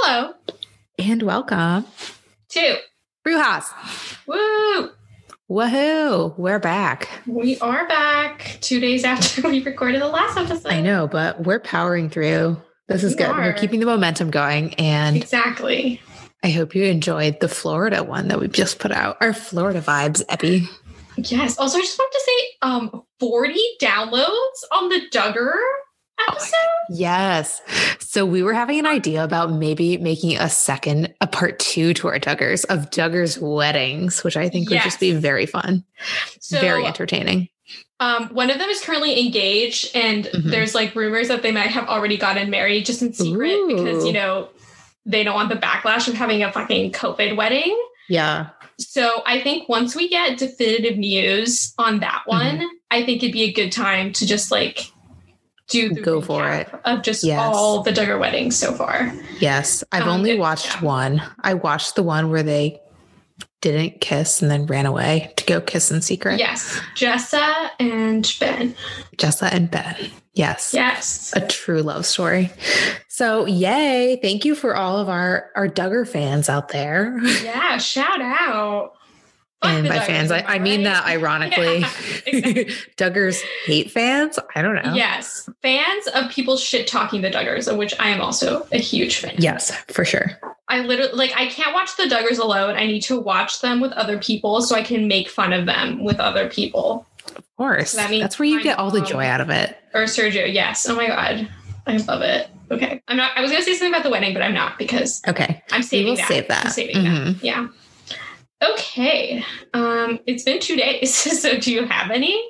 Hello. And welcome to Brujas. Woo! Woohoo! We're back. We are back 2 days after we recorded the last episode. I know, but we're powering through. This is good. We're keeping the momentum going. And exactly. I hope you enjoyed the Florida one that we just put out. Our Florida vibes, Epi. Yes. Also, I just wanted to say 40 downloads on the Duggar episode. Yes. So we were having an idea about maybe making a part 2 to our Duggars of Duggars weddings, which I think would just be very fun. So, very entertaining. One of them is currently engaged, and there's like rumors that they might have already gotten married just in secret because, you know, they don't want the backlash of having a fucking COVID wedding. Yeah. So I think once we get definitive news on that one, I think it'd be a good time to just like do the go for it of just all the Duggar weddings so far. Yes. I've only watched one. I watched the one where they didn't kiss and then ran away to go kiss in secret. Yes. Jessa and Ben. Yes. Yes. A true love story. So yay. Thank you for all of our Duggar fans out there. Yeah. Shout out. And by fans, I mean that ironically. Yeah, exactly. Duggars hate fans? I don't know. Yes. Fans of people shit talking the Duggars, of which I am also a huge fan. Yes, for sure. I literally, I can't watch the Duggars alone. I need to watch them with other people so I can make fun of them with other people. Of course. So that means that's where you get all the joy out of it. Or Sergio. Yes. Oh my God. I love it. Okay. I was going to say something about the wedding, but I'm not because I'm saving that. Save that. I'm saving that. Yeah. Okay. It's been 2 days. So do you have any?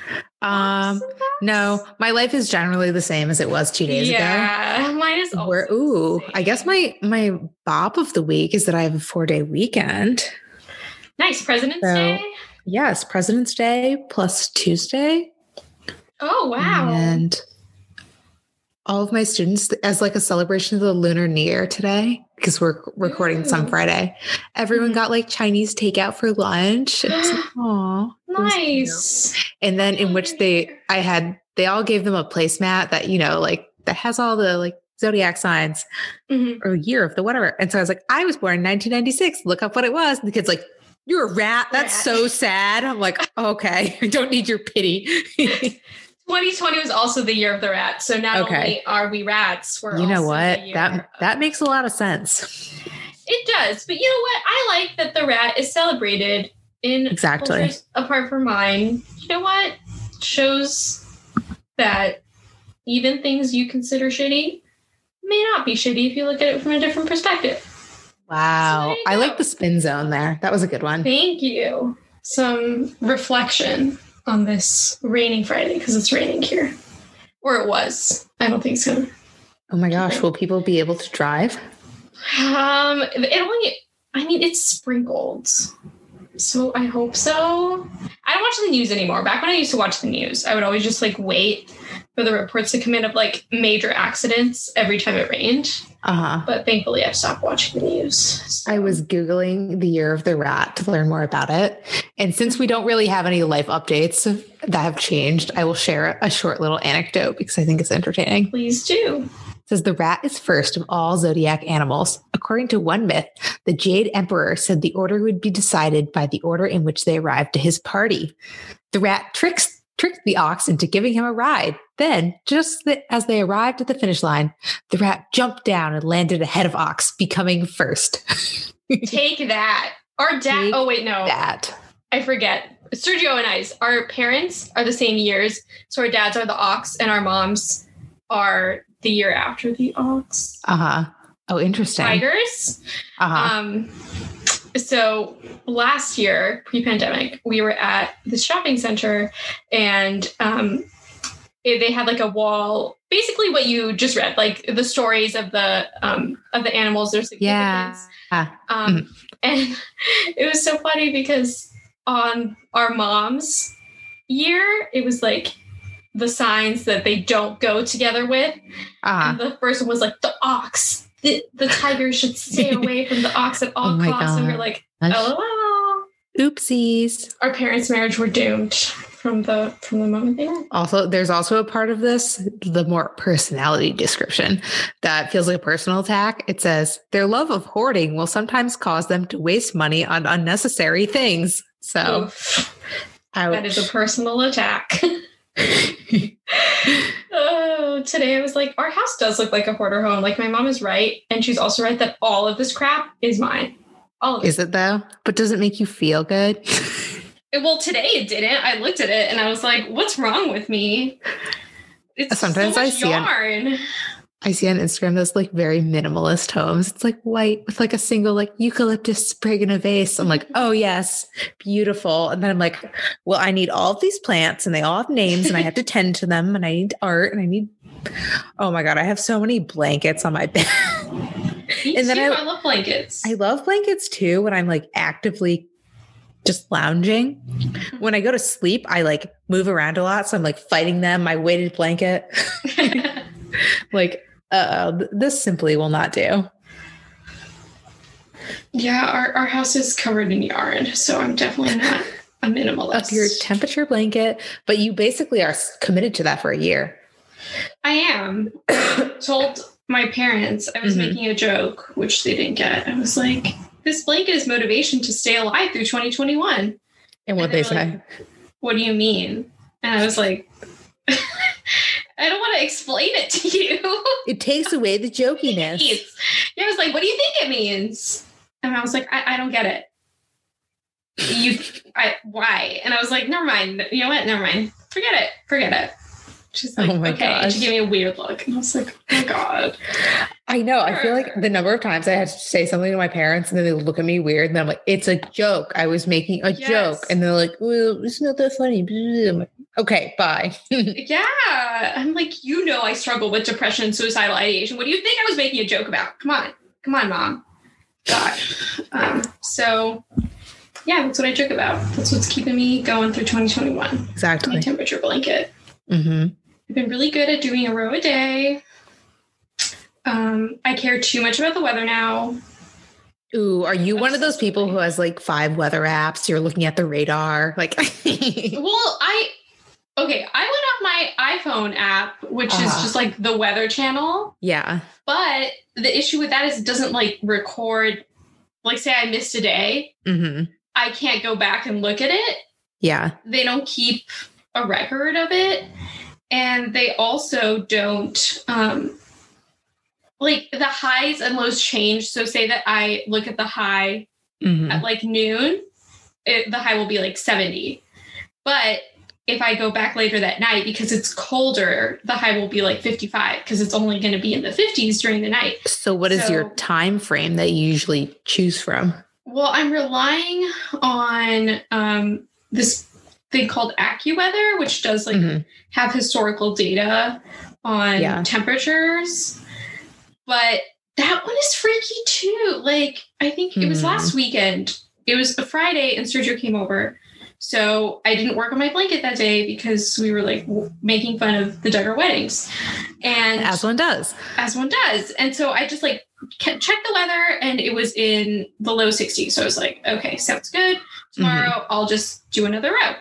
No, my life is generally the same as it was 2 days ago. Yeah, mine is also I guess my bop of the week is that I have a 4-day weekend. Nice. President's Day? Yes, President's Day plus Tuesday. Oh, wow. And all of my students, as like a celebration of the Lunar New Year today, because we're recording this on Friday, everyone got like Chinese takeout for lunch. It's like, aw. Nice. And then in which they all gave them a placemat that, you know, like that has all the like zodiac signs or year of the whatever. And so I was like, I was born in 1996. Look up what it was. And the kid's like, you're a rat. That's so sad. I'm like, okay, I don't need your pity. 2020 was also the year of the rat. So not only are we rats, we're you know also what? That makes a lot of sense. It does. But you know what? I like that the rat is celebrated in cultures apart from mine. You know what? Shows that even things you consider shitty may not be shitty if you look at it from a different perspective. Wow. I like the spin zone there. That was a good one. Thank you. Some reflection on this raining Friday because it's raining here. Or it was. I don't think so. Oh my gosh. Will people be able to drive? It's sprinkled. So I hope so. I don't watch the news anymore. Back when I used to watch the news, I would always just like wait for the reports to come in of like major accidents every time it rained. But thankfully I've stopped watching the news. So. I was Googling the year of the rat to learn more about it. And since we don't really have any life updates that have changed, I will share a short little anecdote because I think it's entertaining. Please do. It says the rat is first of all zodiac animals. According to one myth, the Jade Emperor said the order would be decided by the order in which they arrived to his party. The rat tricked the ox into giving him a ride. Then, as they arrived at the finish line, the rat jumped down and landed ahead of ox, becoming first. Take that. Our dad. Oh, wait, no. That. I forget. Sergio and our parents are the same years. So our dads are the ox and our moms are the year after the ox. Oh, interesting. Tigers. So last year, pre-pandemic, we were at the shopping center and they had like a wall, basically what you just read, like the stories of the animals, their significance. And it was so funny because on our mom's year, it was like the signs that they don't go together with. And the first one was like the ox. The tiger should stay away from the ox at all costs. And we're like, LOL. Oopsies. Our parents' marriage were doomed from the moment they were. Also, there's also a part of this, the more personality description, that feels like a personal attack. It says, their love of hoarding will sometimes cause them to waste money on unnecessary things. So, that is a personal attack. Oh, today I was like, our house does look like a hoarder home. Like, my mom is right. And she's also right that all of this crap is mine. All of it. Is it though? But does it make you feel good? Well, today it didn't. I looked at it and I was like, what's wrong with me? It's sometimes so much I see yarn. I see on Instagram those like very minimalist homes. It's like white with like a single like eucalyptus sprig in a vase. I'm like, oh yes, beautiful. And then I'm like, well, I need all of these plants and they all have names and I have to tend to them and I need art and I need, oh my God, I have so many blankets on my bed. Me and then too. I love blankets. I love blankets too when I'm like actively just lounging. When I go to sleep, I like move around a lot. So I'm like fighting them, my weighted blanket. Like, this simply will not do. Yeah, our house is covered in yarn, so I'm definitely not a minimalist. Up your temperature blanket, but you basically are committed to that for a year. I am. I told my parents I was making a joke, which they didn't get. I was like, this blanket is motivation to stay alive through 2021. And what they say? Like, what do you mean? And I was like, I don't want to explain it to you. It takes away the jokiness. Yeah, I was like, what do you think it means? And I was like, I don't get it. Why? And I was like, never mind. You know what? Never mind. Forget it. She's like, oh my okay. gosh. She gave me a weird look. And I was like, oh my God. I know. I feel like the number of times I had to say something to my parents and then they look at me weird. And then I'm like, it's a joke. I was making a joke. And they're like, well, it's not that funny. I'm like, okay, bye. Yeah. I'm like, I struggle with depression and suicidal ideation. What do you think I was making a joke about? Come on, Mom. God. So yeah, that's what I joke about. That's what's keeping me going through 2021. Exactly. My temperature blanket. Mm-hmm. I've been really good at doing a row a day. I care too much about the weather now. Ooh, are you one of those people who has like 5 weather apps? You're looking at the radar, like. Well, I went off my iPhone app, which is just like the weather channel. Yeah. But the issue with that is it doesn't like record. Like, say I missed a day, I can't go back and look at it. Yeah. They don't keep a record of it. And they also don't, like the highs and lows change. So say that I look at the high at like noon, the high will be like 70. But if I go back later that night, because it's colder, the high will be like 55 because it's only going to be in the 50s during the night. So what is your time frame that you usually choose from? Well, I'm relying on this thing called AccuWeather, which does like have historical data on temperatures. But that one is freaky too. Like, I think it was last weekend. It was a Friday and Sergio came over. So I didn't work on my blanket that day because we were like making fun of the Duggar weddings. And as one does. And so I just like checked the weather and it was in the low 60s. So I was like, okay, sounds good. Tomorrow I'll just do another row.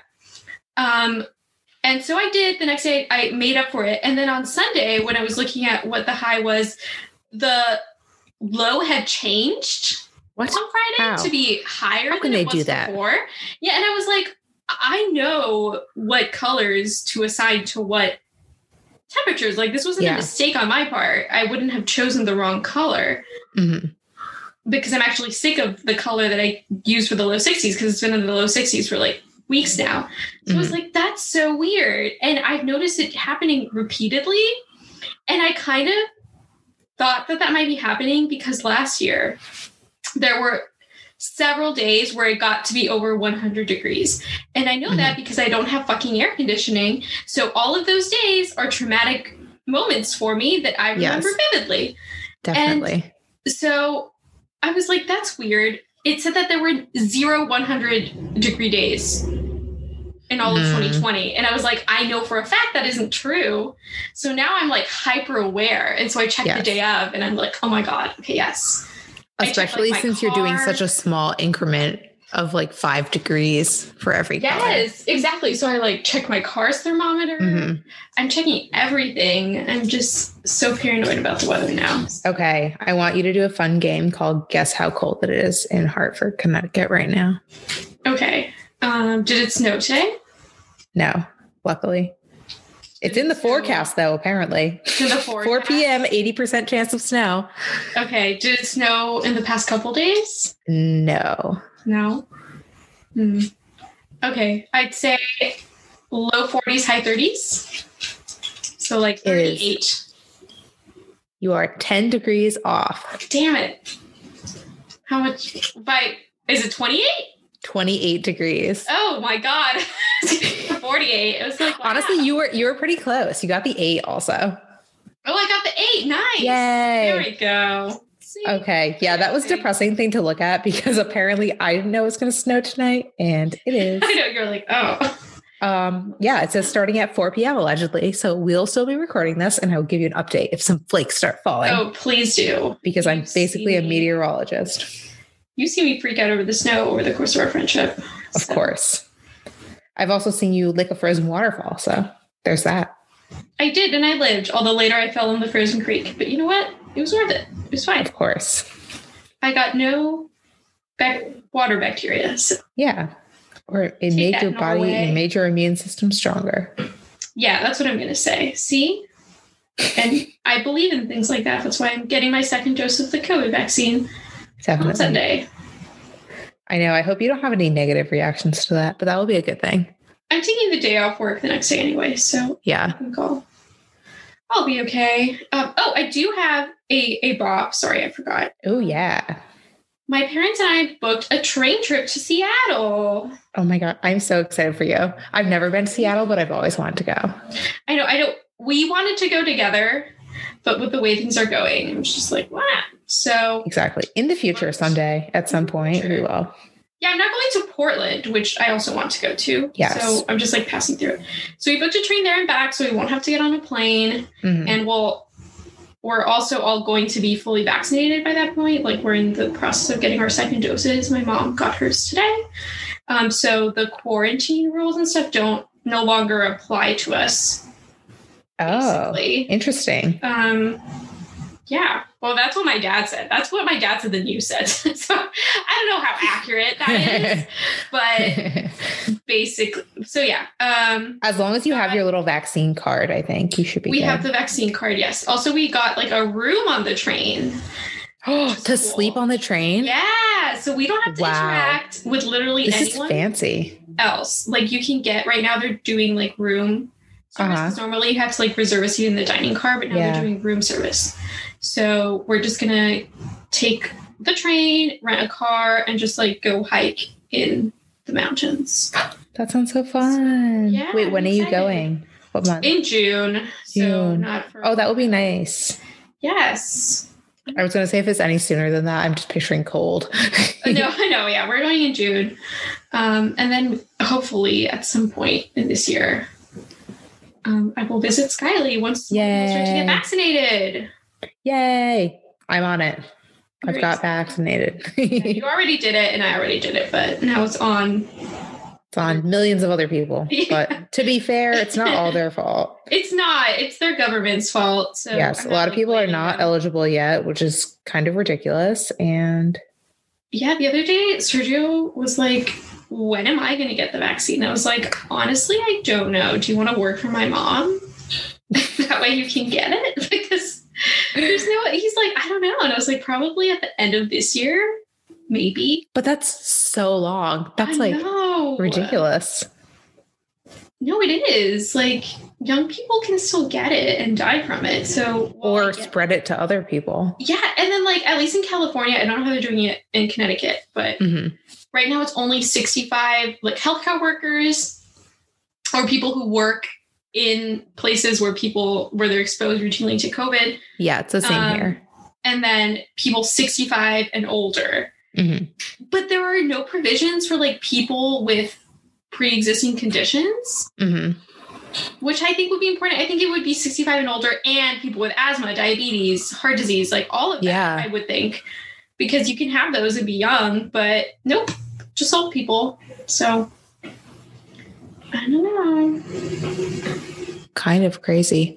And so I did. The next day I made up for it. And then on Sunday, when I was looking at what the high was, the low had changed. What? On Friday to be higher How can than they it was do that? before. Yeah, and I was like, I know what colors to assign to what temperatures. Like, this wasn't a mistake on my part. I wouldn't have chosen the wrong color because I'm actually sick of the color that I use for the low 60s because it's been in the low 60s for like weeks now. So I was like, that's so weird. And I've noticed it happening repeatedly. And I kind of thought that might be happening because last year there were several days where it got to be over 100 degrees. And I know that because I don't have fucking air conditioning. So all of those days are traumatic moments for me that I remember vividly. Definitely. And so I was like, that's weird. It said that there were 0 100 degree days in all of 2020. And I was like, I know for a fact that isn't true. So now I'm like hyper aware. And so I checked the day of and I'm like, oh my God, okay, yes. Especially since you're doing such a small increment of like 5 degrees for every color. Yes, exactly. So I like check my car's thermometer. Mhm. I'm checking everything. I'm just so paranoid about the weather now. Okay. I want you to do a fun game called Guess How Cold It Is in Hartford, Connecticut right now. Okay. Did it snow today? No, luckily. It's in the forecast, though, apparently. To the 4 p.m., 80% chance of snow. Okay. Did it snow in the past couple days? No. No. Okay. I'd say low 40s, high 30s. So like 38. You are 10 degrees off. Damn it. How much? Is it 28? 28 degrees. Oh my God. 48. It was like, wow. Honestly, you were pretty close. You got the 8 also. Oh, I got the 8. Nice. Yay. There we go. See? Okay. Yeah, that was a depressing thing to look at because apparently I didn't know it was going to snow tonight, and it is. I know, you're like, oh. Yeah, it says starting at 4 p.m. allegedly. So we'll still be recording this, and I'll give you an update if some flakes start falling. Oh, please do. Because I'm basically a meteorologist. You see me freak out over the snow over the course of our friendship. Of course. I've also seen you lick a frozen waterfall, so there's that. I did, and I lived, although later I fell in the frozen creek. But you know what? It was worth it. It was fine. Of course. I got no water bacteria. So. Yeah. Or it made your body, it made your immune system stronger. Yeah, that's what I'm going to say. See? And I believe in things like that. That's why I'm getting my second dose of the COVID vaccine on Sunday. I know. I hope you don't have any negative reactions to that, but that will be a good thing. I'm taking the day off work the next day anyway, so yeah, I think I'll be okay. I do have a bop. Sorry, I forgot. Oh yeah. My parents and I booked a train trip to Seattle. Oh my God. I'm so excited for you. I've never been to Seattle, but I've always wanted to go. I know. We wanted to go together, but with the way things are going, it was just like, wow. So exactly. In the future, someday, at some point, we will. Yeah, I'm not going to Portland, which I also want to go to. Yes. So I'm just like passing through it. So we booked a train there and back, so we won't have to get on a plane. Mm-hmm. And we're also all going to be fully vaccinated by that point. Like we're in the process of getting our second doses. My mom got hers today. So the quarantine rules and stuff no longer apply to us. Basically. Oh, interesting. Yeah. Well, that's what my dad said. That's what my dad said the news said. So I don't know how accurate that is, but basically, so yeah. As long as you have your little vaccine card, I think you should be good. We have the vaccine card, yes. Also, we got like a room on the train. Oh, to sleep on the train? Yeah. So we don't have to interact with literally anyone. This is fancy. Else. Like you can get, right now they're doing like room service. Normally you have to like reserve a seat in the dining car, but now they're doing room service. So we're just going to take the train, rent a car, and just like go hike in the mountains. That sounds so fun. Yeah, wait, when are you going? What month? In June. So not for that would be nice. Yes. I was going to say if it's any sooner than that, I'm just picturing cold. No, I know. Yeah, we're going in June. And then hopefully at some point in this year, I will visit Skylie once people start to get vaccinated. Yay. I'm on it. I've got vaccinated. You already did it and I already did it, but now it's on. It's on millions of other people. Yeah. But to be fair, it's not all their fault. It's not. It's their government's fault. So yes, a lot of people are not eligible yet, which is kind of ridiculous. And yeah, the other day, Sergio was like, when am I going to get the vaccine? I was like, honestly, I don't know. Do you want to work for my mom? That way you can get it? Because he's like, I don't know. And I was like, probably at the end of this year, maybe. But that's so long. That's ridiculous. No, it is. Like, young people can still get it and die from it. So, or spread it to other people. Yeah. And then, like, at least in California, I don't know how they're doing it in Connecticut, but right now it's only 65, like, healthcare workers or people who work in places where they're exposed routinely to COVID. Yeah, it's the same here. And then people 65 and older. Mm-hmm. But there are no provisions for, like, people with pre-existing conditions, which I think would be important. I think it would be 65 and older and people with asthma, diabetes, heart disease, like all of that, I would think, because you can have those and be young, but nope. just old people. So I don't know. Kind of crazy.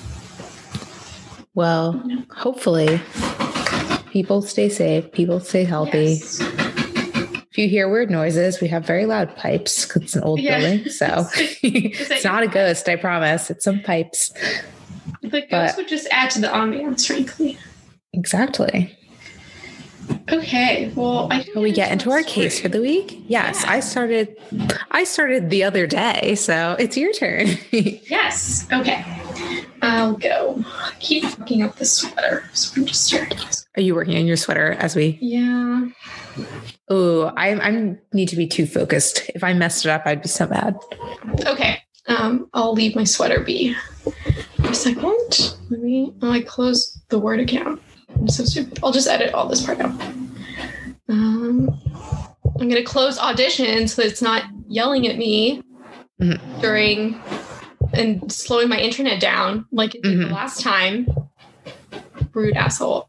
Well, hopefully people stay safe, people stay healthy. Yes. If you hear weird noises, we have very loud pipes because it's an old building. So it's not a ghost, I promise. It's some pipes. The ghost would just add to the ambiance, frankly. Exactly. Okay, well, Shall we get into our case for the week? Yes, yeah. I started the other day, so it's your turn. Yes. Okay. I'll go. I keep fucking up the sweater, so I'm just staring. Are you working on your sweater as we? Yeah. Oh, I need to be too focused. If I messed it up, I'd be so mad. Okay. I'll leave my sweater be. For a second. I close the Word account. I'm so stupid. I'll just edit all this part out. I'm going to close Audition so that it's not yelling at me during and slowing my internet down like it did the last time. Rude asshole.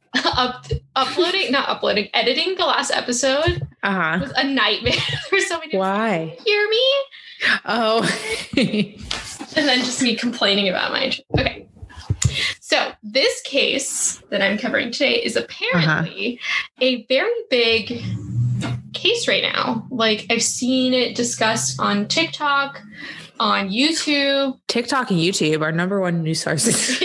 Editing the last episode was a nightmare. There were so many. Why? Hear me? Oh. And then just me complaining about my internet. Okay. So this case that I'm covering today is apparently a very big case right now. Like I've seen it discussed on TikTok, on YouTube. TikTok and YouTube are number one news sources.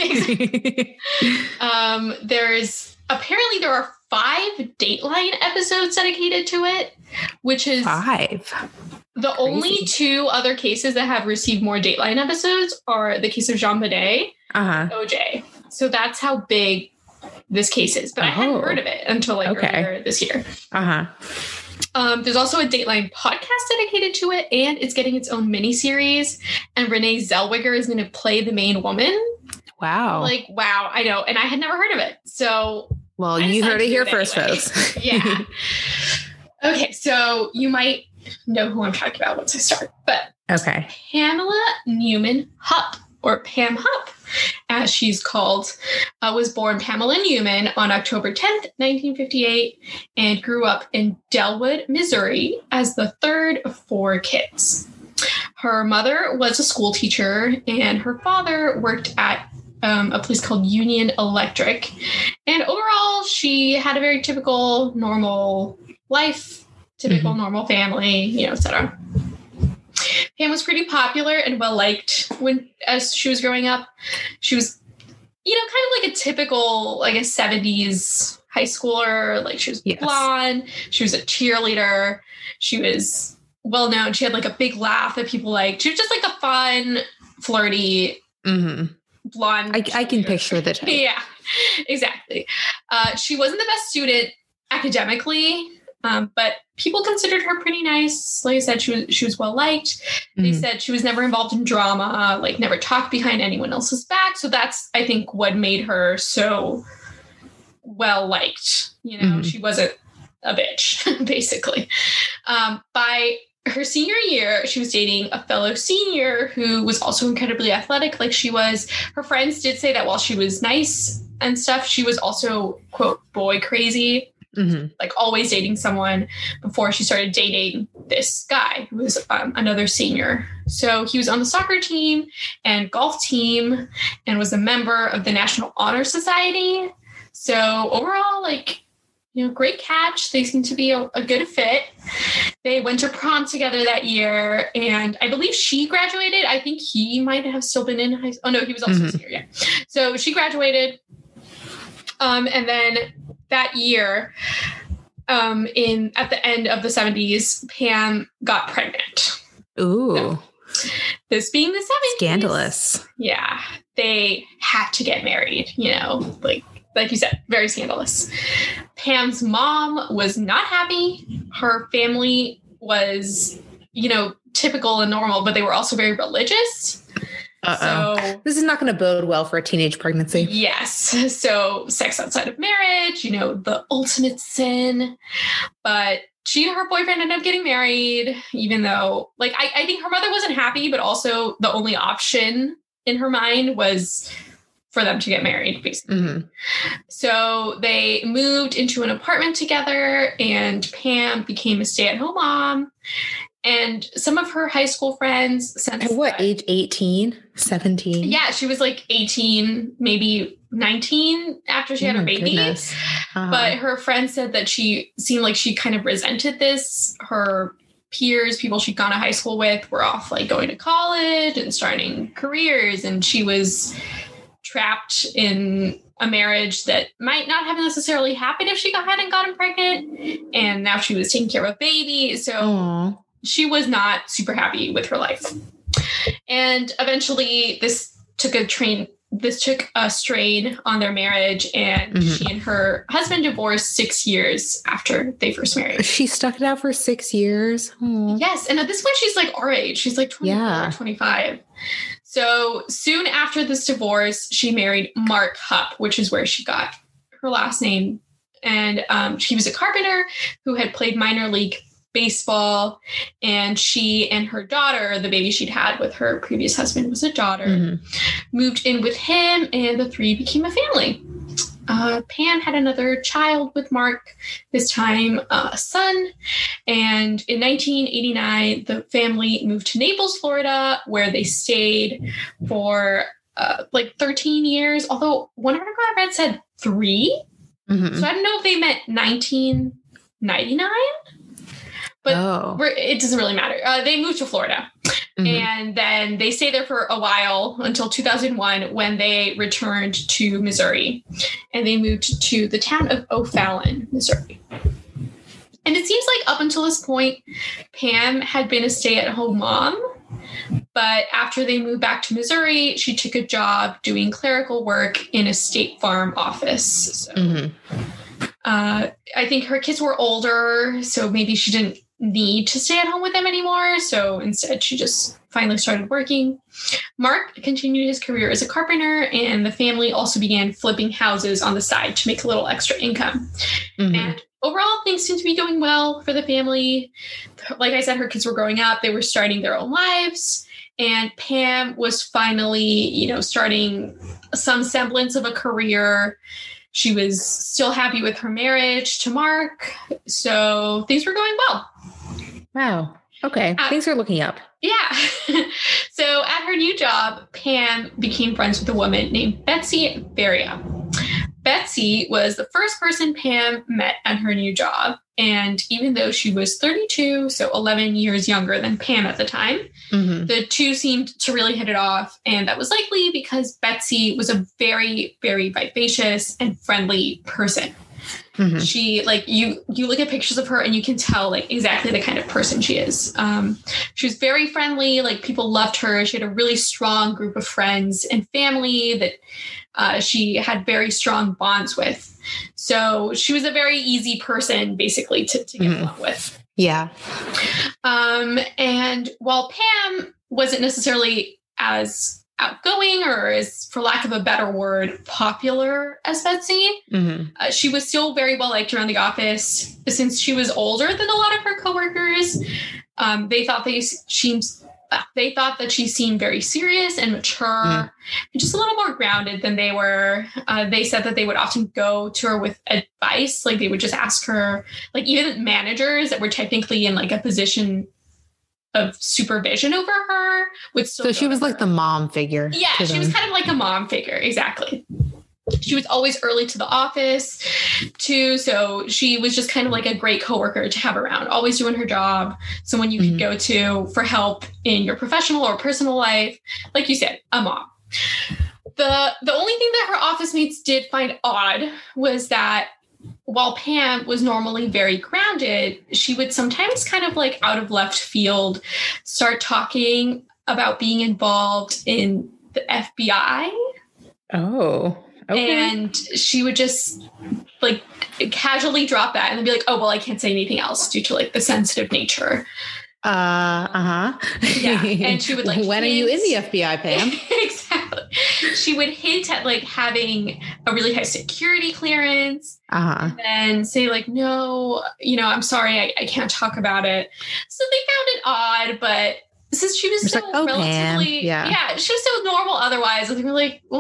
There are 5 Dateline episodes dedicated to it, which is 5. The only 2 other cases that have received more Dateline episodes are the case of JonBenét and OJ. So that's how big this case is. But I hadn't heard of it until earlier this year. There's also a Dateline podcast dedicated to it, and it's getting its own miniseries. And Renee Zellweger is going to play the main woman. Wow. Wow, I know. And I had never heard of it. So, well, you heard it here first, folks. Yeah. Okay, so you might know who I'm talking about once I start. But Pamela Newman Hupp, or Pam Hupp, as she's called, was born Pamela Newman on October 10th, 1958, and grew up in Delwood, Missouri, as the third of 4 kids. Her mother was a school teacher, and her father worked at a place called Union Electric. And overall, she had a very typical, normal life, normal family, etc. Pam was pretty popular and well-liked as she was growing up. She was, kind of like a typical, a 70s high schooler. She was blonde. She was a cheerleader. She was well-known. She had, a big laugh that people liked. She was just, a fun, flirty, blonde. I can picture the type. Yeah, exactly. She wasn't the best student academically, but people considered her pretty nice. Like I said, she was well liked. They said she was never involved in drama, never talked behind anyone else's back. So that's, I think, what made her so well liked. She wasn't a bitch, basically. By her senior year, she was dating a fellow senior who was also incredibly athletic, like she was. Her friends did say that while she was nice and stuff, she was also, quote, boy crazy. Always dating someone before she started dating this guy who was another senior. So he was on the soccer team and golf team and was a member of the National Honor Society. So overall, great catch. They seem to be a good fit. They went to prom together that year, and I believe she graduated. I think he might have still been in high school. Oh no, he was also a senior. Yeah. So she graduated. And then that year, at the end of the 70s, Pam got pregnant. Ooh. So, this being the 70s. Scandalous. Yeah. They had to get married, like you said, very scandalous. Pam's mom was not happy. Her family was, typical and normal, but they were also very religious. So this is not going to bode well for a teenage pregnancy. Yes. So sex outside of marriage, the ultimate sin. But she and her boyfriend ended up getting married, even though, I think her mother wasn't happy, but also the only option in her mind was for them to get married, basically. Mm-hmm. So they moved into an apartment together, and Pam became a stay-at-home mom. And some of her high school friends since At what age? 18, 17? Yeah, she was like 18, maybe 19 after she had her baby. Uh-huh. But her friends said that she seemed like she kind of resented this. Her peers, people she'd gone to high school with, were off like going to college and starting careers, and she was trapped in a marriage that might not have necessarily happened if she hadn't gotten pregnant. And now she was taking care of a baby. So Aww. She was not super happy with her life. And eventually this took a strain on their marriage, and she and her husband divorced 6 years after they first married. She stuck it out for 6 years. Aww. Yes. And at this point, she's like our age. She's like 24, 25. So soon after this divorce, she married Mark Hupp, which is where she got her last name. And he was a carpenter who had played minor league baseball, and she and her daughter, the baby she'd had with her previous husband was a daughter, moved in with him, and the three became a family. Pam had another child with Mark, this time a son. And in 1989, the family moved to Naples, Florida, where they stayed for like 13 years. Although one article I read said 3. So I don't know if they meant 1999. But it doesn't really matter. They moved to Florida. And then they stayed there for a while until 2001, when they returned to Missouri. And they moved to the town of O'Fallon, Missouri. And it seems like up until this point, Pam had been a stay-at-home mom. But after they moved back to Missouri, she took a job doing clerical work in a State Farm office. So, I think her kids were older, so maybe she didn't need to stay at home with them anymore. So instead, she just finally started working. Mark continued his career as a carpenter, and the family also began flipping houses on the side to make a little extra income. And overall, things seemed to be going well for the family. Like I said, her kids were growing up. They were starting their own lives. And Pam was finally, starting some semblance of a career. She was still happy with her marriage to Mark. So things were going well. Wow. Okay. Things are looking up. Yeah. So at her new job, Pam became friends with a woman named Betsy Faria. Betsy was the first person Pam met at her new job. And even though she was 32, so 11 years younger than Pam at the time, the two seemed to really hit it off. And that was likely because Betsy was a very, very vivacious and friendly person. She, you look at pictures of her and you can tell exactly the kind of person she is. She was very friendly. People loved her. She had a really strong group of friends and family that she had very strong bonds with. So she was a very easy person, basically, to get along with. Yeah. And while Pam wasn't necessarily as outgoing or as, for lack of a better word, popular as Betsy, she was still very well liked around the office. Since she was older than a lot of her coworkers, they thought that she seemed very serious and mature and just a little more grounded than they were. They said that they would often go to her with advice. They would just ask her, even managers that were technically in a position of supervision over her would still. So she was the mom figure. Yeah, she was kind of like a mom figure. Exactly. She was always early to the office too. So she was just kind of like a great coworker to have around, always doing her job. Someone you could go to for help in your professional or personal life. Like you said, a mom. The only thing that her office mates did find odd was that while Pam was normally very grounded, she would sometimes kind of out of left field start talking about being involved in the FBI. Oh, okay. And she would just casually drop that and then be like, oh, well, I can't say anything else due to the sensitive nature. Yeah. And she would when hint. Are you in the FBI, Pam? Exactly. She would hint at having a really high security clearance and then say no, I'm sorry, I can't talk about it. So they found it odd, but since she was so relatively, she was so normal otherwise, they were well,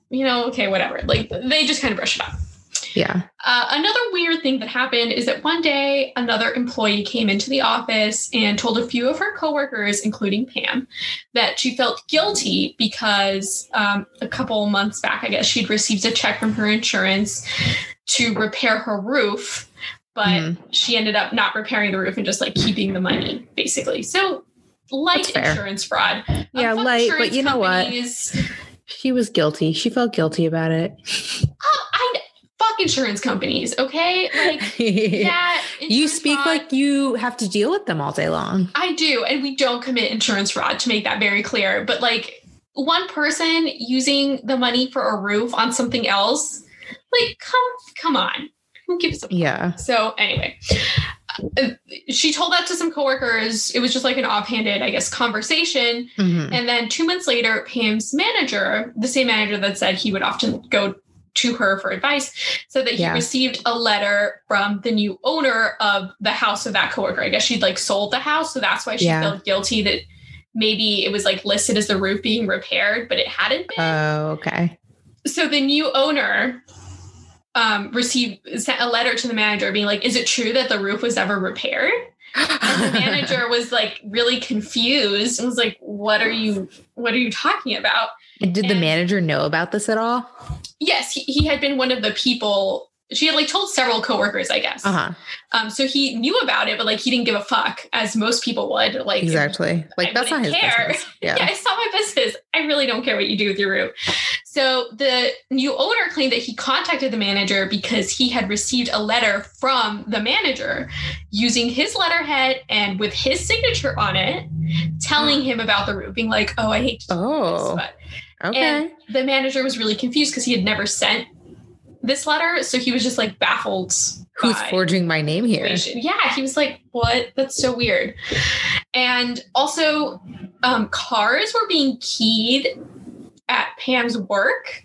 okay, whatever. Like, they just kind of brush it off. Yeah. Another weird thing that happened is that one day another employee came into the office and told a few of her coworkers, including Pam, that she felt guilty because a couple months back, I guess, she'd received a check from her insurance to repair her roof, but she ended up not repairing the roof and just like keeping the money, basically. So light insurance fraud. Yeah, light, but you know what? She was guilty. She felt guilty about it. Fuck insurance companies, okay? Like, yeah. You speak fraud, like you have to deal with them all day long. I do, and we don't commit insurance fraud, to make that very clear. But like, one person using the money for a roof on something else, like, come on. Who gives a fuck? Yeah. So anyway, she told that to some coworkers. It was just like an offhanded, I guess, conversation. And then 2 months later, Pam's manager, the same manager that said he would often go to her for advice, said that he received a letter from the new owner of the house of that coworker. I guess she'd like sold the house. So that's why she felt guilty that maybe it was like listed as the roof being repaired, but it hadn't been. Oh, okay. So the new owner sent a letter to the manager being like, is it true that the roof was ever repaired? And the manager was like really confused and was like, what are you talking about? And did the manager know about this at all? Yes, he had been one of the people. She had like told several coworkers, I guess. So he knew about it, but like he didn't give a fuck, as most people would. Like, exactly. Like, that's not his business. Yeah, it's not my business. I really don't care what you do with your roof. So the new owner claimed that he contacted the manager because he had received a letter from the manager using his letterhead and with his signature on it, telling him about the roof, being like, oh, I hate to do this, but. Okay. And the manager was really confused because he had never sent this letter. So he was just like baffled. Who's forging my name here? Yeah. He was like, what? That's so weird. And also cars were being keyed at Pam's work.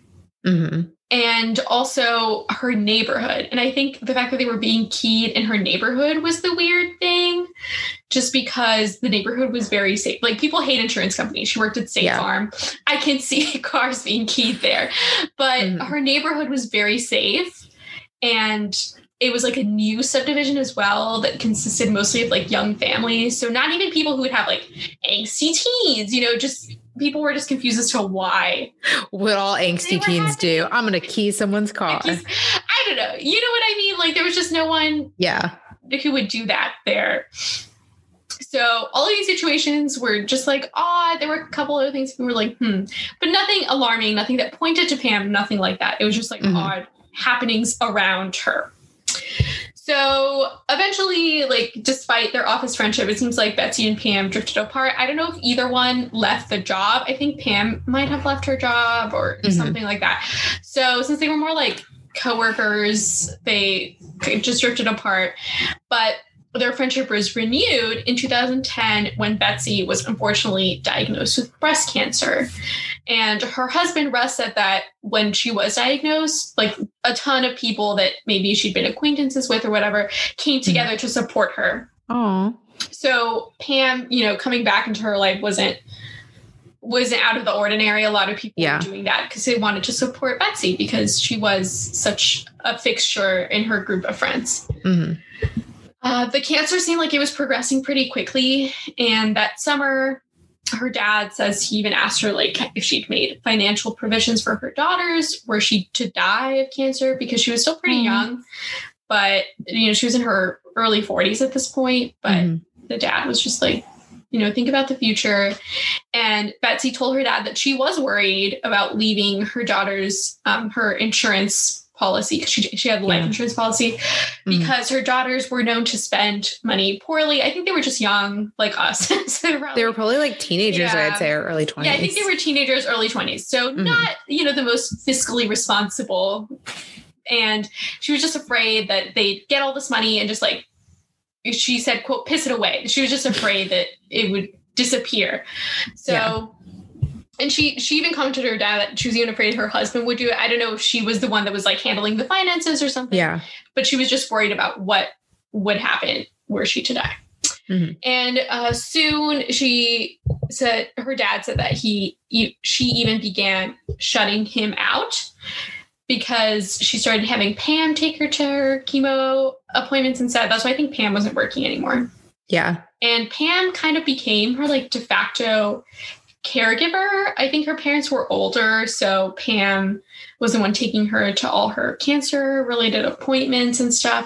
And also her neighborhood. And I think the fact that they were being keyed in her neighborhood was the weird thing, just because the neighborhood was very safe. Like, people hate insurance companies. She worked at State Farm. I can see cars being keyed there, but her neighborhood was very safe. And it was like a new subdivision as well that consisted mostly of like young families. So not even people who would have like angsty teens, just people were just confused as to why. What all angsty teens do. I'm going to key someone's car. I don't know. You know what I mean? Like, there was just no one who would do that there. So all of these situations were just like odd. There were a couple other things we were like, but nothing alarming, nothing that pointed to Pam, nothing like that. It was just like odd happenings around her. So eventually, like, despite their office friendship, it seems like Betsy and Pam drifted apart. I don't know if either one left the job. I think Pam might have left her job or something like that. So since they were more like coworkers, they just drifted apart. But their friendship was renewed in 2010 when Betsy was unfortunately diagnosed with breast cancer. And her husband, Russ, said that when she was diagnosed, like, a ton of people that maybe she'd been acquaintances with or whatever came together to support her. Oh. So Pam, coming back into her life wasn't out of the ordinary. A lot of people were doing that because they wanted to support Betsy because she was such a fixture in her group of friends. The cancer seemed like it was progressing pretty quickly. And that summer, her dad says he even asked her, like, if she'd made financial provisions for her daughters, were she to die of cancer, because she was still pretty young. But, she was in her early 40s at this point. But the dad was just like, think about the future. And Betsy told her dad that she was worried about leaving her daughters her insurance policy, because she had a life insurance policy, because her daughters were known to spend money poorly. I think they were just young, like us. So they were probably like teenagers, I'd say, or early 20s. Yeah, I think they were teenagers, early 20s. So not, the most fiscally responsible. And she was just afraid that they'd get all this money and just, like, she said, quote, piss it away. She was just afraid that it would disappear. So... And she even commented to her dad that she was even afraid her husband would do it. I don't know if she was the one that was like handling the finances or something. Yeah. But she was just worried about what would happen were she to die. And soon she said, her dad said that she even began shutting him out because she started having Pam take her to her chemo appointments instead. That's why I think Pam wasn't working anymore. Yeah. And Pam kind of became her like de facto caregiver. I think her parents were older, so Pam was the one taking her to all her cancer related appointments and stuff.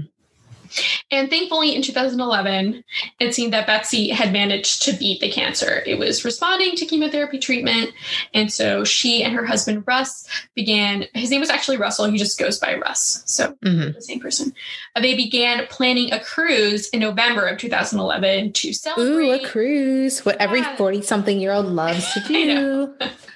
And thankfully in 2011, it seemed that Betsy had managed to beat the cancer. It was responding to chemotherapy treatment. And so she and her husband, Russ, his name was actually Russell. He just goes by Russ. So the same person. They began planning a cruise in November of 2011 to celebrate. Ooh, a cruise. What every 40-something-year-old loves to do.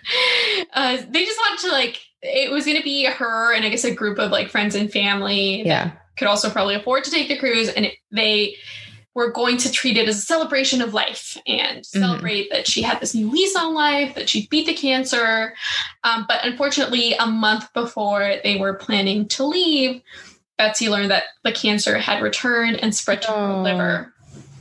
They just wanted to it was going to be her and I guess a group of friends and family. Yeah. Could also probably afford to take the cruise, and they were going to treat it as a celebration of life and celebrate that she had this new lease on life, that she beat the cancer. But unfortunately, a month before they were planning to leave, Betsy learned that the cancer had returned and spread to her liver.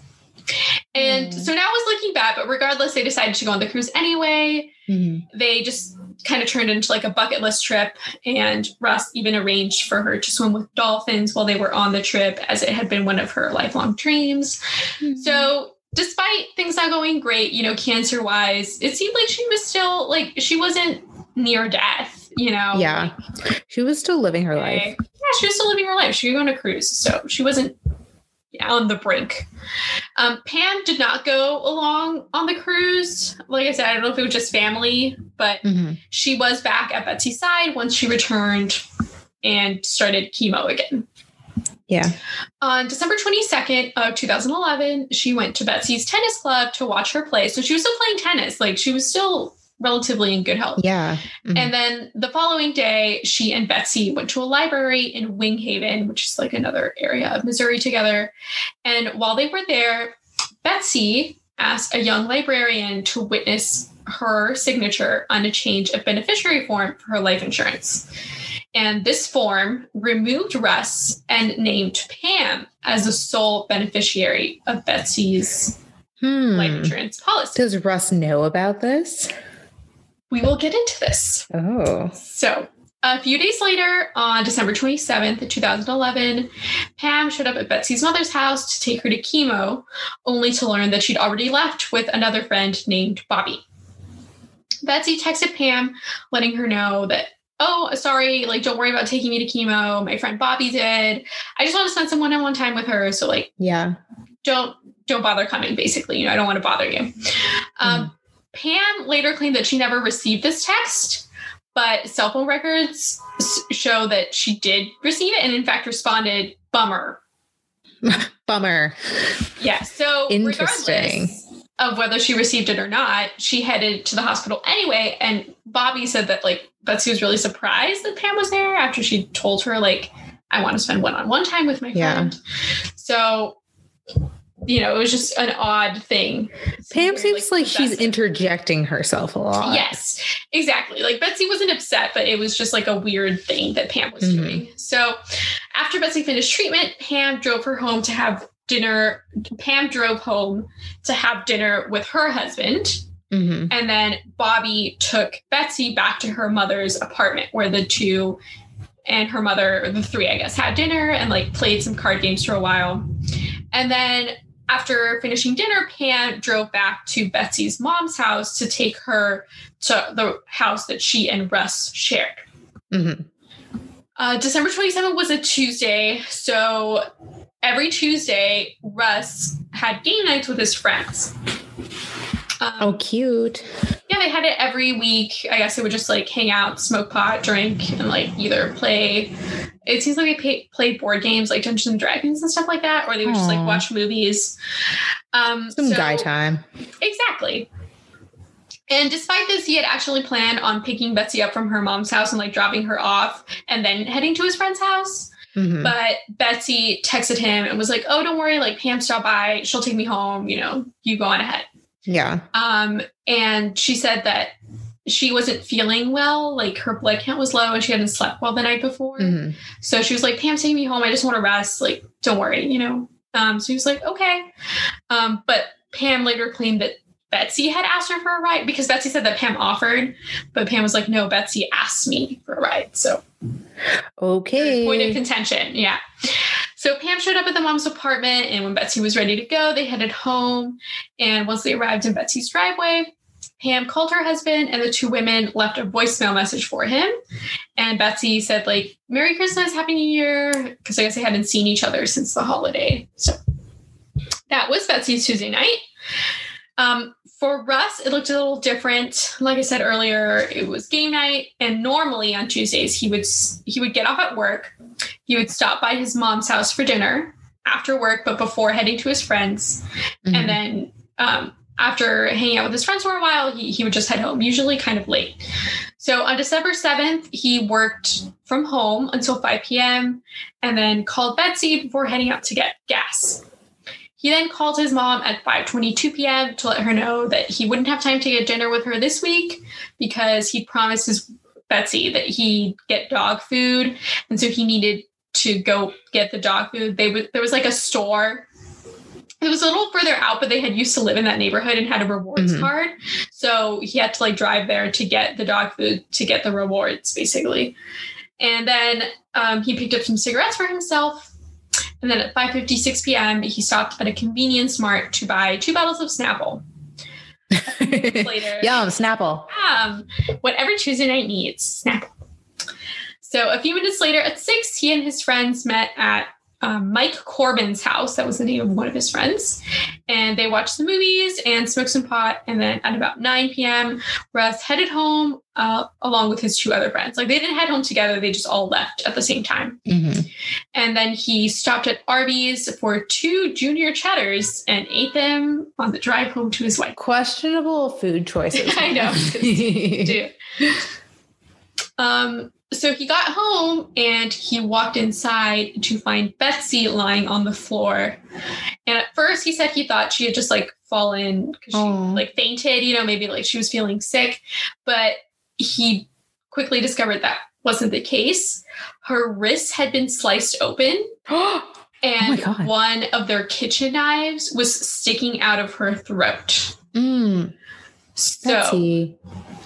And so now it was looking bad, but regardless, they decided to go on the cruise anyway. They just kind of turned into a bucket list trip, and Russ even arranged for her to swim with dolphins while they were on the trip, as it had been one of her lifelong dreams. So despite things not going great, cancer wise, it seemed like she was still she wasn't near death, Yeah. She was still living her life. Yeah, she was still living her life. She was going on a cruise, so she wasn't on the brink. Pam did not go along on the cruise. Like I said, I don't know if it was just family, but she was back at Betsy's side once she returned and started chemo again. Yeah. On December 22nd of 2011, she went to Betsy's tennis club to watch her play. So she was still playing tennis. She was still relatively in good health. Yeah. And then the following day, she and Betsy went to a library in Wing Haven, which is another area of Missouri, together. And while they were there, Betsy asked a young librarian to witness her signature on a change of beneficiary form for her life insurance. And this form removed Russ and named Pam as the sole beneficiary of Betsy's life insurance policy. Does Russ know about this? We will get into this. Oh. So a few days later, on December 27th, 2011, Pam showed up at Betsy's mother's house to take her to chemo, only to learn that she'd already left with another friend named Bobby. Betsy texted Pam, letting her know that, oh, sorry, don't worry about taking me to chemo. My friend Bobby did. I just want to spend some one-on-one time with her. So yeah, don't bother coming, basically. I don't want to bother you. Pam later claimed that she never received this text, but cell phone records show that she did receive it and in fact responded, bummer. Bummer. Yeah. So interesting. Regardless of whether she received it or not, she headed to the hospital anyway. And Bobby said that Betsy was really surprised that Pam was there after she told her I want to spend one-on-one time with my friend. So it was just an odd thing. Pam seems like she's interjecting herself a lot. Yes, exactly. Betsy wasn't upset, but it was just a weird thing that Pam was doing. So after Betsy finished treatment, Pam drove home to have dinner with her husband. And then Bobby took Betsy back to her mother's apartment where the two and her mother, or the three, I guess, had dinner and played some card games for a while. And then after finishing dinner, Pam drove back to Betsy's mom's house to take her to the house that she and Russ shared. December 27th was a Tuesday. So every Tuesday, Russ had game nights with his friends. Oh, cute. Yeah, they had it every week. I guess they would just hang out, smoke pot, drink, and either play. It seems like they play board games like Dungeons and Dragons and stuff like that, or they would just watch movies. Some guy time. Exactly. And despite this, he had actually planned on picking Betsy up from her mom's house and dropping her off and then heading to his friend's house. But Betsy texted him and was like, oh, don't worry, Pam stopped by. She'll take me home. You go on ahead. Yeah. And she said that she wasn't feeling well. Her blood count was low and she hadn't slept well the night before. So she was like, Pam, take me home. I just want to rest. Don't worry, So he was like, okay. But Pam later claimed that Betsy had asked her for a ride because Betsy said that Pam offered, but Pam was like, no, Betsy asked me for a ride. So okay. Point of contention. Yeah. So Pam showed up at the mom's apartment, and when Betsy was ready to go, they headed home. And once they arrived in Betsy's driveway, Pam called her husband, and the two women left a voicemail message for him. And Betsy said, like, Merry Christmas, Happy New Year, because I guess they hadn't seen each other since the holiday. So that was Betsy's Tuesday night. For Russ, it looked a little different. Like I said earlier, it was game night, and normally on Tuesdays he would get off at work. He would stop by his mom's house for dinner after work, but before heading to his friends. Mm-hmm. And then after hanging out with his friends for a while, he would just head home, usually kind of late. So on December 7th, he worked from home until 5 p.m. and then called Betsy before heading out to get gas. He then called his mom at 5:22 p.m. to let her know that he wouldn't have time to get dinner with her this week because he promised Betsy that he'd get dog food. And so he needed to go get the dog food. There was like a store. It was a little further out, but they had used to live in that neighborhood and had a rewards card. So he had to like drive there to get the dog food to get the rewards, basically. And then he picked up some cigarettes for himself. And then at 5:56 p.m., he stopped at a convenience mart to buy 2 bottles of Snapple. Later, Yum, Snapple. What every Tuesday night needs, Snapple. So a few minutes later at 6, he and his friends met at Mike Corbin's house. That was the name of one of his friends. And they watched the movies and smoked some pot. And then at about 9 p.m., Russ headed home along with his 2 other friends. Like, they didn't head home together. They just all left at the same time. Mm-hmm. And then he stopped at Arby's for 2 junior cheddars and ate them on the drive home to his wife. Questionable food choices. I know. So he got home and he walked inside to find Betsy lying on the floor. And at first he said he thought she had just like fallen because she like fainted, maybe like she was feeling sick. But he quickly discovered that wasn't the case. Her wrists had been sliced open. And one of their kitchen knives was sticking out of her throat. So, Betsy.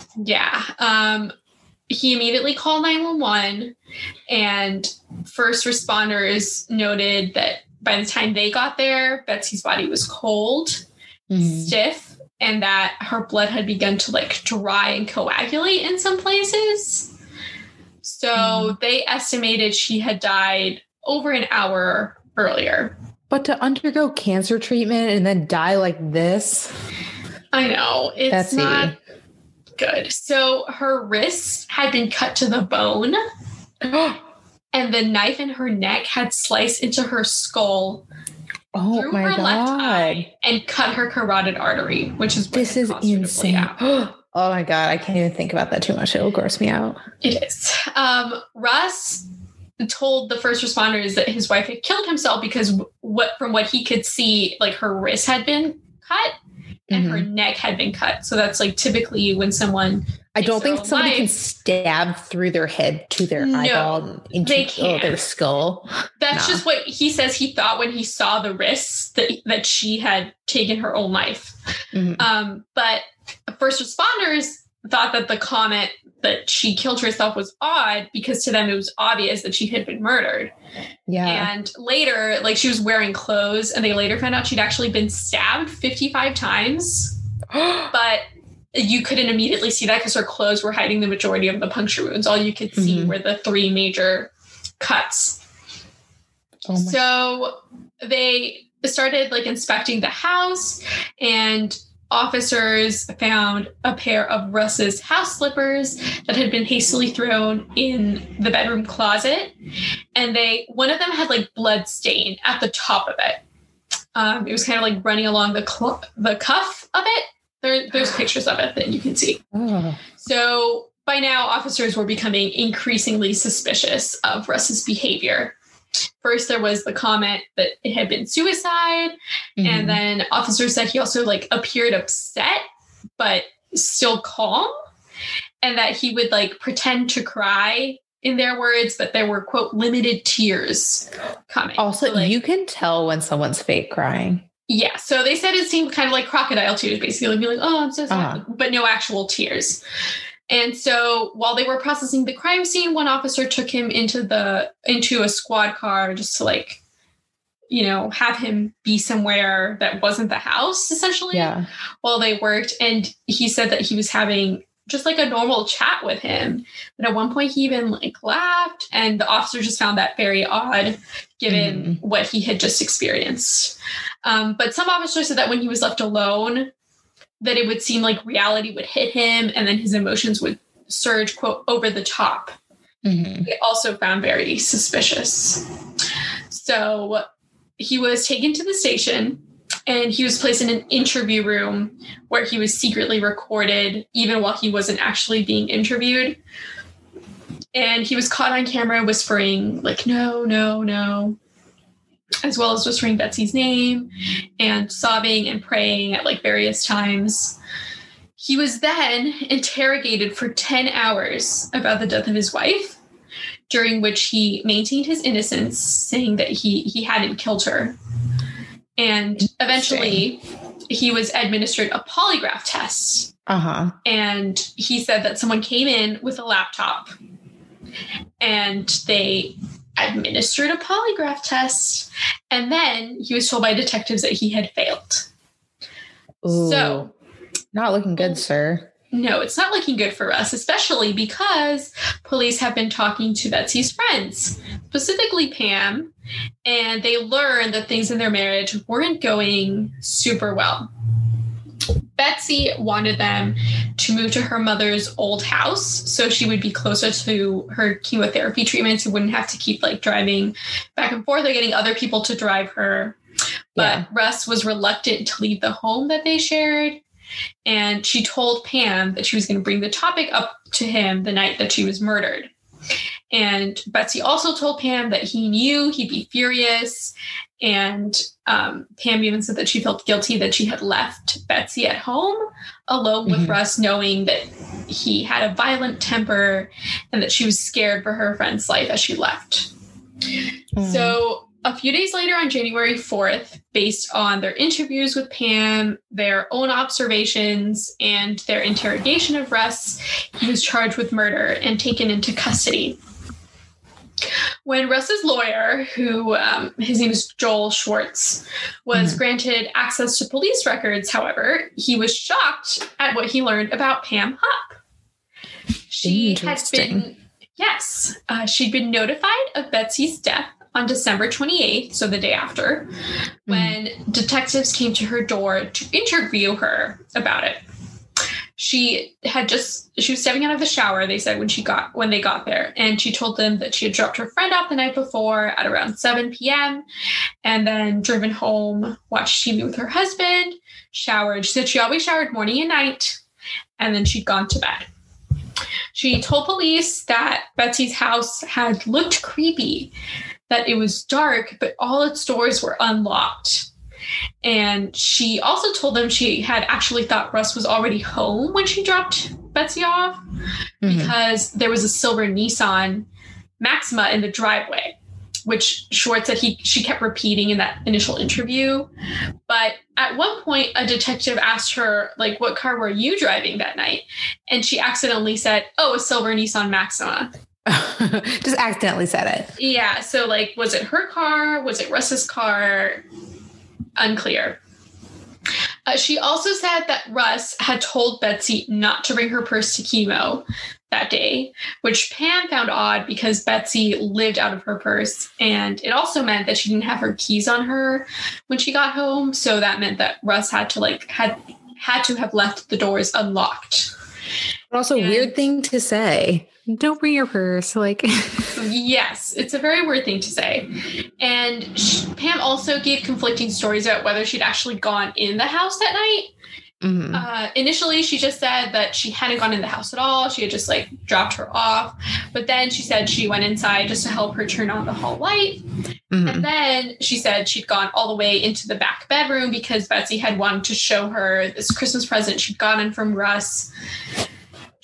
Yeah. He immediately called 911, and first responders noted that by the time they got there, Betsy's body was cold, stiff, and that her blood had begun to like dry and coagulate in some places. So they estimated she had died over an hour earlier. But to undergo cancer treatment and then die like this? I know. It's Betsy. Not good. So her wrists had been cut to the bone, and the knife in her neck had sliced into her skull through her left eye and cut her carotid artery, which is this is insane. Oh my God, I can't even think about that too much. It'll gross me out. It is. Russ told the first responders that his wife had killed himself because from what he could see, like her wrist had been cut. And her neck had been cut. So that's like typically when someone... I don't think somebody can stab through their head to their eyeball into their skull. That's just what he says he thought when he saw the wrists that she had taken her own life. But first responders thought that the comment that she killed herself was odd because to them it was obvious that she had been murdered. Yeah. And later, like, she was wearing clothes, and they later found out she'd actually been stabbed 55 times. But you couldn't immediately see that because her clothes were hiding the majority of the puncture wounds. All you could see were the 3 major cuts. So they started like inspecting the house, and officers found a pair of Russ's house slippers that had been hastily thrown in the bedroom closet. And one of them had like blood stain at the top of it. It was kind of like running along the cuff of it. There's pictures of it that you can see. So by now, officers were becoming increasingly suspicious of Russ's behavior. First, there was the comment that it had been suicide. And then officers said he also like appeared upset, but still calm. And that he would like pretend to cry in their words, but there were, quote, limited tears coming. Also, so, you can tell when someone's fake crying. Yeah. So they said it seemed kind of like crocodile tears, basically. Be like, oh, I'm so sorry. But no actual tears. And so while they were processing the crime scene, one officer took him into a squad car just to, like, you know, have him be somewhere that wasn't the house, essentially, while they worked. And he said that he was having just like a normal chat with him. But at one point he even like laughed, and the officer just found that very odd given what he had just experienced. But some officers said that when he was left alone, that it would seem like reality would hit him and then his emotions would surge, quote, over the top. They also found very suspicious. So he was taken to the station, and he was placed in an interview room where he was secretly recorded even while he wasn't actually being interviewed. And he was caught on camera whispering, like, no, no, no, as well as whispering Betsy's name and sobbing and praying at like various times. He was then interrogated for 10 hours about the death of his wife, during which he maintained his innocence, saying that he hadn't killed her. And eventually he was administered a polygraph test. And he said that someone came in with a laptop and they administered a polygraph test. And then he was told by detectives that he had failed. Ooh, so not looking good, sir. No, it's not looking good for us, especially because police have been talking to Betsy's friends, specifically Pam, and they learned that things in their marriage weren't going super well. Betsy wanted them to move to her mother's old house so she would be closer to her chemotherapy treatments and wouldn't have to keep like driving back and forth or getting other people to drive her. But Russ was reluctant to leave the home that they shared. And she told Pam that she was going to bring the topic up to him the night that she was murdered. And Betsy also told Pam that he knew he'd be furious. And Pam even said that she felt guilty that she had left Betsy at home alone with Russ, knowing that he had a violent temper and that she was scared for her friend's life as she left. So a few days later, on January 4th, based on their interviews with Pam, their own observations, and their interrogation of Russ, he was charged with murder and taken into custody. When Russ's lawyer, who his name is Joel Schwartz, was granted access to police records, however, he was shocked at what he learned about Pam Hupp. She'd been notified of Betsy's death on December 28th, so the day after, when detectives came to her door to interview her about it. She was stepping out of the shower, they said, when they got there, and she told them that she had dropped her friend off the night before at around 7 p.m. and then driven home, watched TV with her husband, showered. She said she always showered morning and night, and then she'd gone to bed. She told police that Betsy's house had looked creepy, that it was dark, but all its doors were unlocked. And she also told them she had actually thought Russ was already home when she dropped Betsy off because there was a silver Nissan Maxima in the driveway, which Schwartz said she kept repeating in that initial interview. But at one point, a detective asked her, like, what car were you driving that night? And she accidentally said, oh, a silver Nissan Maxima. Just accidentally said it. Yeah. So, like, was it her car? Was it Russ's car? Unclear. She also said that Russ had told Betsy not to bring her purse to chemo that day, which Pam found odd because Betsy lived out of her purse. And it also meant that she didn't have her keys on her when she got home. So that meant that Russ had to have left the doors unlocked. Also, weird thing to say. Don't bring your purse. Like, yes, it's a very weird thing to say. And Pam also gave conflicting stories about whether she'd actually gone in the house that night. Initially, she just said that she hadn't gone in the house at all. She had just like dropped her off. But then she said she went inside just to help her turn on the hall light. And then she said she'd gone all the way into the back bedroom because Betsy had wanted to show her this Christmas present she'd gotten from Russ.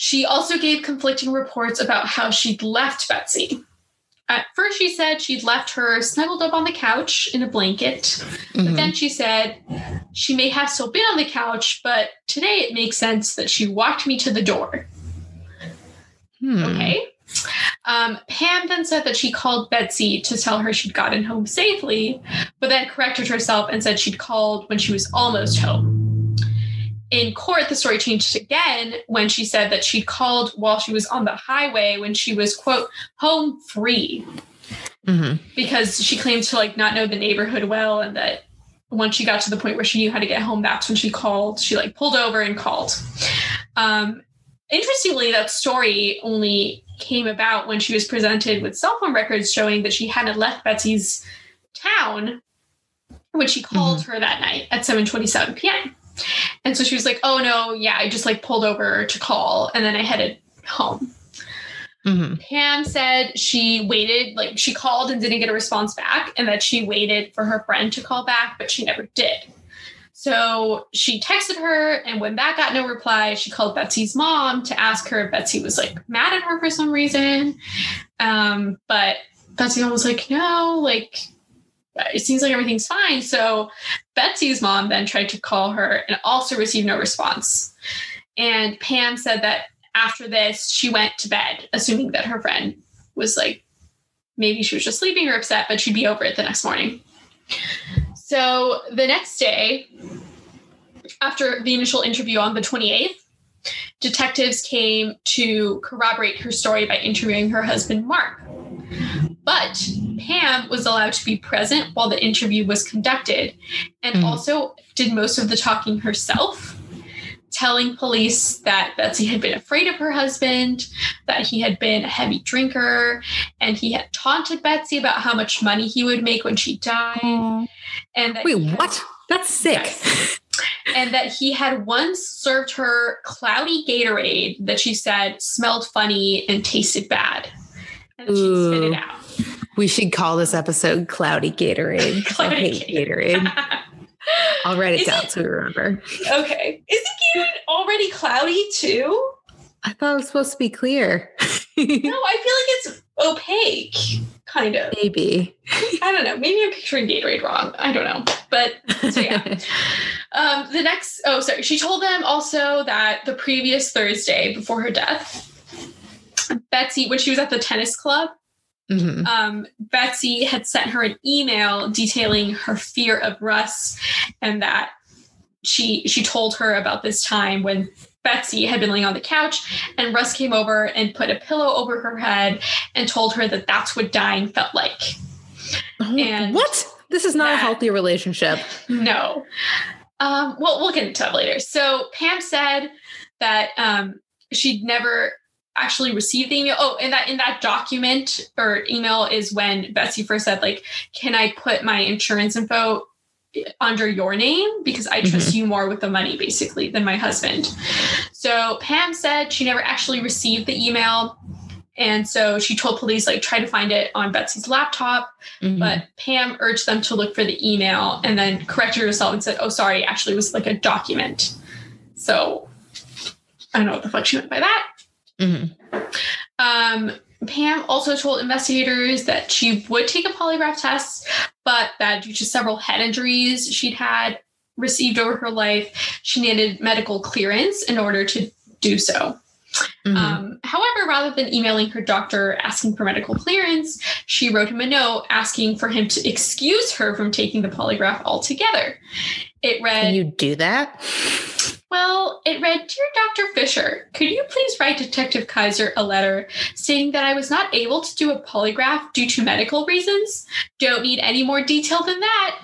She also gave conflicting reports about how she'd left Betsy. At first, she said she'd left her snuggled up on the couch in a blanket. But then she said she may have still been on the couch, but today it makes sense that she walked me to the door. Okay. Pam then said that she called Betsy to tell her she'd gotten home safely, but then corrected herself and said she'd called when she was almost home. In court, the story changed again when she said that she'd called while she was on the highway when she was, quote, home free. Because she claimed to like not know the neighborhood well, and that once she got to the point where she knew how to get home, that's when she called. She like pulled over and called. Interestingly, that story only came about when she was presented with cell phone records showing that she hadn't left Betsy's town when she called her that night at 7:27 p.m. And so she was like, oh no, yeah, I just like pulled over to call and then I headed home. Pam said she waited, like she called and didn't get a response back, and that she waited for her friend to call back, but she never did. So she texted her, and when that got no reply, she called Betsy's mom to ask her if Betsy was like mad at her for some reason. But Betsy's mom was like, no, like it seems like everything's fine. So Betsy's mom then tried to call her and also received no response. And Pam said that after this, she went to bed, assuming that her friend was like, maybe she was just sleeping or upset, but she'd be over it the next morning. So the next day, after the initial interview on the 28th, detectives came to corroborate her story by interviewing her husband, Mark. But Pam was allowed to be present while the interview was conducted and also did most of the talking herself, telling police that Betsy had been afraid of her husband, that he had been a heavy drinker, and he had taunted Betsy about how much money he would make when she died. And that what? That's sick. Yes. And that he had once served her cloudy Gatorade that she said smelled funny and tasted bad. And that she'd spit it out. We should call this episode Cloudy Gatorade. Cloudy I hate Gatorade. I'll write it down so we remember. Okay. Isn't Gatorade already cloudy too? I thought it was supposed to be clear. No, I feel like it's opaque, kind of. Maybe. I don't know. Maybe I'm picturing Gatorade wrong. I don't know. But so yeah. She told them also that the previous Thursday before her death, Betsy, when she was at the tennis club, Betsy had sent her an email detailing her fear of Russ, and that she told her about this time when Betsy had been laying on the couch and Russ came over and put a pillow over her head and told her that that's what dying felt like. And what? This is not a healthy relationship. No. Well, we'll get into that later. So Pam said that she'd never actually received the email. Oh, and that in that document or email is when Betsy first said, like, can I put my insurance info under your name because I trust you more with the money, basically, than my husband. So Pam said she never actually received the email. And so she told police, like, try to find it on Betsy's laptop. But Pam urged them to look for the email and then corrected herself and said, oh, sorry, actually it was like a document. So I don't know what the fuck she meant by that. Pam also told investigators that she would take a polygraph test, but that due to several head injuries she'd had received over her life, she needed medical clearance in order to do so. However, rather than emailing her doctor asking for medical clearance, she wrote him a note asking for him to excuse her from taking the polygraph altogether. It read, can you do that? Well, it read, Dear Dr. Fisher, could you please write Detective Kaiser a letter stating that I was not able to do a polygraph due to medical reasons? Don't need any more detail than that.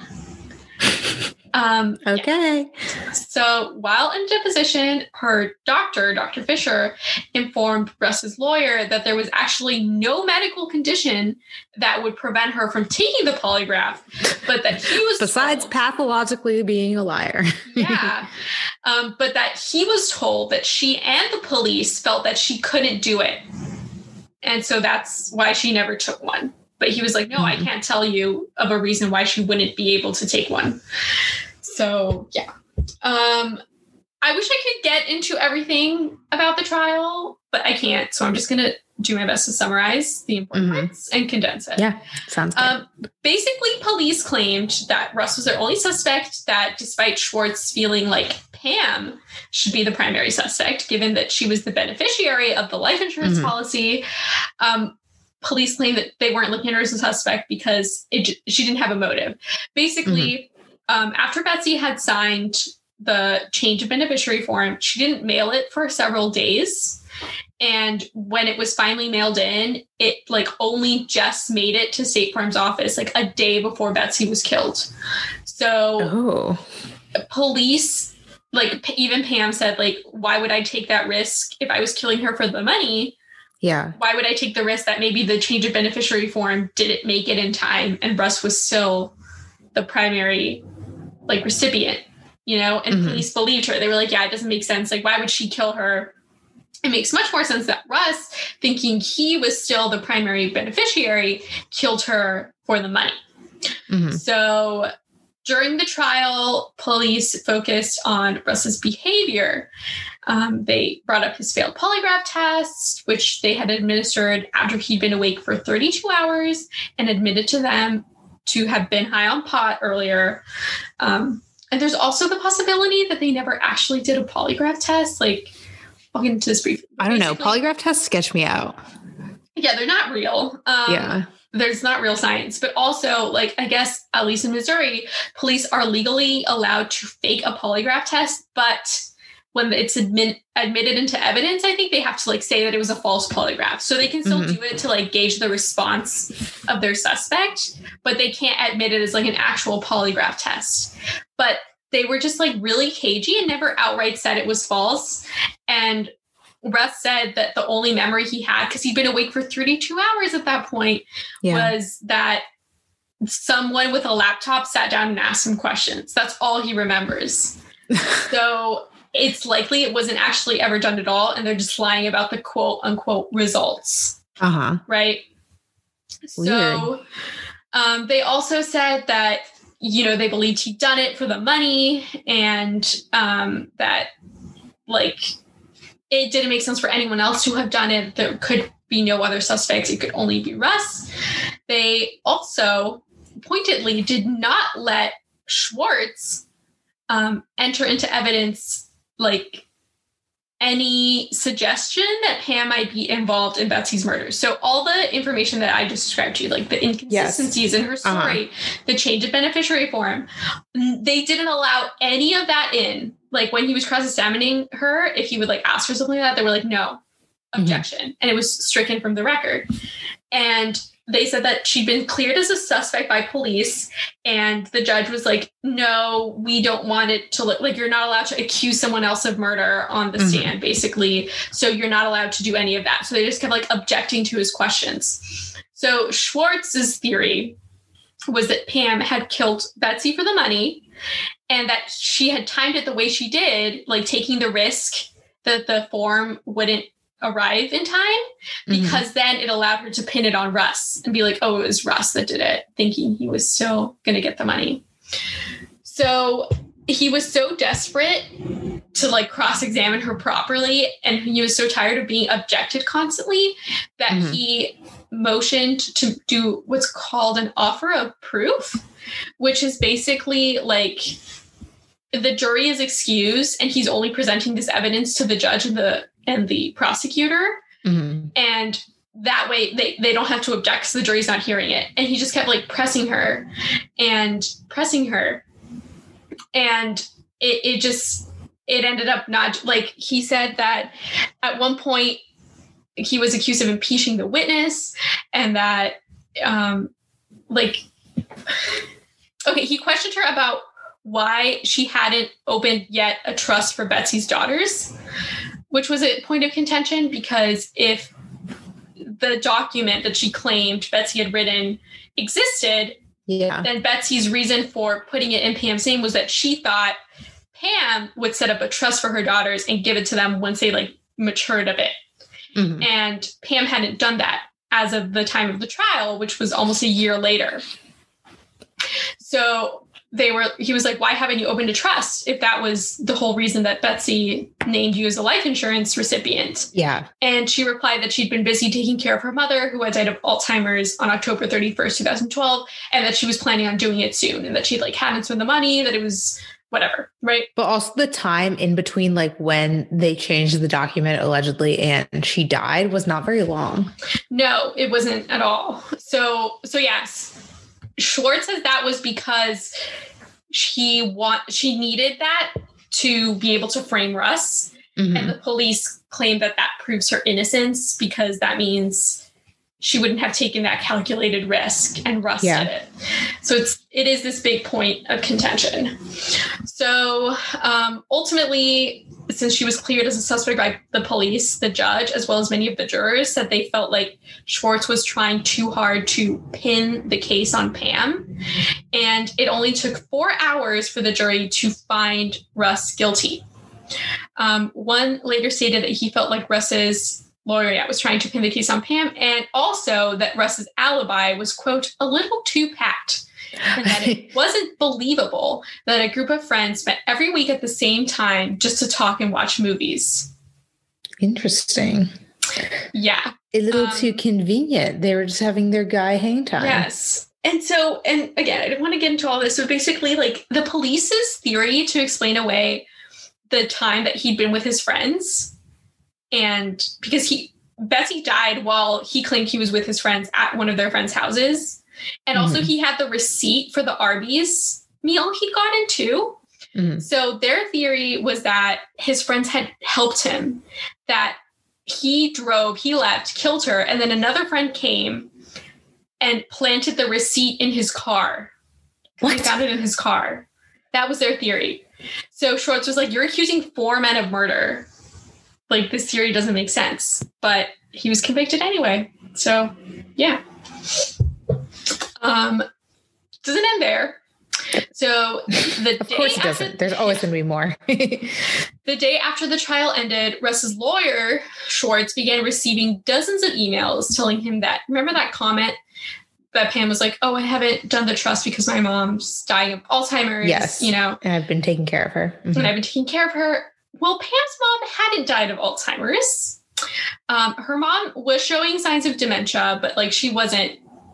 Okay. Yeah. So while in deposition, her doctor, Dr. Fisher, informed Russ's lawyer that there was actually no medical condition that would prevent her from taking the polygraph, but that he was besides pathologically being a liar. Yeah. But that he was told that she and the police felt that she couldn't do it. And so that's why she never took one. But he was like, no, I can't tell you of a reason why she wouldn't be able to take one. So, yeah. I wish I could get into everything about the trial, but I can't. So I'm just going to do my best to summarize the important parts and condense it. Yeah, sounds good. Basically, police claimed that Russ was their only suspect, that despite Schwartz feeling like Pam should be the primary suspect, given that she was the beneficiary of the life insurance policy, police claimed that they weren't looking at her as a suspect because she didn't have a motive. Basically, after Betsy had signed the change of beneficiary form, she didn't mail it for several days. And when it was finally mailed in, it like only just made it to State Farm's office like a day before Betsy was killed. So police, like even Pam said, like, why would I take that risk if I was killing her for the money? Yeah. Why would I take the risk that maybe the change of beneficiary form didn't make it in time and Russ was still the primary like recipient? You know, and police believed her. They were like, yeah, it doesn't make sense. Like, why would she kill her? It makes much more sense that Russ, thinking he was still the primary beneficiary, killed her for the money. So during the trial, police focused on Russ's behavior. They brought up his failed polygraph test, which they had administered after he'd been awake for 32 hours and admitted to them to have been high on pot earlier. And there's also the possibility that they never actually did a polygraph test. Like, I'll get into this briefly. I don't know. Polygraph tests sketch me out. Yeah, they're not real. There's not real science. But also, like, I guess, at least in Missouri, police are legally allowed to fake a polygraph test. But when it's admitted into evidence, I think they have to, like, say that it was a false polygraph. So they can still do it to, like, gauge the response of their suspect. But they can't admit it as, like, an actual polygraph test. But they were just like really cagey and never outright said it was false. And Russ said that the only memory he had, because he'd been awake for 32 hours at that point, was that someone with a laptop sat down and asked him questions. That's all he remembers. So it's likely it wasn't actually ever done at all. And they're just lying about the quote unquote results. Right. Weird. So they also said that, you know, they believed he'd done it for the money and that, like, it didn't make sense for anyone else to have done it. There could be no other suspects. It could only be Russ. They also pointedly did not let Schwartz enter into evidence, like, any suggestion that Pam might be involved in Betsy's murder. So all the information that I just described to you, like the inconsistencies in her story, the change of beneficiary form, they didn't allow any of that in. Like when he was cross-examining her, if he would like ask for something like that, they were like, no, objection. And it was stricken from the record. And they said that she'd been cleared as a suspect by police. And the judge was like, no, we don't want it to look like you're not allowed to accuse someone else of murder on the stand, basically. So you're not allowed to do any of that. So they just kept like objecting to his questions. So Schwartz's theory was that Pam had killed Betsy for the money and that she had timed it the way she did, like taking the risk that the form wouldn't arrive in time, because then it allowed her to pin it on Russ and be like, oh, it was Russ that did it, thinking he was still going to get the money. So he was so desperate to like cross-examine her properly, and he was so tired of being objected constantly, that he motioned to do what's called an offer of proof, which is basically like the jury is excused and he's only presenting this evidence to the judge and the prosecutor. And that way they don't have to object because the jury's not hearing it. And he just kept like pressing her. And it ended up not, like, he said that at one point he was accused of impeaching the witness, and that he questioned her about why she hadn't opened yet a trust for Betsy's daughters, which was a point of contention, because if the document that she claimed Betsy had written existed, then Betsy's reason for putting it in Pam's name was that she thought Pam would set up a trust for her daughters and give it to them once they like matured a bit. And Pam hadn't done that as of the time of the trial, which was almost a year later. So he was like, why haven't you opened a trust if that was the whole reason that Betsy named you as a life insurance recipient? Yeah. And she replied that she'd been busy taking care of her mother, who had died of Alzheimer's on October 31st, 2012, and that she was planning on doing it soon, and that she'd like hadn't spent the money, that it was whatever, right? But also the time in between, like when they changed the document allegedly and she died, was not very long. No, it wasn't at all. So yes. Schwartz says that was because she needed that to be able to frame Russ. Mm-hmm. And the police claimed that proves her innocence, because that means she wouldn't have taken that calculated risk, and Russ did it. So it is this big point of contention. So ultimately, since she was cleared as a suspect by the police, the judge, as well as many of the jurors, said they felt like Schwartz was trying too hard to pin the case on Pam. And it only took 4 hours for the jury to find Russ guilty. One later stated that he felt like Russ's lawyer was trying to pin the case on Pam, and also that Russ's alibi was, quote, a little too pat. And that it wasn't believable that a group of friends met every week at the same time just to talk and watch movies. Interesting. Yeah. A little too convenient. They were just having their guy hang time. Yes. And so, and again, I didn't want to get into all this, but basically, like, the police's theory to explain away the time that he'd been with his friends, and because Betsy died while he claimed he was with his friends at one of their friends' houses. And also he had the receipt for the Arby's meal he'd gotten too. Mm-hmm. So their theory was that his friends had helped him, that he left, killed her, and then another friend came and planted the receipt in his car. What? They found it in his car. That was their theory. So Schwartz was like, you're accusing 4 men of murder. Like, this theory doesn't make sense. But he was convicted anyway. So, yeah. Doesn't end there. So of course it doesn't. There's always going to be more. The day after the trial ended, Russ's lawyer, Schwartz, began receiving dozens of emails telling him that, remember that comment that Pam was like, oh, I haven't done the trust because my mom's dying of Alzheimer's. Yes. You know, and I've been taking care of her. Mm-hmm. And I've been taking care of her. Well, Pam's mom hadn't died of Alzheimer's. Her mom was showing signs of dementia, but like she wasn't,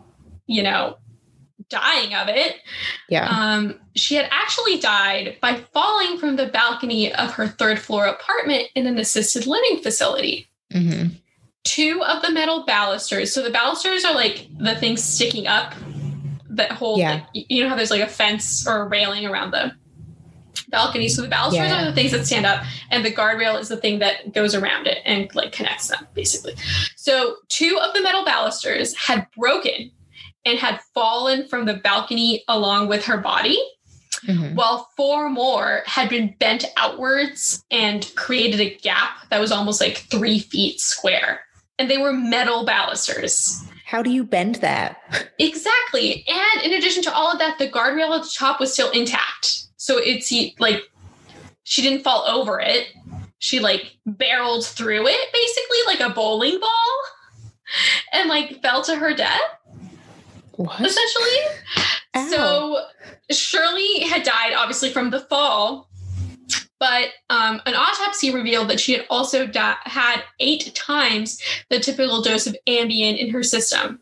dying of it. Yeah. She had actually died by falling from the balcony of her 3rd floor apartment in an assisted living facility. Mm-hmm. 2 of the metal balusters. So the balusters are like the things sticking up that hold, like, you know how there's like a fence or a railing around the balcony. So the balusters are the things that stand up, and the guardrail is the thing that goes around it and like connects them, basically. So 2 of the metal balusters had broken and had fallen from the balcony along with her body, while 4 more had been bent outwards and created a gap that was almost like 3 feet square. And they were metal balusters. How do you bend that? Exactly. And in addition to all of that, the guardrail at the top was still intact. So it's like, she didn't fall over it. She like barreled through it, basically like a bowling ball, and like fell to her death. What? Essentially. Ow. So Shirley had died obviously from the fall, but an autopsy revealed that she had also had 8 times the typical dose of Ambien in her system.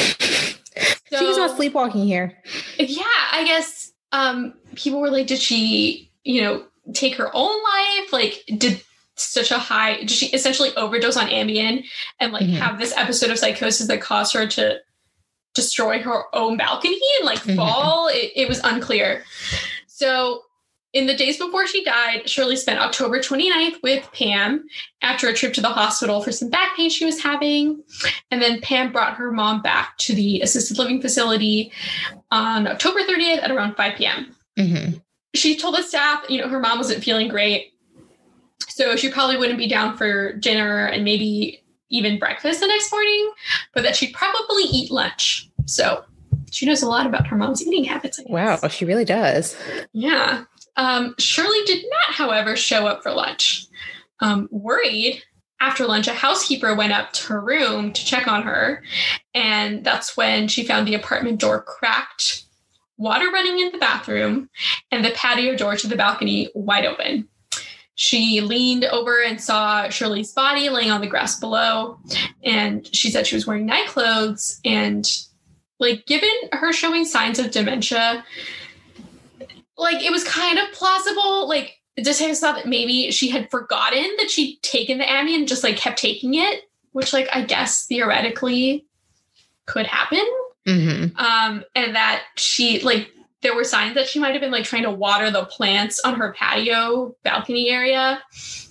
She was not sleepwalking here. Yeah, I guess people were like, did she, take her own life? Like, did she essentially overdose on Ambien and like have this episode of psychosis that caused her to destroy her own balcony and like fall? It was unclear. So in the days before she died, Shirley spent October 29th with Pam after a trip to the hospital for some back pain she was having. And then Pam brought her mom back to the assisted living facility on October 30th at around 5 p.m. Mm-hmm. She told the staff, her mom wasn't feeling great, so she probably wouldn't be down for dinner and maybe even breakfast the next morning, but that she'd probably eat lunch. So she knows a lot about her mom's eating habits, I guess. Wow, she really does. Yeah. Shirley did not, however, show up for lunch. Worried, after lunch, a housekeeper went up to her room to check on her, and that's when she found the apartment door cracked, water running in the bathroom, and the patio door to the balcony wide open. She leaned over and saw Shirley's body laying on the grass below, and she said she was wearing night clothes. And like, given her showing signs of dementia, like, it was kind of plausible. Like, detectives thought that maybe she had forgotten that she'd taken the Ambien and just like kept taking it, which, like, I guess theoretically could happen. And that she, like, there were signs that she might have been like trying to water the plants on her patio balcony area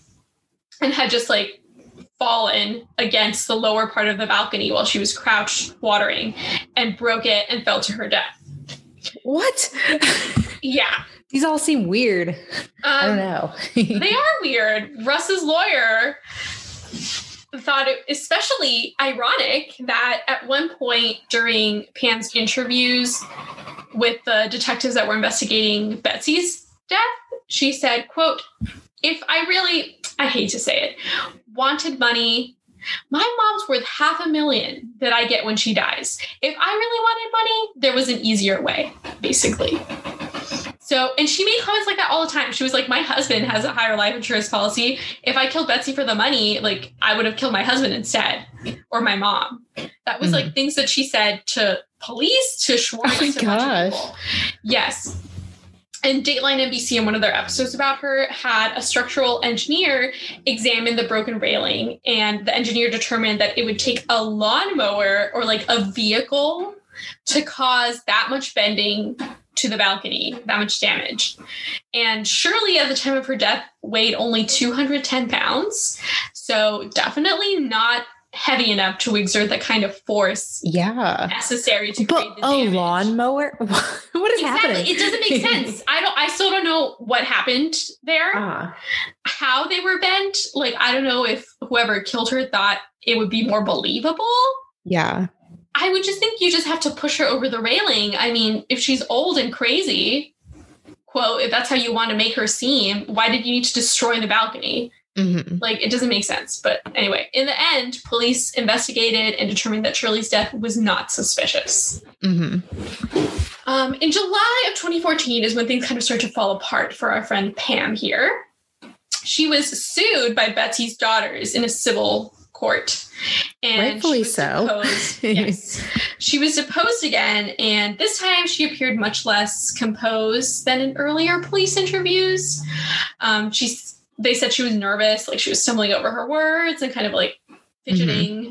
and had just like fallen against the lower part of the balcony while she was crouched watering and broke it and fell to her death. What? Yeah. These all seem weird. I don't know. They are weird. Russ's lawyer thought it especially ironic that at one point during Pam's interviews with the detectives that were investigating Betsy's death, she said, quote, "If I hate to say it, wanted money, my mom's worth $500,000 that I get when she dies. If I really wanted money, there was an easier way," basically. So, and she made comments like that all the time. She was like, my husband has a higher life insurance policy. If I killed Betsy for the money, like, I would have killed my husband instead, or my mom. That was like things that she said to police, to Schwartz. Oh my gosh. People. Yes. And Dateline NBC, in one of their episodes about her, had a structural engineer examine the broken railing. And the engineer determined that it would take a lawnmower or like a vehicle to cause that much bending to the balcony, that much damage. And Shirley, at the time of her death, weighed only 210 pounds. So definitely not heavy enough to exert the kind of force necessary to create the damage. A lawnmower? What is happening? It doesn't make sense. I still don't know what happened there. How they were bent. Like, I don't know if whoever killed her thought it would be more believable. Yeah. I would just think you just have to push her over the railing. I mean, if she's old and crazy, quote, if that's how you want to make her seem, why did you need to destroy the balcony? Like, it doesn't make sense. But anyway, in the end, police investigated and determined that Shirley's death was not suspicious. In July of 2014 is when things kind of start to fall apart for our friend Pam here. She was sued by Betsy's daughters in a civil court. And rightfully so. Yes. She was deposed again, and this time she appeared much less composed than in earlier police interviews. They said she was nervous, like she was stumbling over her words and kind of like fidgeting.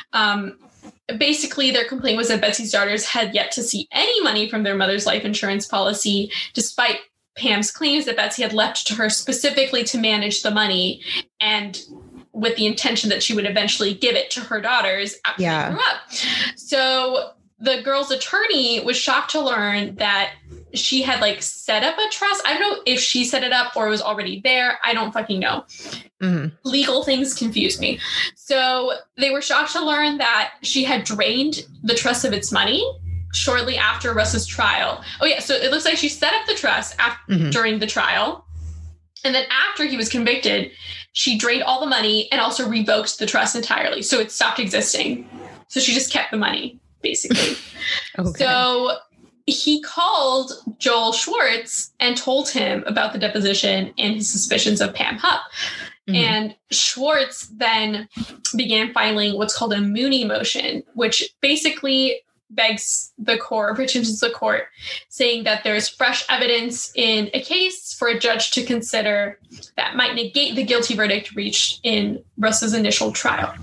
Basically, their complaint was that Betsy's daughters had yet to see any money from their mother's life insurance policy, despite Pam's claims that Betsy had left to her specifically to manage the money and with the intention that she would eventually give it to her daughters after they grew up. So the girl's attorney was shocked to learn that she had like set up a trust. I don't know if she set it up or it was already there. I don't fucking know. Legal things confuse me. So they were shocked to learn that she had drained the trust of its money shortly after Russ's trial. Oh yeah. So it looks like she set up the trust during the trial. And then after he was convicted, she drained all the money and also revoked the trust entirely. So it stopped existing. So she just kept the money, basically. So he called Joel Schwartz and told him about the deposition and his suspicions of Pam Hupp. And Schwartz then began filing what's called a Mooney motion, which basically begs the court, petitions the court, saying that there's fresh evidence in a case for a judge to consider that might negate the guilty verdict reached in Russ's initial trial.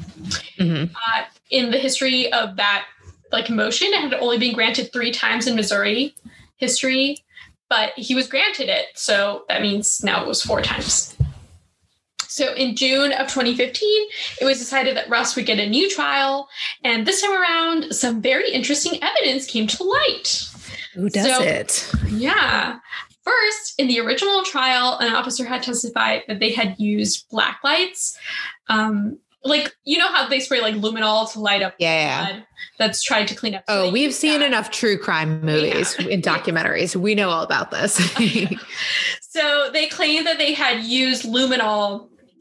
In the history of that like motion, it had only been granted 3 times in Missouri history, but he was granted it. So that means now it was 4 times. So in June of 2015, it was decided that Russ would get a new trial. And this time around, some very interesting evidence came to light. Who does it? Yeah. First, in the original trial, an officer had testified that they had used black lights. Like, you know how they spray like luminol to light up blood that's tried to clean up. So we've seen enough true crime movies and documentaries. We know all about this. So they claimed that they had used luminol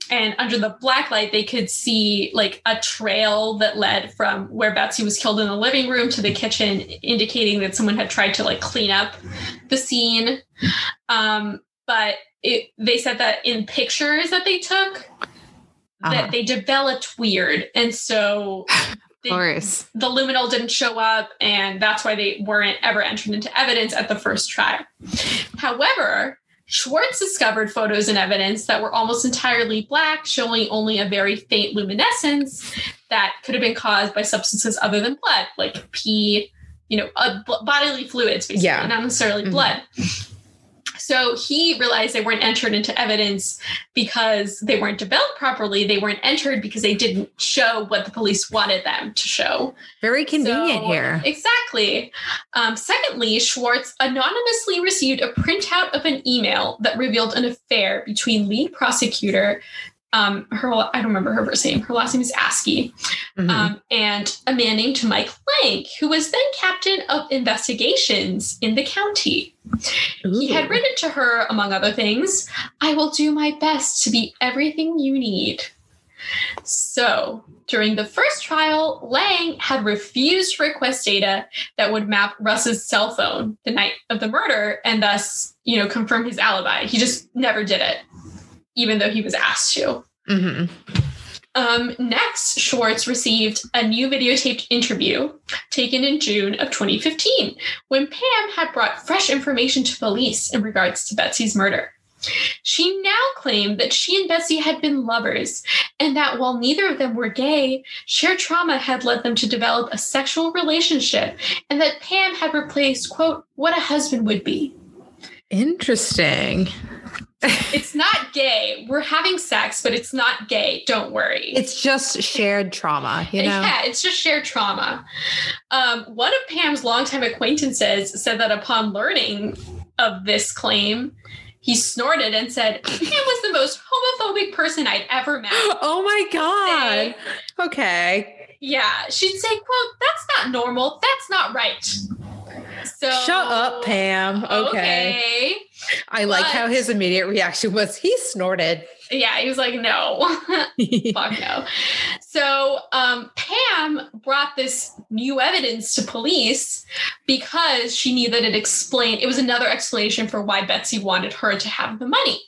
And under the black light, they could see like a trail that led from where Betsy was killed in the living room to the kitchen, indicating that someone had tried to like clean up the scene. But they said that in pictures that they took, that they developed weird. And so of course, the luminol didn't show up, and that's why they weren't ever entered into evidence at the first trial. However, Schwartz discovered photos and evidence that were almost entirely black, showing only a very faint luminescence that could have been caused by substances other than blood, like pee, bodily fluids, basically, not necessarily blood. So he realized they weren't entered into evidence because they weren't developed properly. They weren't entered because they didn't show what the police wanted them to show. Very convenient here. Exactly. Secondly, Schwartz anonymously received a printout of an email that revealed an affair between lead prosecutor, I don't remember her first name. Her last name is Askey. And a man named Mike Lang, who was then captain of investigations in the county. Ooh. He had written to her, among other things, "I will do my best to be everything you need." So during the first trial, Lang had refused to request data that would map Russ's cell phone the night of the murder and thus, confirm his alibi. He just never did it, even though he was asked to. Next, Schwartz received a new videotaped interview taken in June of 2015, when Pam had brought fresh information to police in regards to Betsy's murder. She now claimed that she and Betsy had been lovers, and that while neither of them were gay, shared trauma had led them to develop a sexual relationship, and that Pam had replaced, quote, what a husband would be. Interesting. It's not gay. We're having sex, but it's not gay. Don't worry. It's just shared trauma, Yeah, it's just shared trauma. One of Pam's longtime acquaintances said that upon learning of this claim, he snorted and said, Pam was the most homophobic person I'd ever met. Oh my God. Okay. Yeah. She'd say, quote, "That's not normal. That's not right." So shut up, Pam. Okay. I like how his immediate reaction was he snorted. Yeah, he was like, no. Fuck no. So Pam brought this new evidence to police because she knew that it was another explanation for why Betsy wanted her to have the money.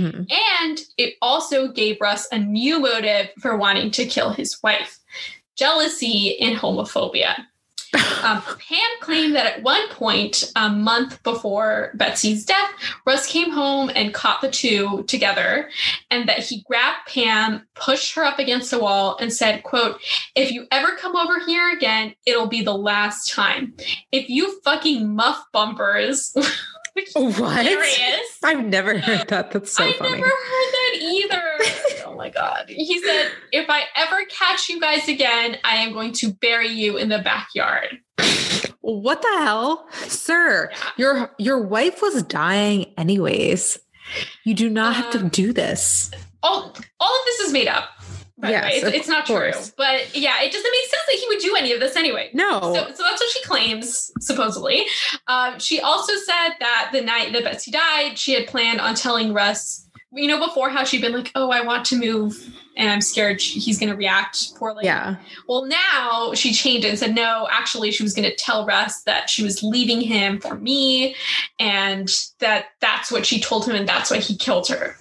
And it also gave Russ a new motive for wanting to kill his wife: jealousy and homophobia. Pam claimed that at one point, a month before Betsy's death, Russ came home and caught the two together, and that he grabbed Pam, pushed her up against the wall, and said, quote, "If you ever come over here again, it'll be the last time. If you fucking muff bumpers." What? Hilarious. I've never heard that. That's so funny. I never heard that either. Oh my God. He said, "If I ever catch you guys again, I am going to bury you in the backyard." What the hell? Sir, your wife was dying anyways. You do not have to do this. All of this is made up. Yes, it's not true. But yeah, it doesn't make sense that he would do any of this anyway. No. So that's what she claims, supposedly. She also said that the night that Betsy died, she had planned on telling Russ, before how she'd been like, "Oh, I want to move and I'm scared he's going to react poorly." Yeah. Well, now she changed it and said, no, actually she was going to tell Russ that she was leaving him for me, and that's what she told him, and that's why he killed her.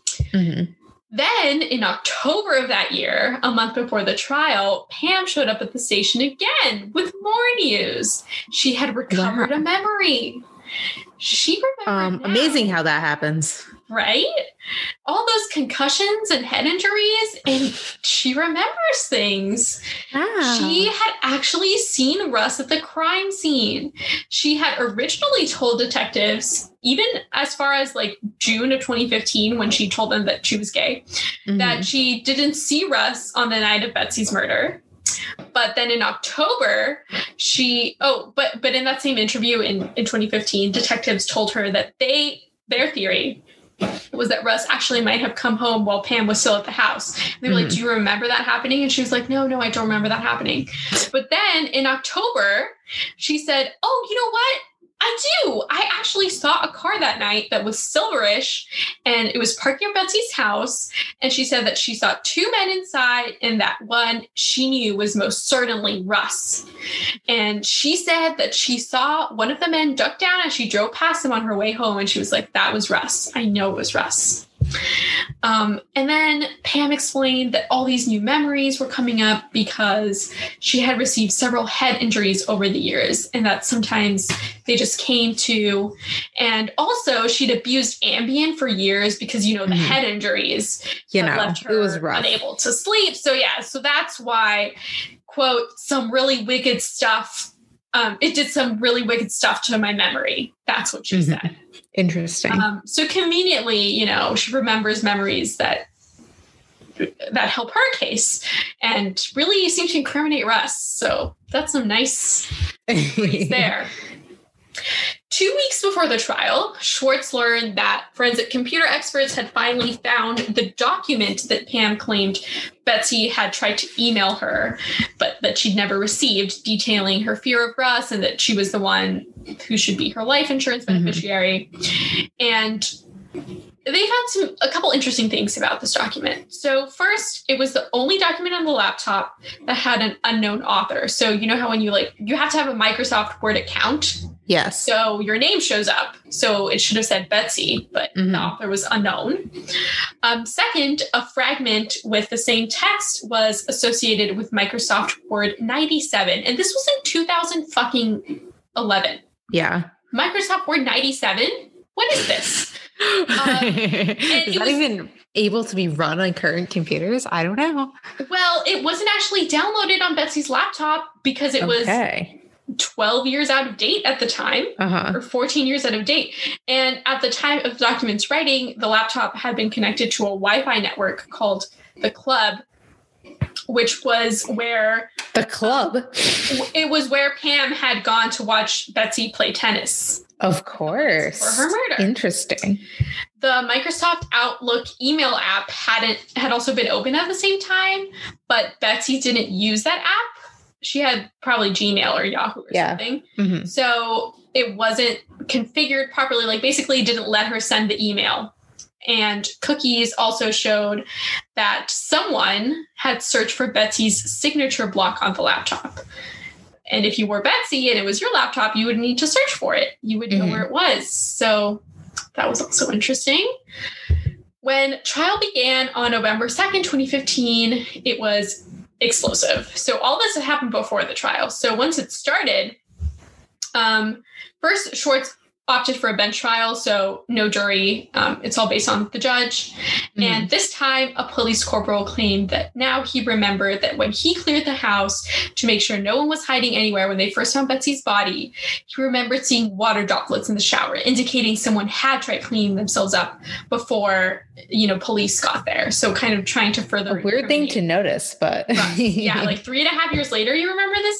Then in October of that year, a month before the trial, Pam showed up at the station again with more news. She had recovered a memory. She remembered now. Amazing how that happens. Right? All those concussions and head injuries, and she remembers things. Wow. She had actually seen Russ at the crime scene. She had originally told detectives, even as far as like June of 2015, when she told them that she was gay, that she didn't see Russ on the night of Betsy's murder. But then in October, but in that same interview in 2015, detectives told her that their theory was that Russ actually might have come home while Pam was still at the house. And they were like, "Do you remember that happening?" And she was like, no, I don't remember that happening. But then in October, she said, "Oh, you know what? I do. I actually saw a car that night that was silverish, and it was parking at Betsy's house. And she said that she saw two men inside, and that one she knew was most certainly Russ. And she said that she saw one of the men duck down as she drove past him on her way home, and she was like, that was Russ. I know it was Russ. And then Pam explained that all these new memories were coming up because she had received several head injuries over the years, and that sometimes they just came to. And also, she'd abused Ambien for years because, the head injuries left her it was rough. Unable to sleep. So that's why, quote, some really wicked stuff. It did some really wicked stuff to my memory. That's what she said. Interesting. So conveniently, she remembers memories that help her case and really seem to incriminate Russ. So that's some nice there. 2 weeks before the trial, Schwartz learned that forensic computer experts had finally found the document that Pam claimed Betsy had tried to email her, but that she'd never received, detailing her fear of Russ and that she was the one who should be her life insurance beneficiary. And they found a couple interesting things about this document. So first, it was the only document on the laptop that had an unknown author. So you know how when you have to have a Microsoft Word account? Yes. So your name shows up. So it should have said Betsy, but the author was unknown. Second, a fragment with the same text was associated with Microsoft Word 97. And this was in 2011. Yeah. Microsoft Word 97? What is this? Is that even able to be run on current computers? I don't know. Well, it wasn't actually downloaded on Betsy's laptop because it was 12 years out of date at the time, or 14 years out of date. And at the time of the document's writing, the laptop had been connected to a Wi-Fi network called The Club, which was where... The Club? It was where Pam had gone to watch Betsy play tennis. Of course. For her murder. Interesting. The Microsoft Outlook email app had also been open at the same time, but Betsy didn't use that app. She had probably Gmail or Yahoo or something. Mm-hmm. So it wasn't configured properly, basically didn't let her send the email. And cookies also showed that someone had searched for Betsy's signature block on the laptop. And if you were Betsy and it was your laptop, you would need to search for it. You would know where it was. So that was also interesting. When trial began on November 2nd, 2015, it was explosive. So all this had happened before the trial. So once it started, first Schwartz opted for a bench trial, so no jury. It's all based on the judge. And this time, a police corporal claimed that now he remembered that when he cleared the house to make sure no one was hiding anywhere when they first found Betsy's body, he remembered seeing water droplets in the shower, indicating someone had tried cleaning themselves up before, police got there. So kind of trying to further... A weird thing to notice, but... Yeah, 3.5 years later, you remember this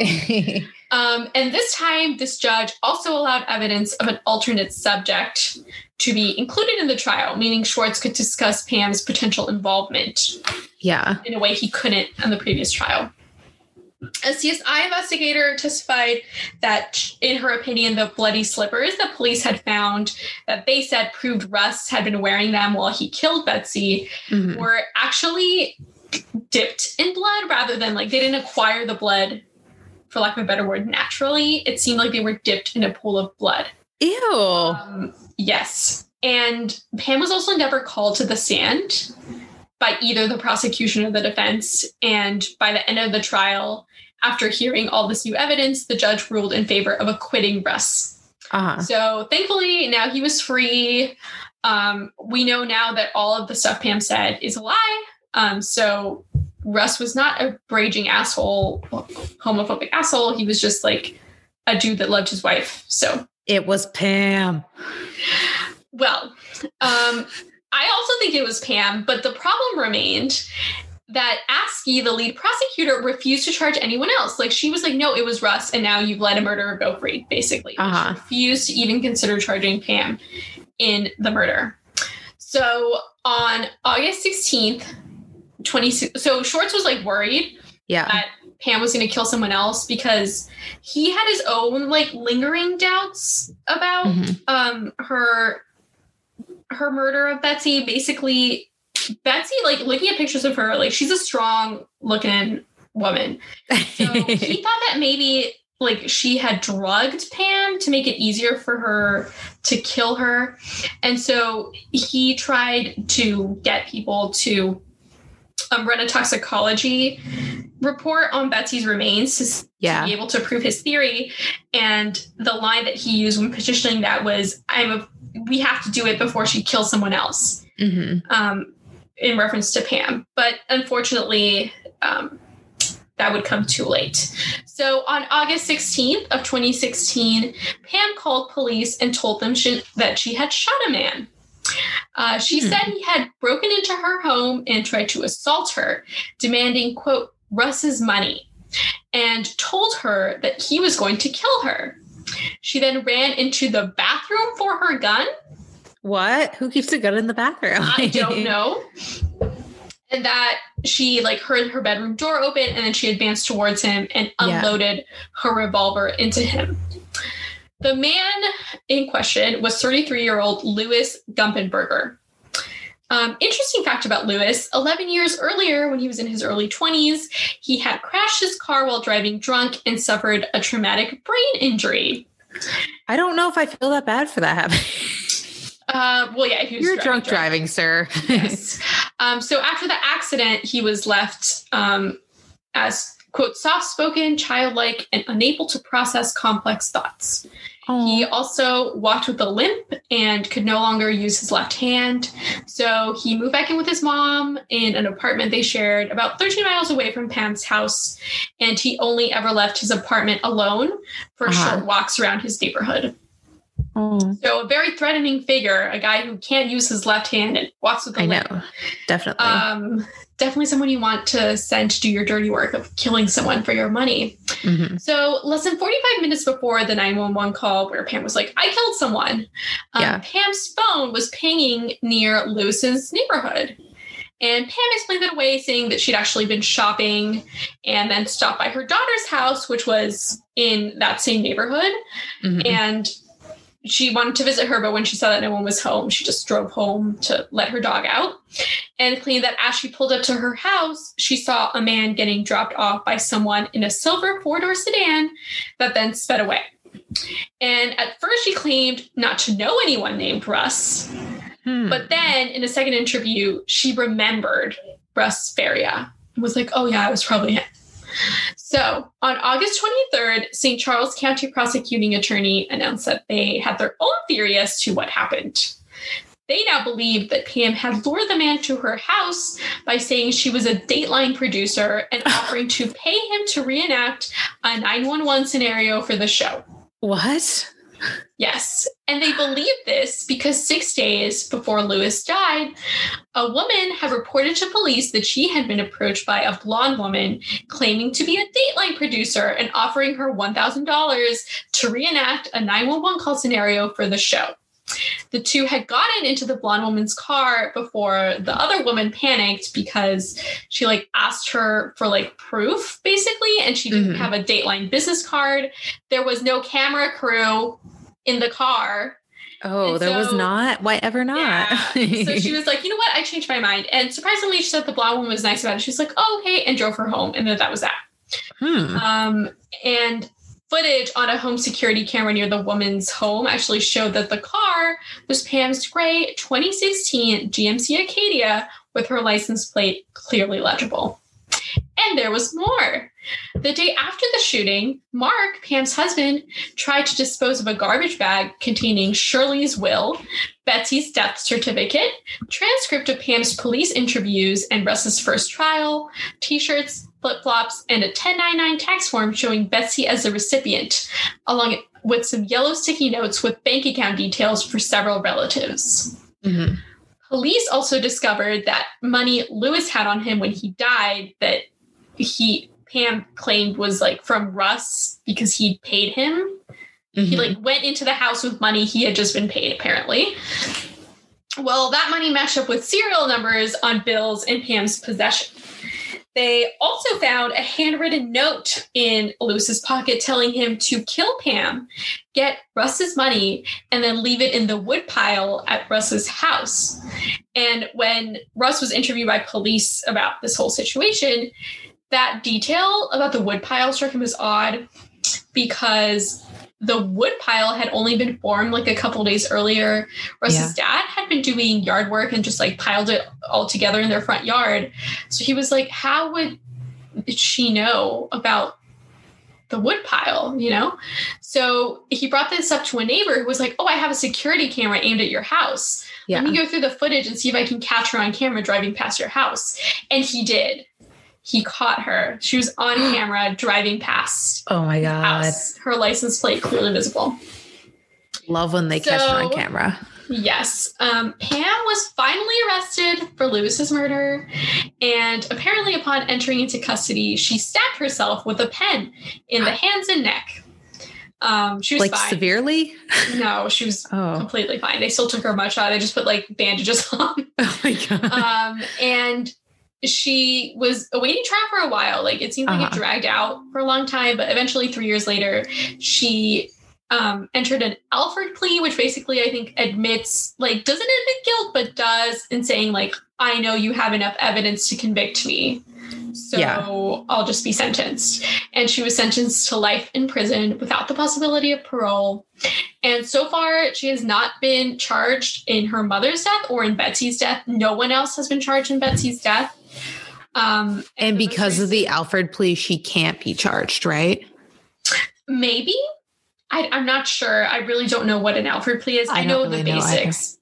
now? And this time, this judge also allowed evidence of an alternate subject to be included in the trial, meaning Schwartz could discuss Pam's potential involvement in a way he couldn't in the previous trial. A CSI investigator testified that, in her opinion, the bloody slippers the police had found that they said proved Russ had been wearing them while he killed Betsy were actually dipped in blood rather than they didn't acquire the blood, for lack of a better word, naturally. It seemed like they were dipped in a pool of blood. Ew. Yes. And Pam was also never called to the stand by either the prosecution or the defense. And by the end of the trial, after hearing all this new evidence, the judge ruled in favor of acquitting Russ. So thankfully, now he was free. We know now that all of the stuff Pam said is a lie. So Russ was not a raging asshole, homophobic asshole. He was just a dude that loved his wife. So it was Pam. Well, I also think it was Pam, but the problem remained that Askey, the lead prosecutor, refused to charge anyone else. She was like, no, it was Russ, and now you've let a murderer go free, basically. She refused to even consider charging Pam in the murder. So on August 16th, so Schwartz was worried that Pam was going to kill someone else because he had his own like lingering doubts about her murder of Betsy. Basically, Betsy, like looking at pictures of her, like she's a strong looking woman. So he thought that maybe like she had drugged Pam to make it easier for her to kill her. And so he tried to get people to run a toxicology report on Betsy's remains to be able to prove his theory. And the line that he used when petitioning that was, we have to do it before she kills someone else, in reference to Pam. But unfortunately, that would come too late. So on August 16th of 2016, Pam called police and told them that she had shot a man. She said he had broken into her home and tried to assault her, demanding, quote, Russ's money, and told her that he was going to kill her. She then ran into the bathroom for her gun. What? Who keeps a gun in the bathroom? I don't know. And that she like heard her bedroom door open, and then she advanced towards him and unloaded her revolver into him. The man in question was 33-year-old Louis Gumpenberger. Interesting fact about Louis, 11 years earlier, when he was in his early 20s, he had crashed his car while driving drunk and suffered a traumatic brain injury. I don't know if I feel that bad for that happening. Well, yeah, he was You're drunk driving, sir. Yes. So after the accident, he was left as, quote, soft-spoken, childlike, and unable to process complex thoughts. Oh. He also walked with a limp and could no longer use his left hand. So he moved back in with his mom in an apartment they shared about 13 miles away from Pam's house. And he only ever left his apartment alone for short walks around his neighborhood. Oh. So a very threatening figure, a guy who can't use his left hand and walks with a limp. I know, definitely. Definitely someone you want to send to do your dirty work of killing someone for your money. Mm-hmm. So less than 45 minutes before the 911 call where Pam was like, I killed someone, Pam's phone was pinging near Lewis's neighborhood. And Pam explained it away, saying that she'd actually been shopping and then stopped by her daughter's house, which was in that same neighborhood. Mm-hmm. And she wanted to visit her, but when she saw that no one was home, she just drove home to let her dog out, and claimed that as she pulled up to her house, she saw a man getting dropped off by someone in a silver four-door sedan that then sped away. And at first she claimed not to know anyone named Russ, but then in a second interview, she remembered Russ Faria and was like, oh yeah, it was probably him. So on August 23rd, St. Charles County prosecuting attorney announced that they had their own theory as to what happened. They now believed that Pam had lured the man to her house by saying she was a Dateline producer and offering to pay him to reenact a 911 scenario for the show. What? Yes. And they believed this because 6 days before Louis died, a woman had reported to police that she had been approached by a blonde woman claiming to be a Dateline producer and offering her $1,000 to reenact a 911 call scenario for the show. The two had gotten into the blonde woman's car before the other woman panicked because she asked her for proof basically, and she didn't have a Dateline business card. There was no camera crew in the car. Oh, there was not? Why ever not? Yeah. So she was like, you know what? I changed my mind. And surprisingly, she said the blonde woman was nice about it. She was like, oh, okay, and drove her home. And then that was that. And footage on a home security camera near the woman's home actually showed that the car was Pam's gray 2016 GMC Acadia with her license plate clearly legible. And there was more. The day after the shooting, Mark, Pam's husband, tried to dispose of a garbage bag containing Shirley's will, Betsy's death certificate, transcript of Pam's police interviews and Russ's first trial, T-shirts, flip-flops, and a 1099 tax form showing Betsy as the recipient, along with some yellow sticky notes with bank account details for several relatives. Mm-hmm. Police also discovered that money Louis had on him when he died that Pam claimed was from Russ because he paid him. Mm-hmm. He went into the house with money he had just been paid, apparently. Well, that money matched up with serial numbers on bills in Pam's possession. They also found a handwritten note in Lewis's pocket telling him to kill Pam, get Russ's money, and then leave it in the woodpile at Russ's house. And when Russ was interviewed by police about this whole situation, that detail about the woodpile struck him as odd because the woodpile had only been formed like a couple days earlier. Russ's dad had been doing yard work and just like piled it all together in their front yard. So he was like, how would she know about the woodpile, you know? So he brought this up to a neighbor who was like, oh, I have a security camera aimed at your house. Let me go through the footage and see if I can catch her on camera driving past your house. And he did. He caught her. She was on camera driving past. Oh my God. House. Her license plate clearly visible. Love when they catch her on camera. Yes. Pam was finally arrested for Lewis's murder. And apparently upon entering into custody, she stabbed herself with a pen in the hands and neck. She was fine. Severely? No, she was completely fine. They still took her mugshot. They just put like bandages on. Oh my God. And she was awaiting trial for a while. Like it seemed like it dragged out for a long time, but eventually 3 years later, she entered an Alford plea, which basically I think admits, like doesn't admit guilt, but does in saying like, I know you have enough evidence to convict me. So I'll just be sentenced. And she was sentenced to life in prison without the possibility of parole. And so far, she has not been charged in her mother's death or in Betsy's death. No one else has been charged in Betsy's death. And because of the Alford plea, she can't be charged, right? Maybe. I'm not sure. I really don't know what an Alford plea is. I know the basics.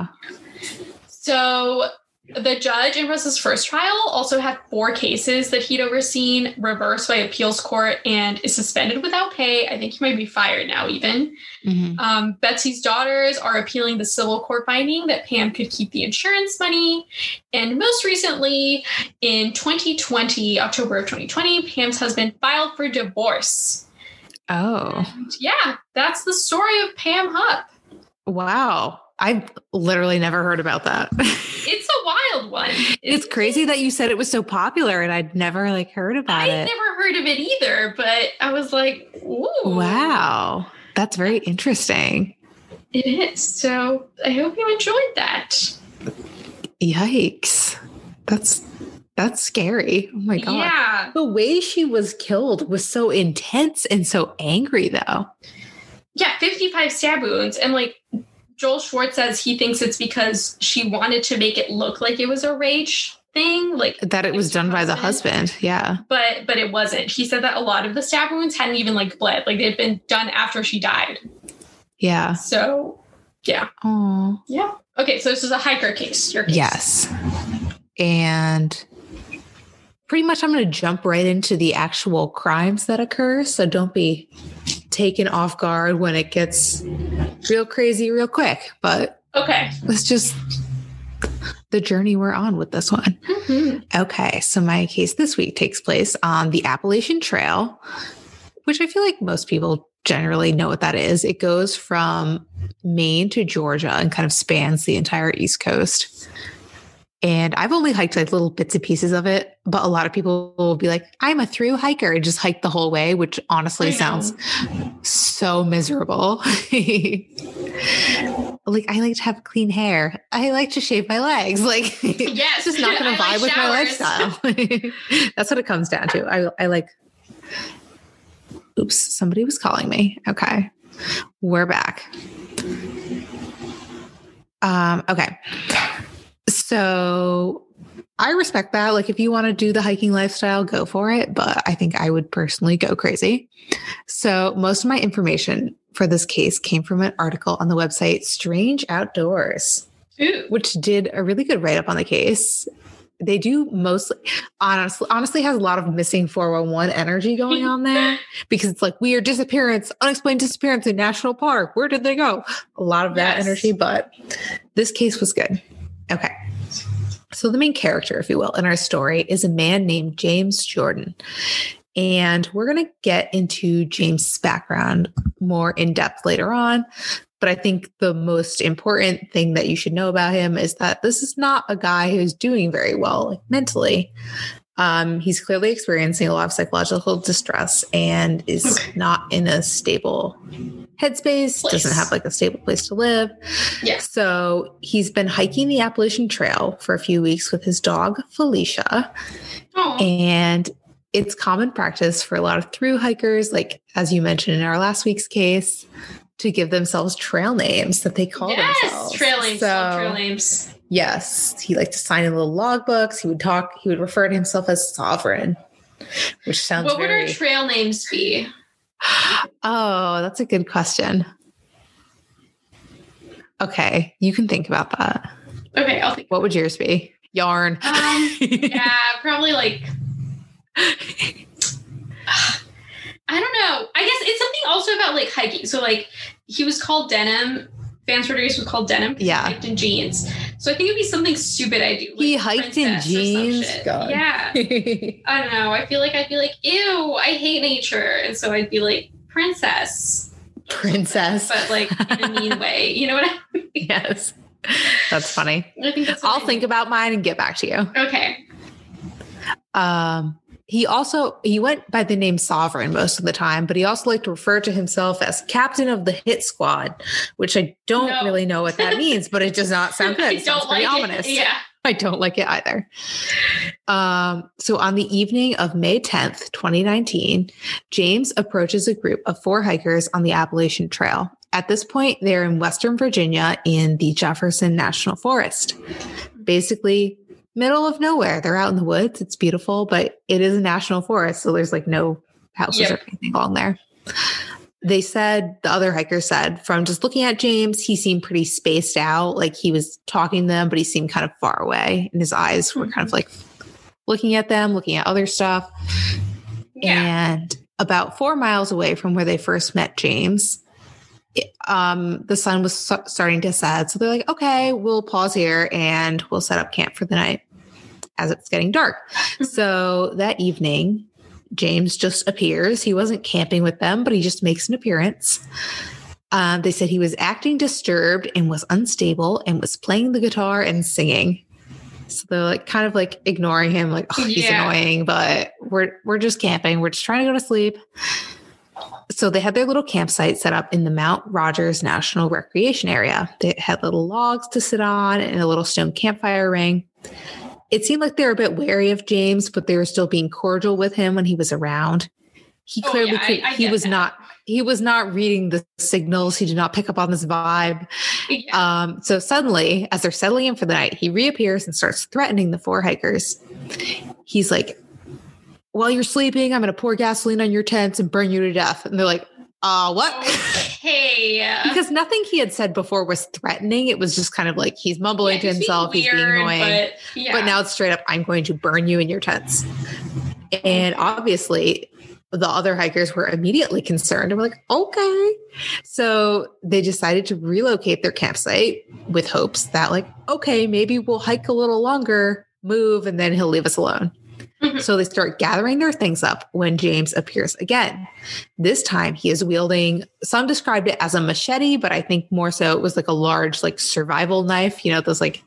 So the judge in Russ's first trial also had 4 cases that he'd overseen, reversed by appeals court, and is suspended without pay. I think he might be fired now even. Betsy's daughters are appealing the civil court finding that Pam could keep the insurance money. And most recently, in 2020, October of 2020, Pam's husband filed for divorce. Oh. And yeah, that's the story of Pam Hupp. Wow. I've literally never heard about that. It's a wild one. It's crazy that you said it was so popular and I'd never like heard about it. I'd never heard of it either, but I was like, ooh. Wow. That's very interesting. It is. So I hope you enjoyed that. Yikes. That's scary. Oh my God. Yeah. The way she was killed was so intense and so angry though. Yeah. 55 stab wounds. And like, Joel Schwartz says he thinks it's because she wanted to make it look like it was a rage thing, like that it was done by the husband. Yeah. But it wasn't. He said that a lot of the stab wounds hadn't even like bled. Like they'd been done after she died. Yeah. So yeah. Oh. Yeah. Okay. So this is a hiker case. Your case. Yes. And pretty much I'm going to jump right into the actual crimes that occur. So don't be taken off guard when it gets real crazy real quick. But okay, it's just the journey we're on with this one. Okay. So my case this week takes place on the Appalachian Trail, which I feel like most people generally know what that is. It goes from Maine to Georgia and kind of spans the entire East Coast. And I've only hiked like little bits and pieces of it, but a lot of people will be like, I'm a through hiker and just hike the whole way, which honestly sounds so miserable. Like, I like to have clean hair. I like to shave my legs. Like, yes, it's just not going to vibe with my lifestyle. That's what it comes down to. I like, oops, somebody was calling me. Okay. We're back. Okay. So I respect that. Like, if you want to do the hiking lifestyle, go for it. But I think I would personally go crazy. So most of my information for this case came from an article on the website Strange Outdoors, which did a really good write-up on the case. They do mostly, honestly has a lot of missing 411 energy going on there because it's like weird disappearance, unexplained disappearance in National Park. Where did they go? A lot of that energy, but this case was good. Okay. So the main character, if you will, in our story is a man named James Jordan. And we're going to get into James' background more in depth later on. But I think the most important thing that you should know about him is that this is not a guy who's doing very well, like mentally. He's clearly experiencing a lot of psychological distress and is not in a stable headspace, doesn't have like a stable place to live. Yeah. So he's been hiking the Appalachian Trail for a few weeks with his dog, Felicia. Aww. And it's common practice for a lot of thru hikers, like as you mentioned in our last week's case, to give themselves trail names that they call themselves. Yes, trail names. Love trail names. Yes, he liked to sign in little logbooks. He would refer to himself as Sovereign, which sounds What would our trail names be? Oh, that's a good question. Okay, you can think about that. Okay, I'll think. What would yours be? Yarn. Yeah, probably like I don't know. I guess it's something also about like hiking. So like he was called Denim. Vance Rodriguez was called Denim. Yeah. He hiked in jeans. So I think it'd be something stupid I do. Like he hiked in jeans. God. Yeah. I don't know. I feel like I'd be like, ew, I hate nature. And so I'd be like, princess. But like in a mean way. You know what I mean? Yes. That's funny. I think that's I'll think about mine and get back to you. Okay. He went by the name Sovereign most of the time, but he also liked to refer to himself as captain of the hit squad, which I don't really know what that means, but it does not sound good. It sounds pretty ominous. Yeah. I don't like it either. So on the evening of May 10th, 2019, James approaches a group of 4 hikers on the Appalachian Trail. At this point, they're in Western Virginia in the Jefferson National Forest. Basically, middle of nowhere. They're out in the woods. It's beautiful, but it is a national forest. So there's like no houses or anything along there. The other hikers said, from just looking at James, he seemed pretty spaced out. Like he was talking to them, but he seemed kind of far away. And his eyes were kind of like looking at them, looking at other stuff. Yeah. And about 4 miles away from where they first met James, the sun was starting to set. So they're like, okay, we'll pause here and we'll set up camp for the night as it's getting dark. So that evening, James just appears. He wasn't camping with them, but he just makes an appearance. They said he was acting disturbed and was unstable and was playing the guitar and singing. So they're like kind of like ignoring him, like, oh, he's annoying, but we're just camping. We're just trying to go to sleep. So they had their little campsite set up in the Mount Rogers National Recreation Area. They had little logs to sit on and a little stone campfire ring. It seemed like they were a bit wary of James, but they were still being cordial with him when he was around. He clearly he was not reading the signals. He did not pick up on this vibe. Yeah. So suddenly, as they're settling in for the night, he reappears and starts threatening the 4 hikers. He's like, while you're sleeping, I'm going to pour gasoline on your tents and burn you to death. And they're like, what? Okay. Because nothing he had said before was threatening. It was just kind of like he's mumbling to himself. He's being annoying. But now it's straight up, I'm going to burn you in your tents. And obviously, the other hikers were immediately concerned and were like, okay. So they decided to relocate their campsite with hopes that like, okay, maybe we'll hike a little longer, move, and then he'll leave us alone. So they start gathering their things up when James appears again. This time he is wielding, some described it as a machete, but I think more so it was like a large like survival knife, you know, those like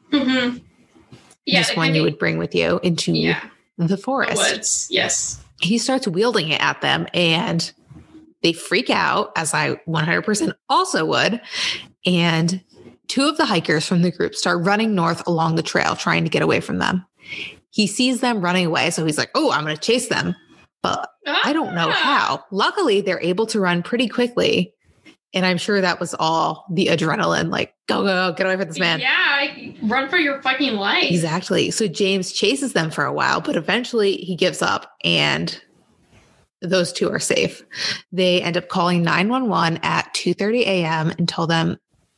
just one you would bring with you into the forest. The woods. Yes. He starts wielding it at them and they freak out, as I 100% also would. And 2 of the hikers from the group start running north along the trail, trying to get away from them. He sees them running away, so he's like, oh, I'm going to chase them. But I don't know how. Luckily, they're able to run pretty quickly. And I'm sure that was all the adrenaline, like, go, get away from this man. Yeah, run for your fucking life. Exactly. So James chases them for a while, but eventually he gives up and those 2 are safe. They end up calling 911 at 2:30 a.m. and tell the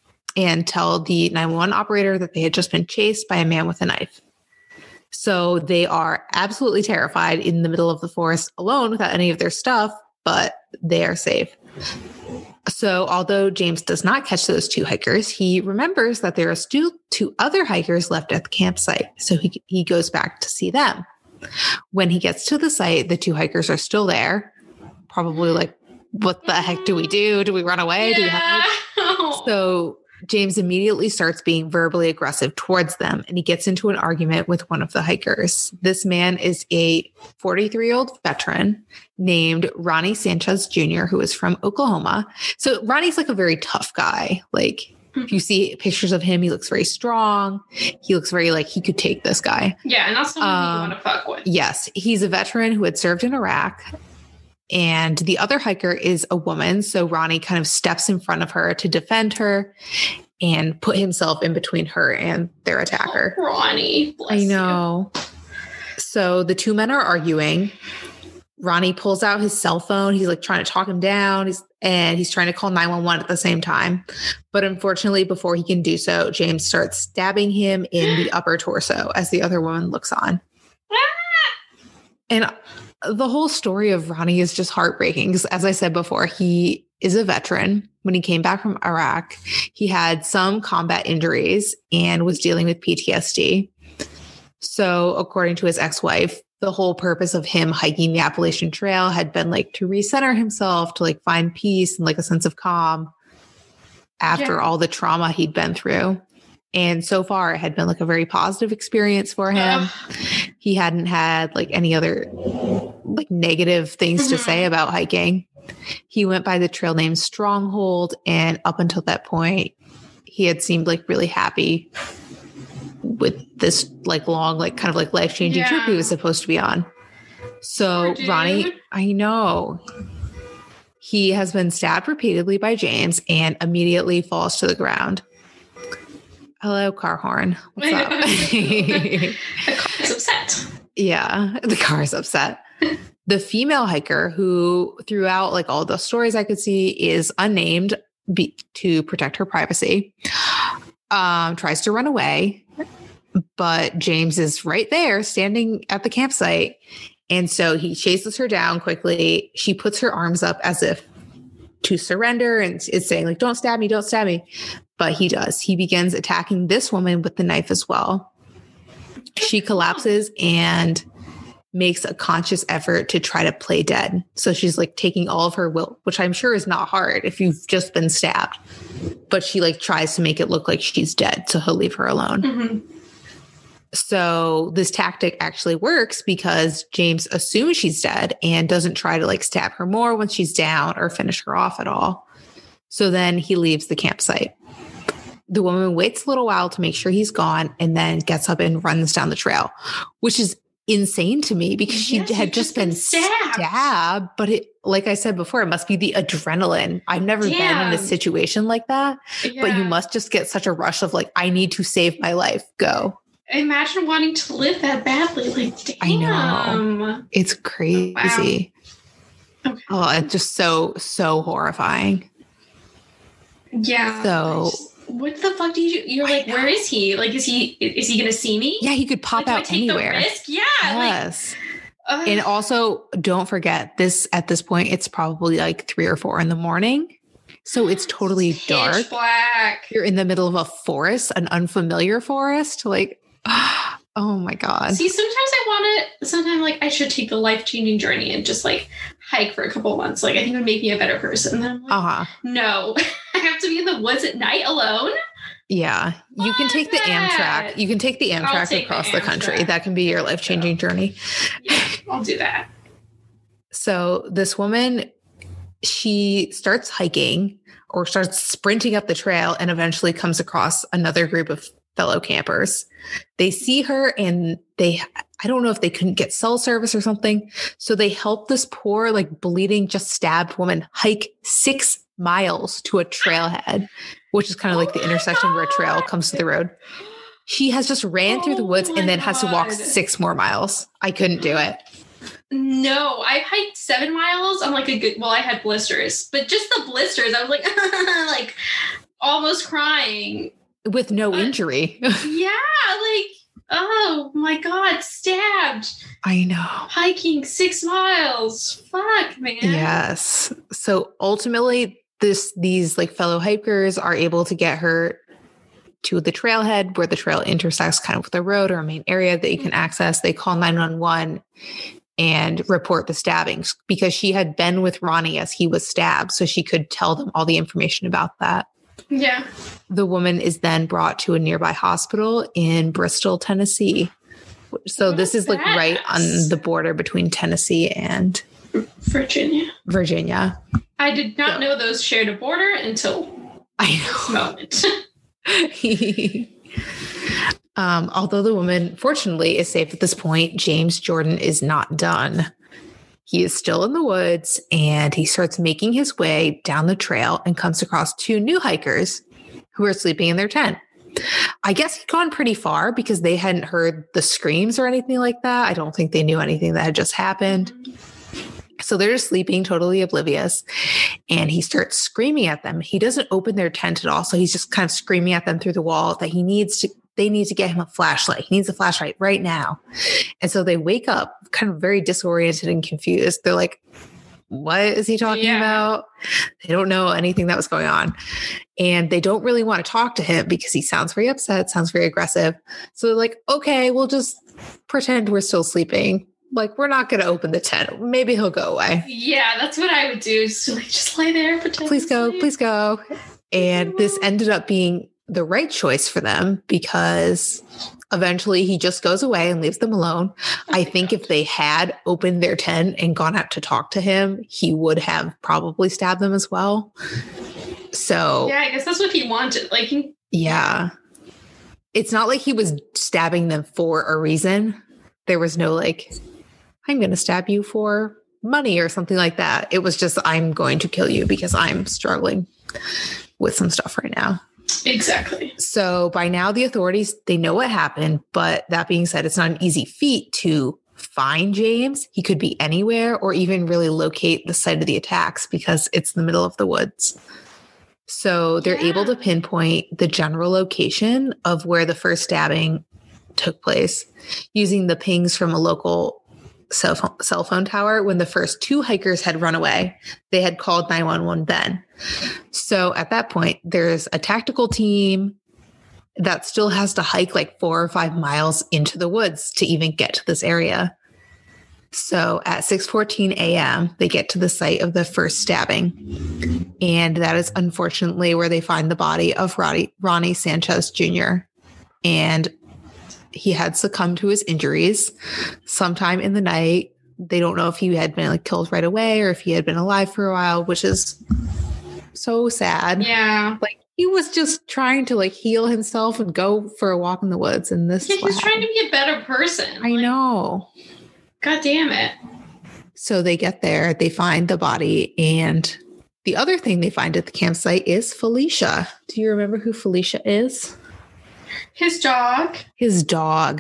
911 operator that they had just been chased by a man with a knife. So they are absolutely terrified in the middle of the forest alone without any of their stuff, but they are safe. So although James does not catch those 2 hikers, he remembers that there are still 2 other hikers left at the campsite. So he goes back to see them. When he gets to the site, the 2 hikers are still there, probably like, what the heck do we do? Do we run away? Yeah. Do we have So James immediately starts being verbally aggressive towards them, and he gets into an argument with one of the hikers. This man is a 43-year-old veteran named Ronnie Sanchez Jr., who is from Oklahoma. So Ronnie's like a very tough guy. Like, if you see pictures of him, he looks very strong. He looks very like he could take this guy. Yeah, and that's someone you want to fuck with. Yes. He's a veteran who had served in Iraq. And the other hiker is a woman. So Ronnie kind of steps in front of her to defend her and put himself in between her and their attacker. Oh, Ronnie, bless I know. You. So the two men are arguing. Ronnie pulls out his cell phone. He's like trying to talk him down. He's trying to call 911 at the same time. But unfortunately, before he can do so, James starts stabbing him in the upper torso as the other woman looks on. And the whole story of Ronnie is just heartbreaking because, as I said before, he is a veteran. When he came back from Iraq, he had some combat injuries and was dealing with PTSD. So according to his ex-wife, the whole purpose of him hiking the Appalachian Trail had been like to recenter himself, to like find peace and like a sense of calm after all the trauma he'd been through. And so far it had been like a very positive experience for him. He hadn't had like any other like negative things to say about hiking. He went by the trail named Stronghold. And up until that point, he had seemed like really happy with this like long, like kind of like life-changing trip he was supposed to be on. So Ronnie, I know, he has been stabbed repeatedly by James and immediately falls to the ground. Hello, car horn. What's up? The car is upset. Yeah, the car is upset. The female hiker, who throughout like all the stories I could see is unnamed to protect her privacy, tries to run away, but James is right there standing at the campsite. And so he chases her down quickly. She puts her arms up as if to surrender and is saying like, don't stab me, don't stab me. But he does. He begins attacking this woman with the knife as well. She collapses and makes a conscious effort to try to play dead. So she's like taking all of her will, which I'm sure is not hard if you've just been stabbed. But she like tries to make it look like she's dead, so he'll leave her alone. Mm-hmm. So this tactic actually works because James assumes she's dead and doesn't try to like stab her more once she's down or finish her off at all. So then he leaves the campsite. The woman waits a little while to make sure he's gone and then gets up and runs down the trail, which is insane to me because she had just been stabbed. But it, like I said before, it must be the adrenaline. I've never been in a situation like that, but you must just get such a rush of like, I need to save my life. Go. Imagine wanting to live that badly. Like, damn. I know. It's crazy. Wow. Okay. Oh, it's just so horrifying. Yeah. So what the fuck did you're like, where is he? Like, is he going to see me? Yeah, he could pop out anywhere. The risk? Yeah. Yes. Like, and also don't forget this, at this point, it's probably like 3 or 4 in the morning. So it's totally dark. Pitch black. You're in the middle of a forest, an unfamiliar forest. Like, oh my God. See, sometimes like I should take the life-changing journey and just like hike for a couple of months. Like I think it would make me a better person. And then I'm like, no, I have to be in the woods at night alone. Yeah. You can take the Amtrak. You can take the Amtrak across the country. That can be your life-changing journey. Yeah, I'll do that. So this woman, she starts hiking or starts sprinting up the trail and eventually comes across another group of fellow campers. They see her and I don't know if they couldn't get cell service or something. So they help this poor, like bleeding, just stabbed woman hike 6 miles to a trailhead, which is kind of like the intersection where a trail comes to the road. She has just ran through the woods and then has to walk 6 more miles. I couldn't do it. No, I hiked 7 miles on like I had blisters, but just the blisters, I was like, like almost crying. With no injury. Yeah, like, oh my God, stabbed. I know. Hiking 6 miles. Fuck, man. Yes. So ultimately, these like fellow hikers are able to get her to the trailhead where the trail intersects kind of with a road or a main area that you can access. They call 911 and report the stabbings because she had been with Ronnie as he was stabbed. So she could tell them all the information about that. Yeah. The woman is then brought to a nearby hospital in Bristol, Tennessee. So this is like right on the border between Tennessee and Virginia. I did not know those shared a border until this moment. Although the woman, fortunately, is safe at this point, James Jordan is not done. He is still in the woods, and he starts making his way down the trail and comes across two new hikers who are sleeping in their tent. I guess he'd gone pretty far because they hadn't heard the screams or anything like that. I don't think they knew anything that had just happened. So they're just sleeping, totally oblivious. And he starts screaming at them. He doesn't open their tent at all. So he's just kind of screaming at them through the wall that they need to get him a flashlight. He needs a flashlight right now. And so they wake up kind of very disoriented and confused. They're like, what is he talking about? They don't know anything that was going on. And they don't really want to talk to him because he sounds very upset, sounds very aggressive. So they're like, okay, we'll just pretend we're still sleeping. Like, we're not going to open the tent. Maybe he'll go away. Yeah, that's what I would do. So like, just lay there, pretend. Please go. And this ended up being the right choice for them because eventually he just goes away and leaves them alone. I think if they had opened their tent and gone out to talk to him, he would have probably stabbed them as well. So yeah, I guess that's what he wanted. Like, yeah, it's not like he was stabbing them for a reason. There was no like, I'm going to stab you for money or something like that. It was just, I'm going to kill you because I'm struggling with some stuff right now. Exactly. So by now the authorities, they know what happened. But that being said, it's not an easy feat to find James. He could be anywhere or even really locate the site of the attacks because it's the middle of the woods. So they're able to pinpoint the general location of where the first stabbing took place using the pings from a local cell phone tower. When the first two hikers had run away, they had called 911 then. So at that point, there's a tactical team that still has to hike like 4 or 5 miles into the woods to even get to this area. So at 6:14 a.m., they get to the site of the first stabbing. And that is unfortunately where they find the body of Ronnie Sanchez Jr. And he had succumbed to his injuries sometime in the night. They don't know if he had been like killed right away or if he had been alive for a while, which is so sad. Yeah. Like he was just trying to like heal himself and go for a walk in the woods. And this is he's trying to be a better person. I know. God damn it. So they get there, they find the body, and the other thing they find at the campsite is Felicia. Do you remember who Felicia is? His dog. His dog.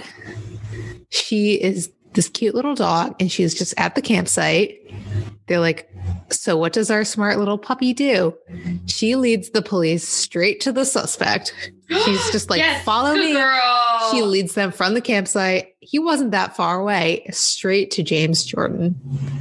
She is this cute little dog, and she's just at the campsite. They're like, so what does our smart little puppy do? She leads the police straight to the suspect. She's just like, yes, follow me. Girl. She leads them from the campsite. He wasn't that far away, straight to James Jordan.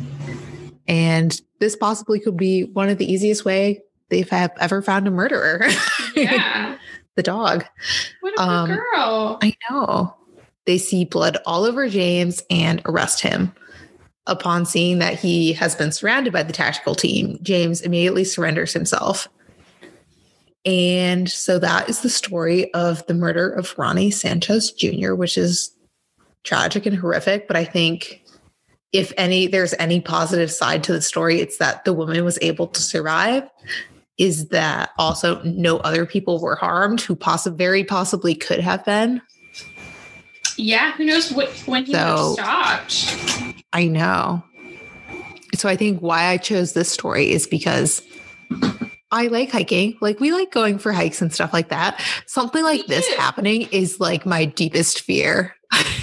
And this possibly could be one of the easiest way they've ever found a murderer. Yeah. The dog. What a good girl. I know. They see blood all over James and arrest him. Upon seeing that he has been surrounded by the tactical team, James immediately surrenders himself. And so that is the story of the murder of Ronnie Sanchez Jr., which is tragic and horrific. But I think if there's any positive side to the story, it's that the woman was able to survive. Is that also no other people were harmed who very possibly could have been. Yeah, who knows when he would have stopped. I know. So I think why I chose this story is because I like hiking. Like we like going for hikes and stuff like that. Something like this happening is like my deepest fear.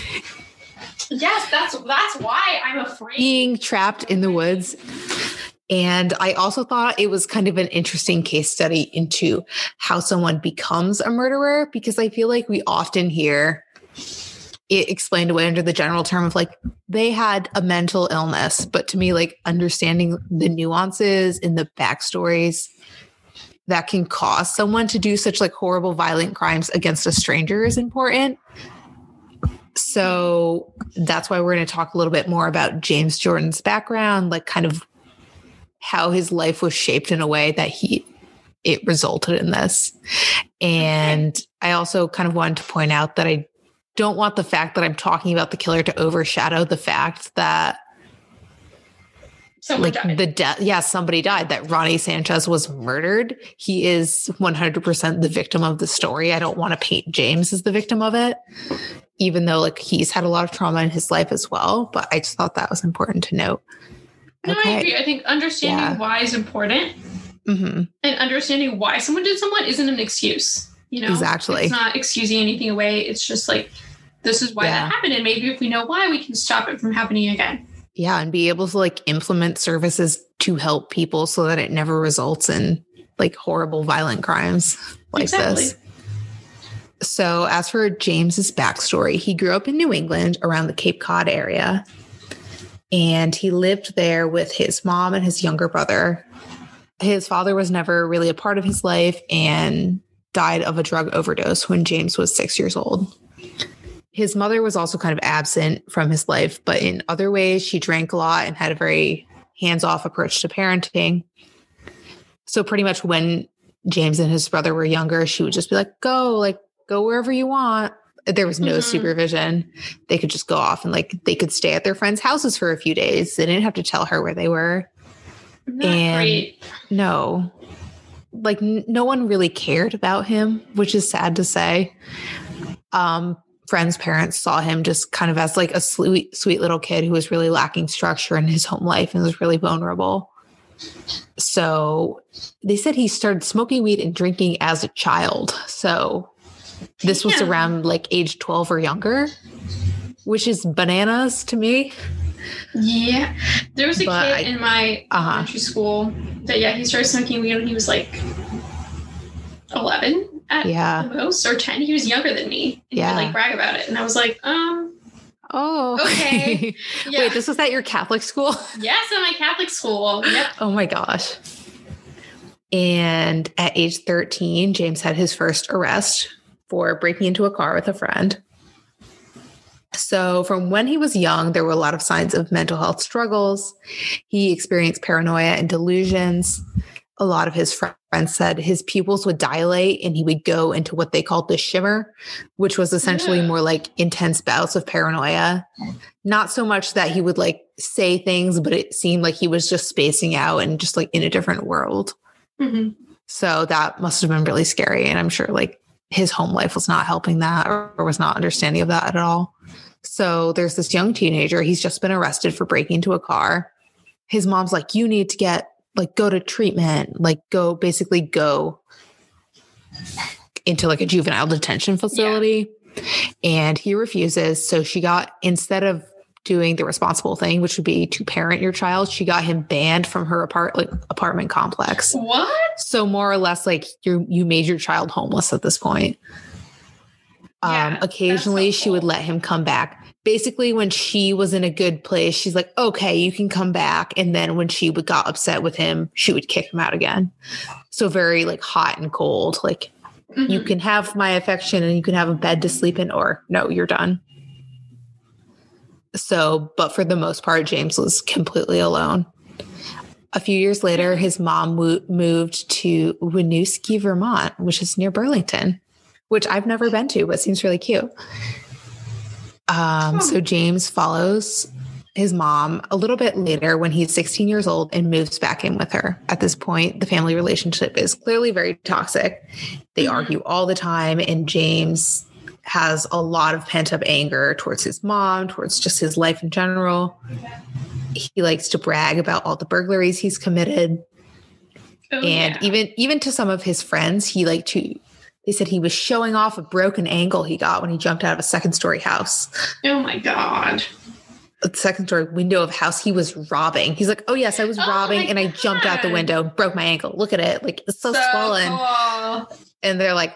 Yes, that's why I'm afraid. Being trapped in the woods. And I also thought it was kind of an interesting case study into how someone becomes a murderer, because I feel like we often hear it explained away under the general term of like, they had a mental illness. But to me, like understanding the nuances in the backstories that can cause someone to do such like horrible, violent crimes against a stranger is important. So that's why we're going to talk a little bit more about James Jordan's background, like kind of how his life was shaped in a way that he it resulted in this. And I also kind of wanted to point out that I don't want the fact that I'm talking about the killer to overshadow the fact that someone died. Somebody died, that Ronnie Sanchez was murdered. He is 100% the victim of the story. I don't want to paint James as the victim of it, even though like he's had a lot of trauma in his life as well. But I just thought that was important to note. No, I agree. I think understanding why is important. Mm-hmm. And understanding why someone did someone isn't an excuse. You know, exactly. It's not excusing anything away. It's just like, this is why that happened. And maybe if we know why, we can stop it from happening again. Yeah. And be able to like implement services to help people so that it never results in like horrible, violent crimes like this. So as for James's backstory, he grew up in New England around the Cape Cod area. And he lived there with his mom and his younger brother. His father was never really a part of his life and died of a drug overdose when James was 6 years old. His mother was also kind of absent from his life, but in other ways, she drank a lot and had a very hands-off approach to parenting. So pretty much when James and his brother were younger, she would just be like, go wherever you want. There was no supervision. They could just go off and like they could stay at their friends' houses for a few days. They didn't have to tell her where they were. Great. No, like no one really cared about him, which is sad to say. Friends' parents saw him just kind of as like a sweet little kid who was really lacking structure in his home life and was really vulnerable. So they said he started smoking weed and drinking as a child. So this was around like age 12 or younger, which is bananas to me. Yeah. There was a kid in my elementary school that, he started smoking weed when he was like 11 at the most, or 10. He was younger than me. And he would like brag about it. And I was like, oh, okay. Wait, this was at your Catholic school? Yes, at my Catholic school. Yep. Oh my gosh. And at age 13, James had his first arrest for breaking into a car with a friend. So from when he was young, there were a lot of signs of mental health struggles. He experienced paranoia and delusions. A lot of his friends said his pupils would dilate and he would go into what they called the shimmer, which was essentially more like intense bouts of paranoia. Not so much that he would like say things, but it seemed like he was just spacing out and just like in a different world. Mm-hmm. So that must have been really scary. And I'm sure like his home life was not helping that or was not understanding of that at all. So there's this young teenager. He's just been arrested for breaking into a car. His mom's like, you need to go to treatment, go into like a juvenile detention facility. Yeah. And he refuses. So she instead of doing the responsible thing, which would be to parent your child, she got him banned from her apartment complex. What? So more or less like you made your child homeless at this point. Occasionally she would let him come back. Basically, when she was in a good place, she's like, okay, you can come back. And then when she got upset with him, she would kick him out again. So very like hot and cold, like you can have my affection and you can have a bed to sleep in, or no, you're done. So, but for the most part, James was completely alone. A few years later, his mom moved to Winooski, Vermont, which is near Burlington, which I've never been to, but seems really cute. So James follows his mom a little bit later when he's 16 years old and moves back in with her. At this point, the family relationship is clearly very toxic. They argue all the time, and James has a lot of pent-up anger towards his mom, towards just his life in general. He likes to brag about all the burglaries he's committed. Even to some of his friends, they said he was showing off a broken ankle he got when he jumped out of a second-story house. Oh, my God. A second-story window of a house he was robbing. He's like, oh, yes, I was robbing, and I jumped out the window, broke my ankle. Look at it. Like, it's so swollen. Cool. And they're like,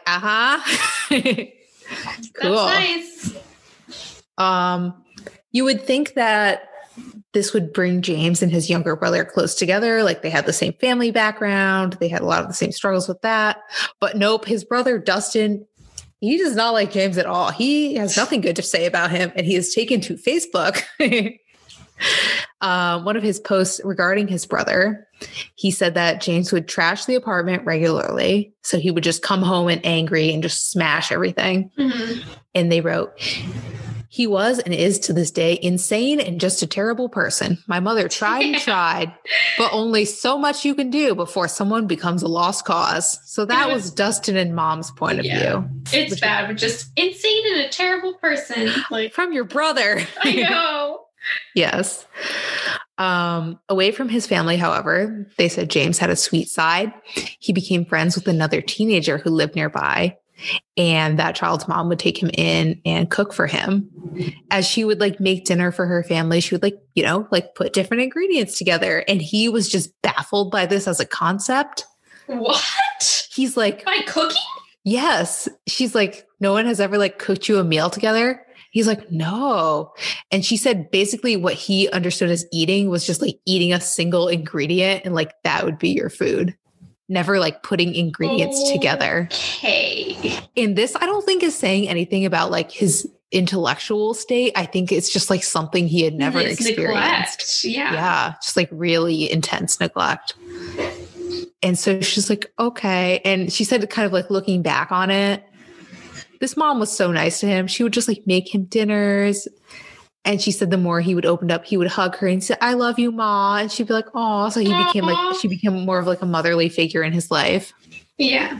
Cool. That's nice. You would think that this would bring James and his younger brother close together. Like they had the same family background. They had a lot of the same struggles with that. But nope, his brother, Dustin, he does not like James at all. He has nothing good to say about him. And he is taken to Facebook. One of his posts regarding his brother, he said that James would trash the apartment regularly. So he would just come home and angry and just smash everything. Mm-hmm. And they wrote, he was and is to this day insane and just a terrible person. My mother tried and tried, but only so much you can do before someone becomes a lost cause. So that was Dustin and Mom's point of view. It's bad, but just insane and a terrible person. Like from your brother. I know. Yes. Away from his family, however, they said James had a sweet side. He became friends with another teenager who lived nearby. And that child's mom would take him in and cook for him. As she would like make dinner for her family, she would like put different ingredients together. And he was just baffled by this as a concept. What? He's like, by cooking? Yes. She's like, no one has ever like cooked you a meal together. He's like, no. And she said basically what he understood as eating was just like eating a single ingredient and like that would be your food. Never like putting ingredients together. Okay. And this, I don't think is saying anything about like his intellectual state. I think it's just like something he had never experienced. Neglect. Yeah. Yeah. Just like really intense neglect. And so she's like, okay. And she said, kind of like looking back on it, this mom was so nice to him. She would just like make him dinners. And she said the more he would open up, he would hug her and say, I love you, Ma. And she'd be like, oh, so she became more of like a motherly figure in his life. Yeah.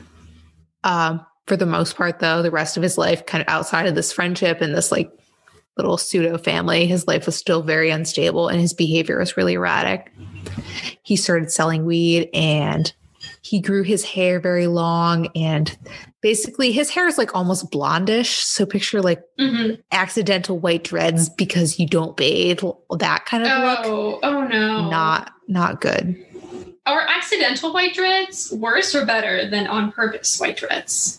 For the most part, though, the rest of his life, kind of outside of this friendship and this like little pseudo family, his life was still very unstable and his behavior was really erratic. He started selling weed and he grew his hair very long and basically his hair is like almost blondish. So picture like accidental white dreads because you don't bathe, that kind of look. Oh no. Not good. Are accidental white dreads worse or better than on purpose white dreads?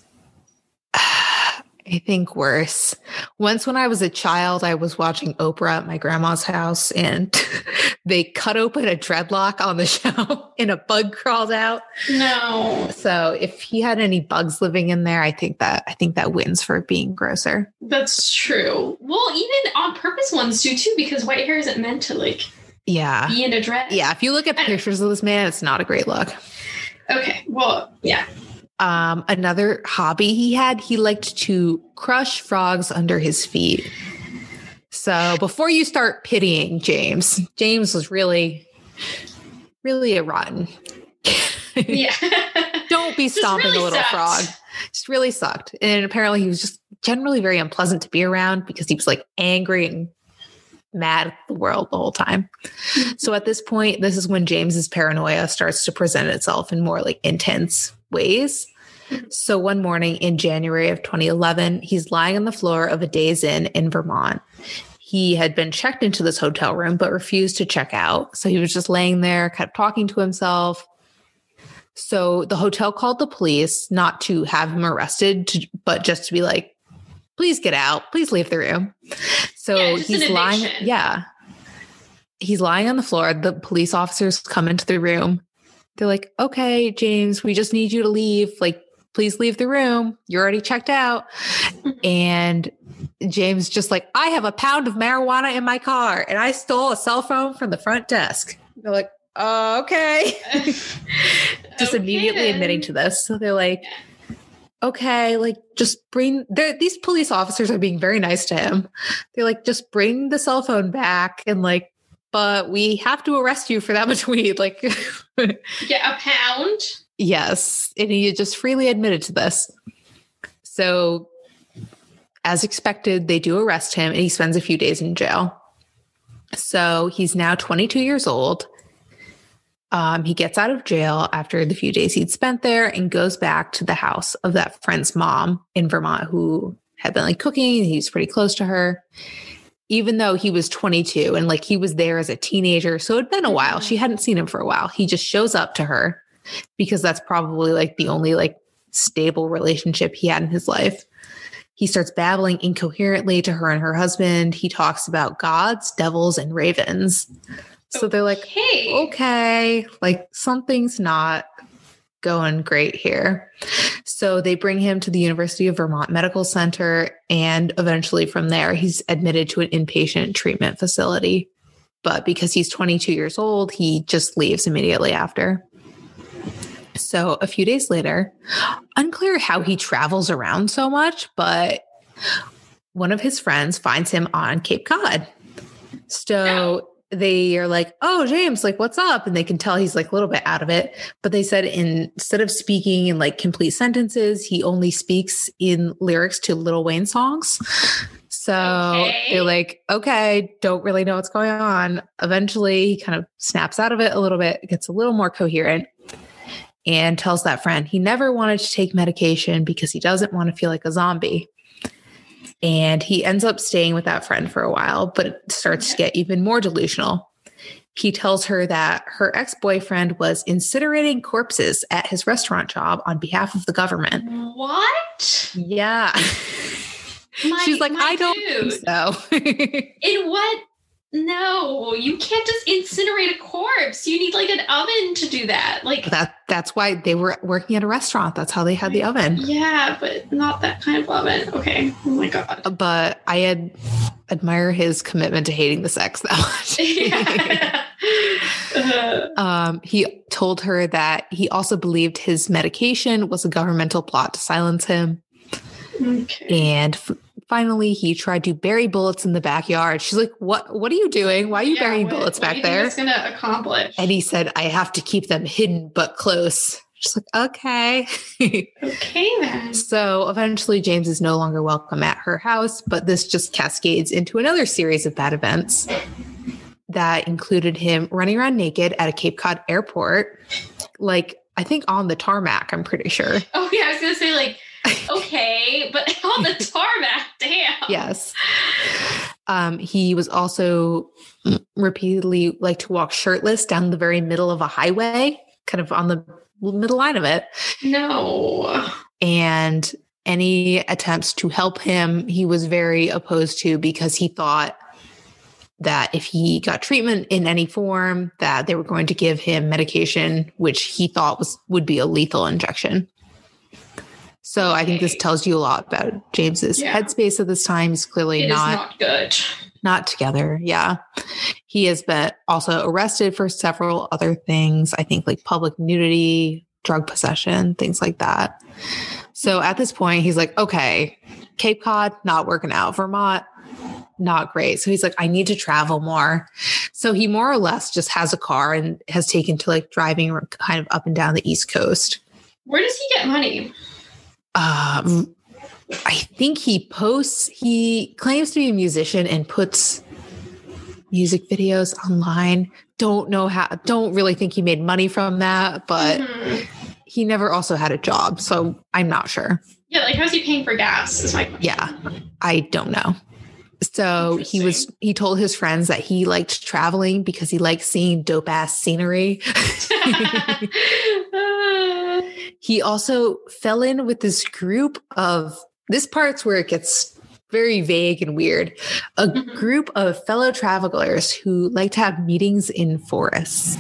I think worse. Once when I was a child, I was watching Oprah at my grandma's house and they cut open a dreadlock on the show and a bug crawled out. No. So if he had any bugs living in there, I think that wins for being grosser. That's true. Well, even on purpose ones do too, because white hair isn't meant to like be in a dread. Yeah. If you look at pictures of this man, it's not a great look. Okay. Well, yeah. Another hobby he liked to crush frogs under his feet. So before you start pitying James was really, really a rotten. Yeah. Don't be stomping really a little sucked. frog. Just really sucked. And apparently he was just generally very unpleasant to be around because he was like angry and mad at the world the whole time. So at this point, this is when James's paranoia starts to present itself in more like intense ways. So one morning in January of 2011, he's lying on the floor of a Days Inn in Vermont. He had been checked into this hotel room, but refused to check out. So he was just laying there, kept talking to himself. So the hotel called the police, not to have him arrested, but just to be like, please get out. Please leave the room. So he's lying. Yeah. He's lying on the floor. The police officers come into the room. They're like, okay, James, we just need you to leave. Like, please leave the room. You're already checked out. And James just like, I have a pound of marijuana in my car and I stole a cell phone from the front desk. They're like, okay. Just immediately admitting to this. So they're like, okay, like just these police officers are being very nice to him. They're like, just bring the cell phone back and like, but we have to arrest you for that much weed. Like, yeah, a pound. Yes. And he just freely admitted to this. So as expected, they do arrest him and he spends a few days in jail. So he's now 22 years old. He gets out of jail after the few days he'd spent there and goes back to the house of that friend's mom in Vermont who had been like cooking. He's pretty close to her, even though he was 22 and like he was there as a teenager. So it'd been a while. She hadn't seen him for a while. He just shows up to her because that's probably like the only like stable relationship he had in his life. He starts babbling incoherently to her and her husband. He talks about gods, devils, and ravens. So they're like, okay, like something's not going great here. So they bring him to the University of Vermont Medical Center. And eventually from there, he's admitted to an inpatient treatment facility. but because he's 22 years old, he just leaves immediately after. So a few days later, unclear how he travels around so much, but one of his friends finds him on Cape Cod. So they are like, oh, James, like, what's up? And they can tell he's like a little bit out of it. But they said instead of speaking in like complete sentences, he only speaks in lyrics to Lil Wayne songs. So they're like, okay, don't really know what's going on. Eventually, he kind of snaps out of it a little bit, gets a little more coherent, and tells that friend he never wanted to take medication because he doesn't want to feel like a zombie. And he ends up staying with that friend for a while, but it starts to get even more delusional. He tells her that her ex-boyfriend was incinerating corpses at his restaurant job on behalf of the government. What? Yeah. She's like, I don't think so. In what? No, you can't just incinerate a corpse. You need like an oven to do that. Like that's why they were working at a restaurant. That's how they had the oven. Yeah, but not that kind of oven. Okay. Oh my God. But I admire his commitment to hating the sex that much. He told her that he also believed his medication was a governmental plot to silence him. Okay. And finally, he tried to bury bullets in the backyard. She's like, what are you doing? Why are you burying bullets back there? What's going to accomplish? And he said, I have to keep them hidden but close. She's like, okay. Okay, then. So eventually James is no longer welcome at her house, but this just cascades into another series of bad events that included him running around naked at a Cape Cod airport, like, I think on the tarmac, I'm pretty sure. Oh, yeah, I was going to say, like, okay, but on the tarmac, damn. Yes. He was also repeatedly like to walk shirtless down the very middle of a highway, kind of on the middle line of it. No. And any attempts to help him, he was very opposed to, because he thought that if he got treatment in any form, that they were going to give him medication, which he thought would be a lethal injection. So I think this tells you a lot about James's headspace at this time. He's clearly not good. Not together. Yeah. He has been also arrested for several other things. I think like public nudity, drug possession, things like that. So at this point, he's like, okay, Cape Cod, not working out. Vermont, not great. So he's like, I need to travel more. So he more or less just has a car and has taken to like driving kind of up and down the East Coast. Where does he get money? I think he claims to be a musician and puts music videos online. Don't really think he made money from that, but he never also had a job. So I'm not sure. Yeah. Like, how's he paying for gas is my question. Yeah. I don't know. So he told his friends that he liked traveling because he liked seeing dope ass scenery. He also fell in with this group of, this part's where it gets very vague and weird, a group of fellow travelers who like to have meetings in forests.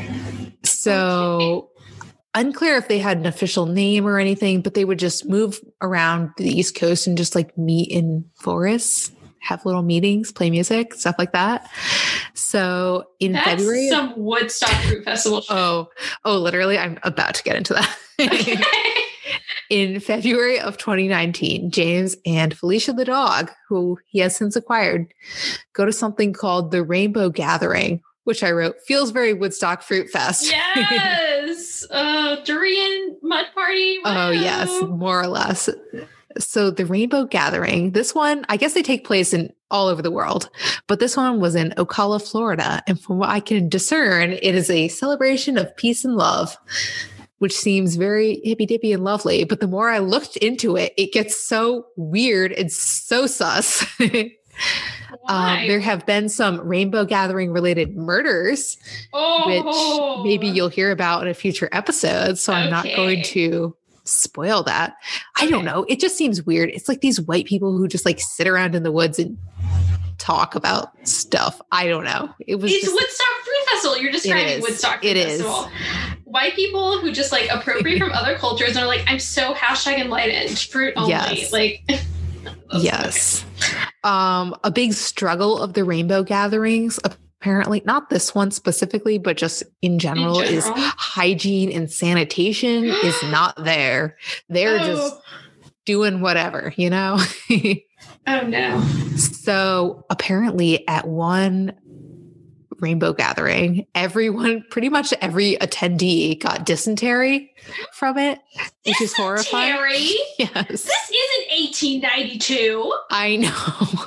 So unclear if they had an official name or anything, but they would just move around the East Coast and just like meet in forests, have little meetings, play music, stuff like that. So That's February, some Woodstock Fruit Festival shit. Oh, literally, I'm about to get into that. Okay. In February of 2019, James and Felicia the dog, who he has since acquired, go to something called the Rainbow Gathering, which I wrote feels very Woodstock Fruit Fest. Yes. Durian mud party. Wow. Oh, yes, more or less. So the Rainbow Gathering, this one, I guess they take place in all over the world, but this one was in Ocala, Florida. And from what I can discern, it is a celebration of peace and love, which seems very hippy dippy and lovely. But the more I looked into it, it gets so weird and so sus. There have been some Rainbow Gathering related murders, which maybe you'll hear about in a future episode. So I'm not going to spoil that. I don't know. It just seems weird. It's like these white people who just like sit around in the woods and talk about stuff. I don't know. It's Woodstock Fruit Festival. You're describing Woodstock Fruit Festival. White people who just like appropriate from other cultures and are like, I'm so #enlightened, fruit only. Yes. Like, yes. A big struggle of the Rainbow Gatherings apparently. Not this one specifically, but just in general. Is hygiene and sanitation is not there. They're just doing whatever, you know? Oh, no. So apparently at one rainbow gathering, everyone, pretty much every attendee got dysentery from it, which is horrifying. Yes. This isn't 1892. I know.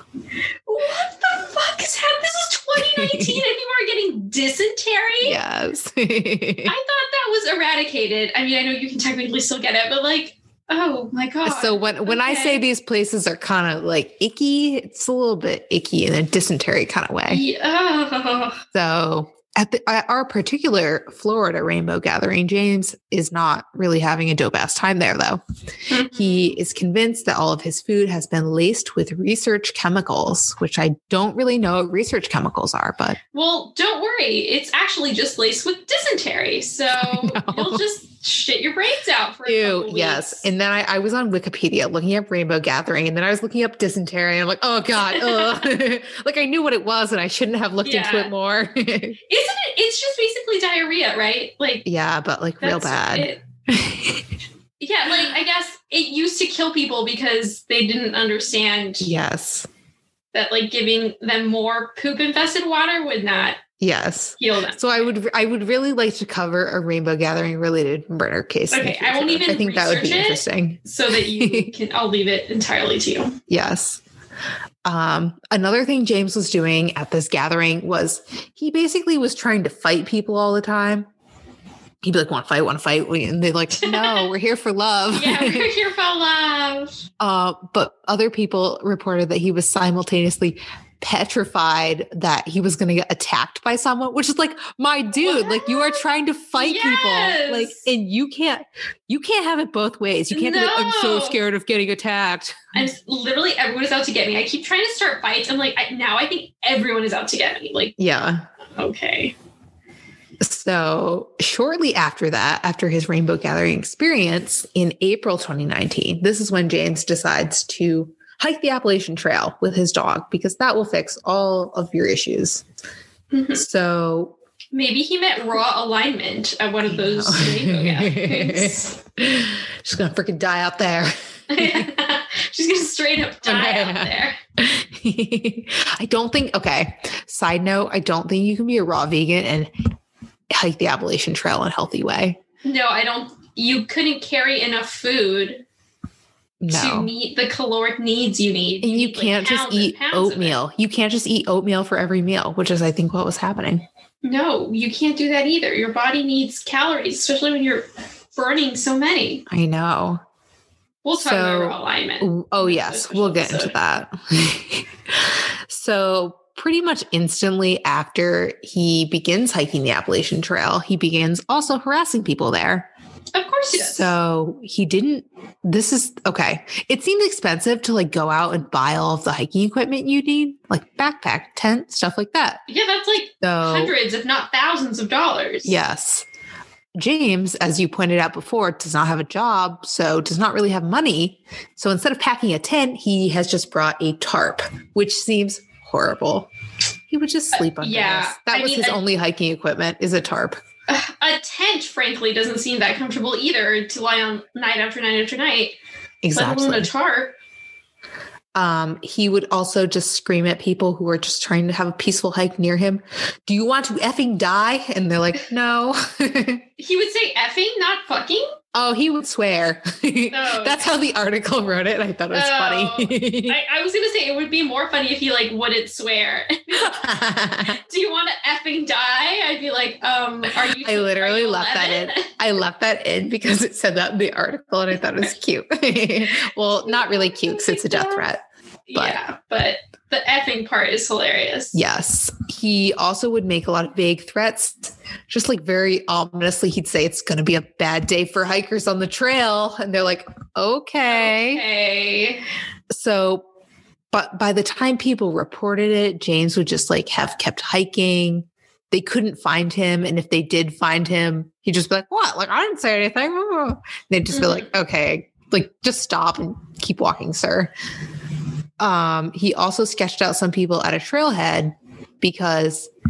What the fuck is happening? This is 2019 and people are getting dysentery? Yes. I thought that was eradicated. I mean, I know you can technically still get it, but like, oh my God. So when I say these places are kind of like icky, it's a little bit icky in a dysentery kind of way. Yeah. So at our particular Florida rainbow gathering, James is not really having a dope ass time there, though. Mm-hmm. He is convinced that all of his food has been laced with research chemicals, which I don't really know what research chemicals are, but. Well, don't worry. It's actually just laced with dysentery. So you'll just shit your brains out for a couple weeks. Yes. And then I was on Wikipedia looking up rainbow gathering, and then I was looking up dysentery, and I'm like, oh God. Like I knew what it was and I shouldn't have looked into it more. Isn't it? It's just basically diarrhea, right? Like, yeah, but like real bad. Yeah, like I guess it used to kill people because they didn't understand. Yes. That like giving them more poop infested water would not. Yes. Heal them. So I would really like to cover a rainbow gathering related murder case. Okay, I won't even. I think that would be interesting. So that you can. I'll leave it entirely to you. Yes. Another thing James was doing at this gathering was he basically was trying to fight people all the time. He'd be like, want to fight? And they're like, no, we're here for love. Yeah, we're here for love. But other people reported that he was simultaneously petrified that he was going to get attacked by someone, which is like, my dude, like you are trying to fight people, like, and you can't have it both ways. You can't be like, I'm so scared of getting attacked. I'm literally, everyone is out to get me. I keep trying to start fights. I'm like, now I think everyone is out to get me. Like, yeah. Okay. So shortly after that, after his rainbow gathering experience in April 2019, this is when James decides to hike the Appalachian Trail with his dog, because that will fix all of your issues. Mm-hmm. So maybe he met raw alignment at one of those rainbow gatherings. She's going to freaking die out there. She's going to straight up die out there. I don't think, side note, I don't think you can be a raw vegan and hike the Appalachian Trail in a healthy way. No, I don't. You couldn't carry enough food to meet the caloric needs you need. And you can't just eat oatmeal. You can't just eat oatmeal for every meal, which is, I think, what was happening. No, you can't do that either. Your body needs calories, especially when you're burning so many. I know. We'll talk about raw alignment. Oh, yes. We'll get into that. So pretty much instantly after he begins hiking the Appalachian Trail, he begins also harassing people there. Of course he does. So he didn't, it seemed expensive to like go out and buy all of the hiking equipment you need, like backpack, tent, stuff like that. Yeah, that's like hundreds, if not thousands of dollars. Yes. James, as you pointed out before, does not have a job, so does not really have money. So instead of packing a tent, he has just brought a tarp, which seems horrible. He would just sleep under this. That was his only hiking equipment, is a tarp. A tent, frankly, doesn't seem that comfortable either to lie on night after night after night. Exactly. Let alone a tarp. He would also just scream at people who were just trying to have a peaceful hike near him. Do you want to effing die? And they're like, no. He would say effing, not fucking? Oh, he would swear. That's how the article wrote it. I thought it was funny. I was going to say it would be more funny if he like wouldn't swear. Do you want to effing die? I'd be like, are you? I literally left that in. I left that in because it said that in the article and I thought it was cute. Well, not really cute because it's a death threat. But the effing part is hilarious. Yes. He also would make a lot of vague threats. Just like very ominously, he'd say it's going to be a bad day for hikers on the trail. And they're like, okay. So, but by the time people reported it, James would just like have kept hiking. They couldn't find him. And if they did find him, he'd just be like, what? Like, I didn't say anything. And they'd just be like, okay, like just stop and keep walking, sir. He also sketched out some people at a trailhead because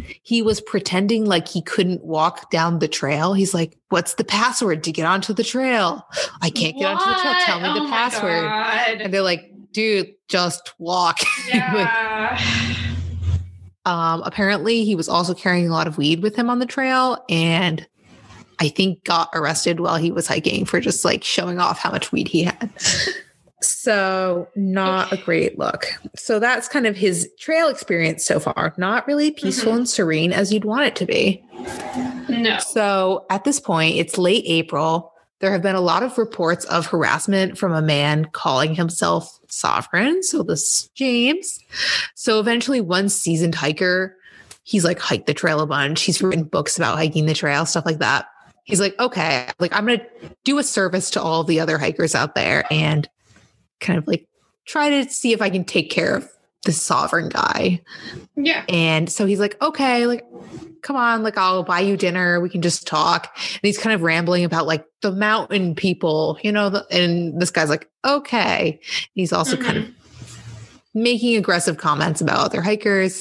he was pretending like he couldn't walk down the trail. He's like, what's the password to get onto the trail? I can't get onto the trail. Tell me the password. And they're like, dude, just walk. Yeah. Apparently he was also carrying a lot of weed with him on the trail, and I think got arrested while he was hiking for just like showing off how much weed he had. So not a great look. So that's kind of his trail experience so far. Not really peaceful and serene as you'd want it to be. No. So at this point, it's late April. There have been a lot of reports of harassment from a man calling himself Sovereign. So this is James. So eventually one seasoned hiker, he's like hiked the trail a bunch. He's written books about hiking the trail, stuff like that. He's like, okay, like I'm going to do a service to all the other hikers out there and kind of like try to see if I can take care of this Sovereign guy. Yeah. And so he's like, okay, like, come on, like I'll buy you dinner. We can just talk. And he's kind of rambling about like the mountain people, you know, and this guy's like, okay. And he's also kind of making aggressive comments about other hikers.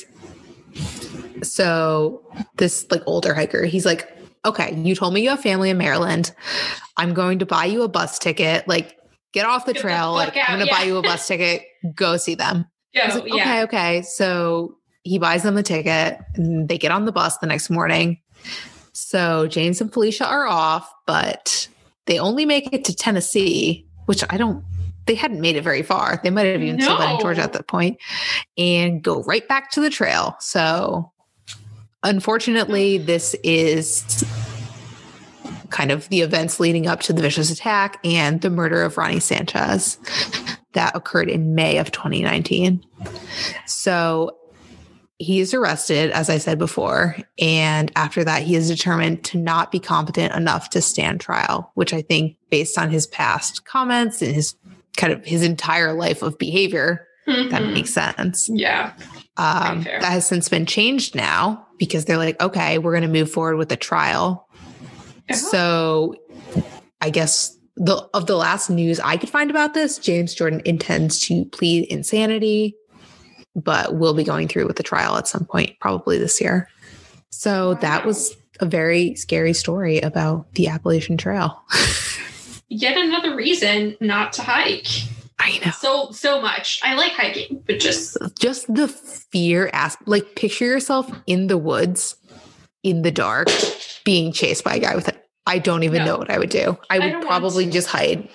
So this like older hiker, he's like, okay, you told me you have family in Maryland. I'm going to buy you a bus ticket. Like, get off the trail. Like, I'm going to buy you a bus ticket. Go see them. Like, okay. So he buys them the ticket and they get on the bus the next morning. So James and Felicia are off, but they only make it to Tennessee, which they hadn't made it very far. They might have even still been in Georgia at that point, and go right back to the trail. So unfortunately, this is kind of the events leading up to the vicious attack and the murder of Ronnie Sanchez that occurred in May of 2019. So he is arrested, as I said before, and after that, he is determined to not be competent enough to stand trial, which I think, based on his past comments and his kind of his entire life of behavior, that makes sense. Yeah. That has since been changed now because they're like, okay, we're going to move forward with the trial. So I guess of the last news I could find about this, James Jordan intends to plead insanity, but will be going through with the trial at some point, probably this year. So that was a very scary story about the Appalachian Trail. Yet another reason not to hike. I know. So much. I like hiking, but just the fear like picture yourself in the woods in the dark being chased by a guy with it. I don't even know what I would do. I would probably just hide.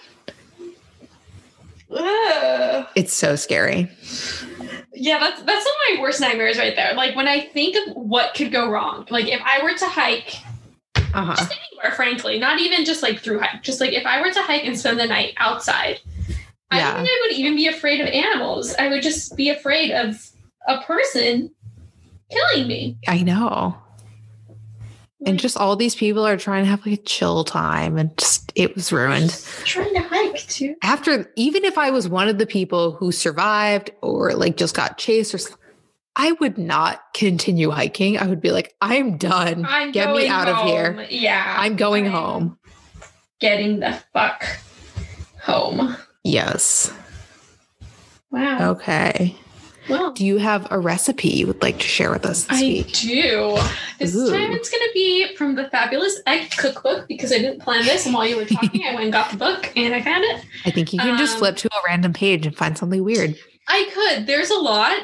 It's so scary. Yeah, that's some of my worst nightmares right there. Like when I think of what could go wrong, like if I were to hike just anywhere, frankly, not even just like through hike, just like if I were to hike and spend the night outside, I don't think I would even be afraid of animals. I would just be afraid of a person killing me. I know. And just all these people are trying to have like a chill time, and just it was ruined. Trying to hike too. Even if I was one of the people who survived or like just got chased, I would not continue hiking. I would be like, I'm done. Get me out of here. Yeah. I'm going home. Getting the fuck home. Yes. Wow. Okay. Well, do you have a recipe you would like to share with us this week? I do. This time it's going to be from the Fabulous Egg Cookbook because I didn't plan this. And while you were talking, I went and got the book and I found it. I think you can just flip to a random page and find something weird. I could. There's a lot.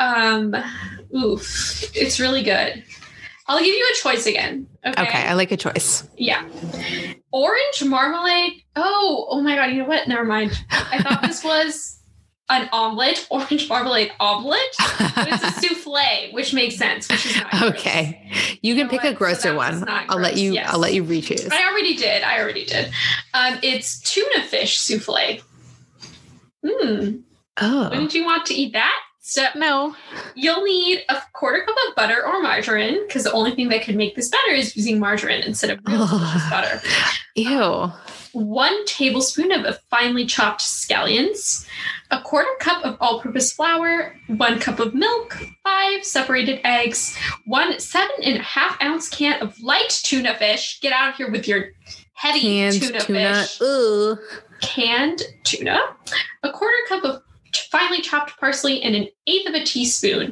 It's really good. I'll give you a choice again. Okay, I like a choice. Yeah. Orange marmalade. Oh my God. You know what? Never mind. I thought this was an omelet, orange marmalade omelet, but it's a souffle, which makes sense, which is not gross. Okay. You can pick a grosser one. I'll let you re-choose. I already did. It's tuna fish souffle. Oh. Wouldn't you want to eat that? So no. You'll need a quarter cup of butter or margarine, because the only thing that could make this better is using margarine instead of real delicious butter. Ew. 1 tablespoon of finely chopped scallions, a quarter cup of all-purpose flour, 1 cup of milk, 5 separated eggs, 1 7.5-ounce can of light tuna fish. Get out of here with your heavy tuna fish. Ugh. Canned tuna, a quarter cup of finely chopped parsley, and an eighth of a teaspoon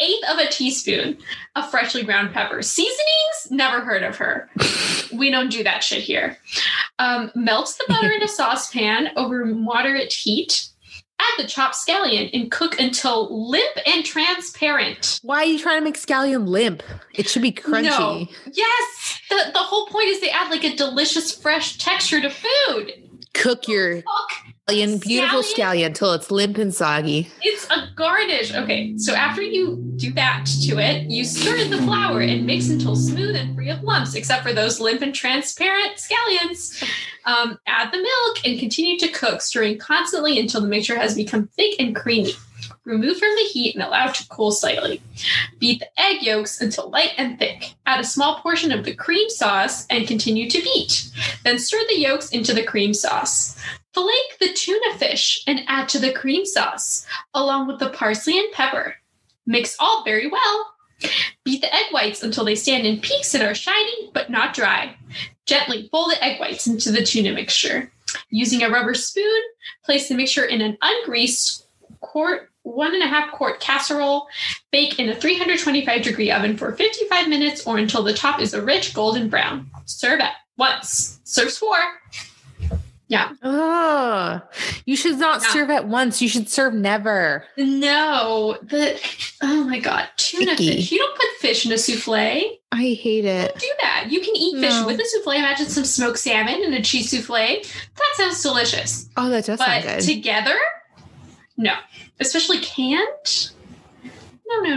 of freshly ground pepper. Seasonings? Never heard of her. We don't do that shit here. Melt the butter in a saucepan over moderate heat. Add the chopped scallion and cook until limp and transparent. Why are you trying to make scallion limp? It should be crunchy. No. Yes. The whole point is they add like a delicious fresh texture to food. Cook your beautiful scallion until it's limp and soggy. It's a garnish. Okay, so after you do that to it, you stir in the flour and mix until smooth and free of lumps, except for those limp and transparent scallions. Add the milk and continue to cook, stirring constantly until the mixture has become thick and creamy. Remove from the heat and allow to cool slightly. Beat the egg yolks until light and thick. Add a small portion of the cream sauce and continue to beat. Then stir the yolks into the cream sauce. Flake the tuna fish and add to the cream sauce, along with the parsley and pepper. Mix all very well. Beat the egg whites until they stand in peaks and are shiny but not dry. Gently fold the egg whites into the tuna mixture. Using a rubber spoon, place the mixture in an ungreased 1.5 quart casserole. Bake in a 325-degree oven for 55 minutes or until the top is a rich golden brown. Serve at once. Serves 4. Yeah. Oh, you should not serve at once. You should serve never. No. Oh my God. Tuna fish. You don't put fish in a souffle. I hate it. Don't do that. You can eat fish with a souffle. Imagine some smoked salmon and a cheese souffle. That sounds delicious. Oh, that does sound good. But together? No. Especially canned? No.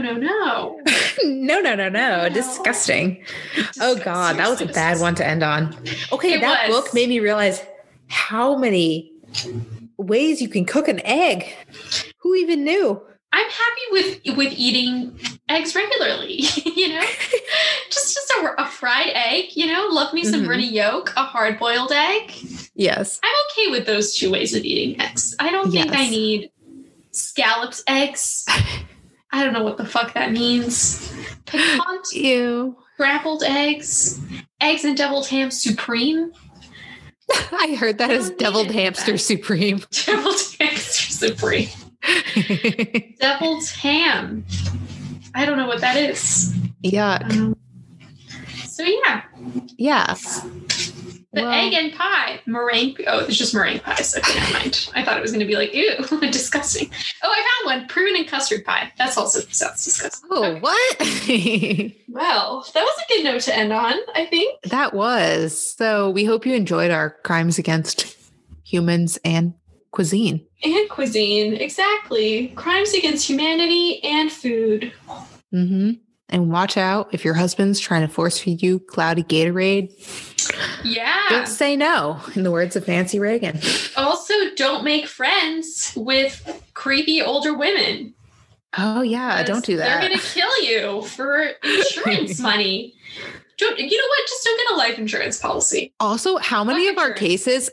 No. Disgusting. Oh God, that was a bad one to end on. Okay, that book made me realize how many ways you can cook an egg. Who even knew? I'm happy with eating eggs regularly, just a fried egg, love me some runny yolk, a hard-boiled egg. Yes. I'm okay with those 2 ways of eating eggs. I don't think I need scalloped eggs. I don't know what the fuck that means. Piquant. Ew. Scrambled eggs. Eggs and deviled ham supreme. I heard that as deviled hamster supreme. Deviled hamster supreme. Deviled ham. I don't know what that is. Yuck. So yeah. Yeah. The egg and pie. Meringue. Oh, it's just meringue pies. Okay, never mind. I thought it was going to be like, ew, disgusting. Oh, I found one. Prune and custard pie. That's also sounds disgusting. Oh, okay. What? Well, that was a good note to end on, I think. That was. So we hope you enjoyed our crimes against humans and cuisine. And cuisine. Exactly. Crimes against humanity and food. Mm-hmm. And watch out if your husband's trying to force feed you cloudy Gatorade. Yeah. Don't say no, in the words of Nancy Reagan. Also, don't make friends with creepy older women. Oh, yeah. Don't do that. They're going to kill you for insurance money. You know what? Just don't get a life insurance policy. Also, how many of our cases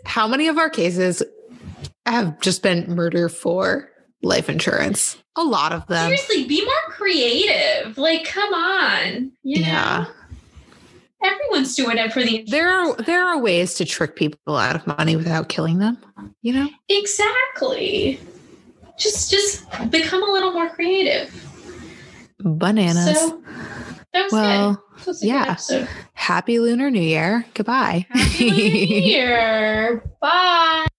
have just been murder for life insurance? A lot of them. Seriously, be more creative. Like, come on. You know? Everyone's doing it for the insurance. There are ways to trick people out of money without killing them, Exactly. Just become a little more creative. Bananas. So, that was good. That was a good episode. Happy Lunar New Year. Goodbye. Happy Lunar New Year. Bye.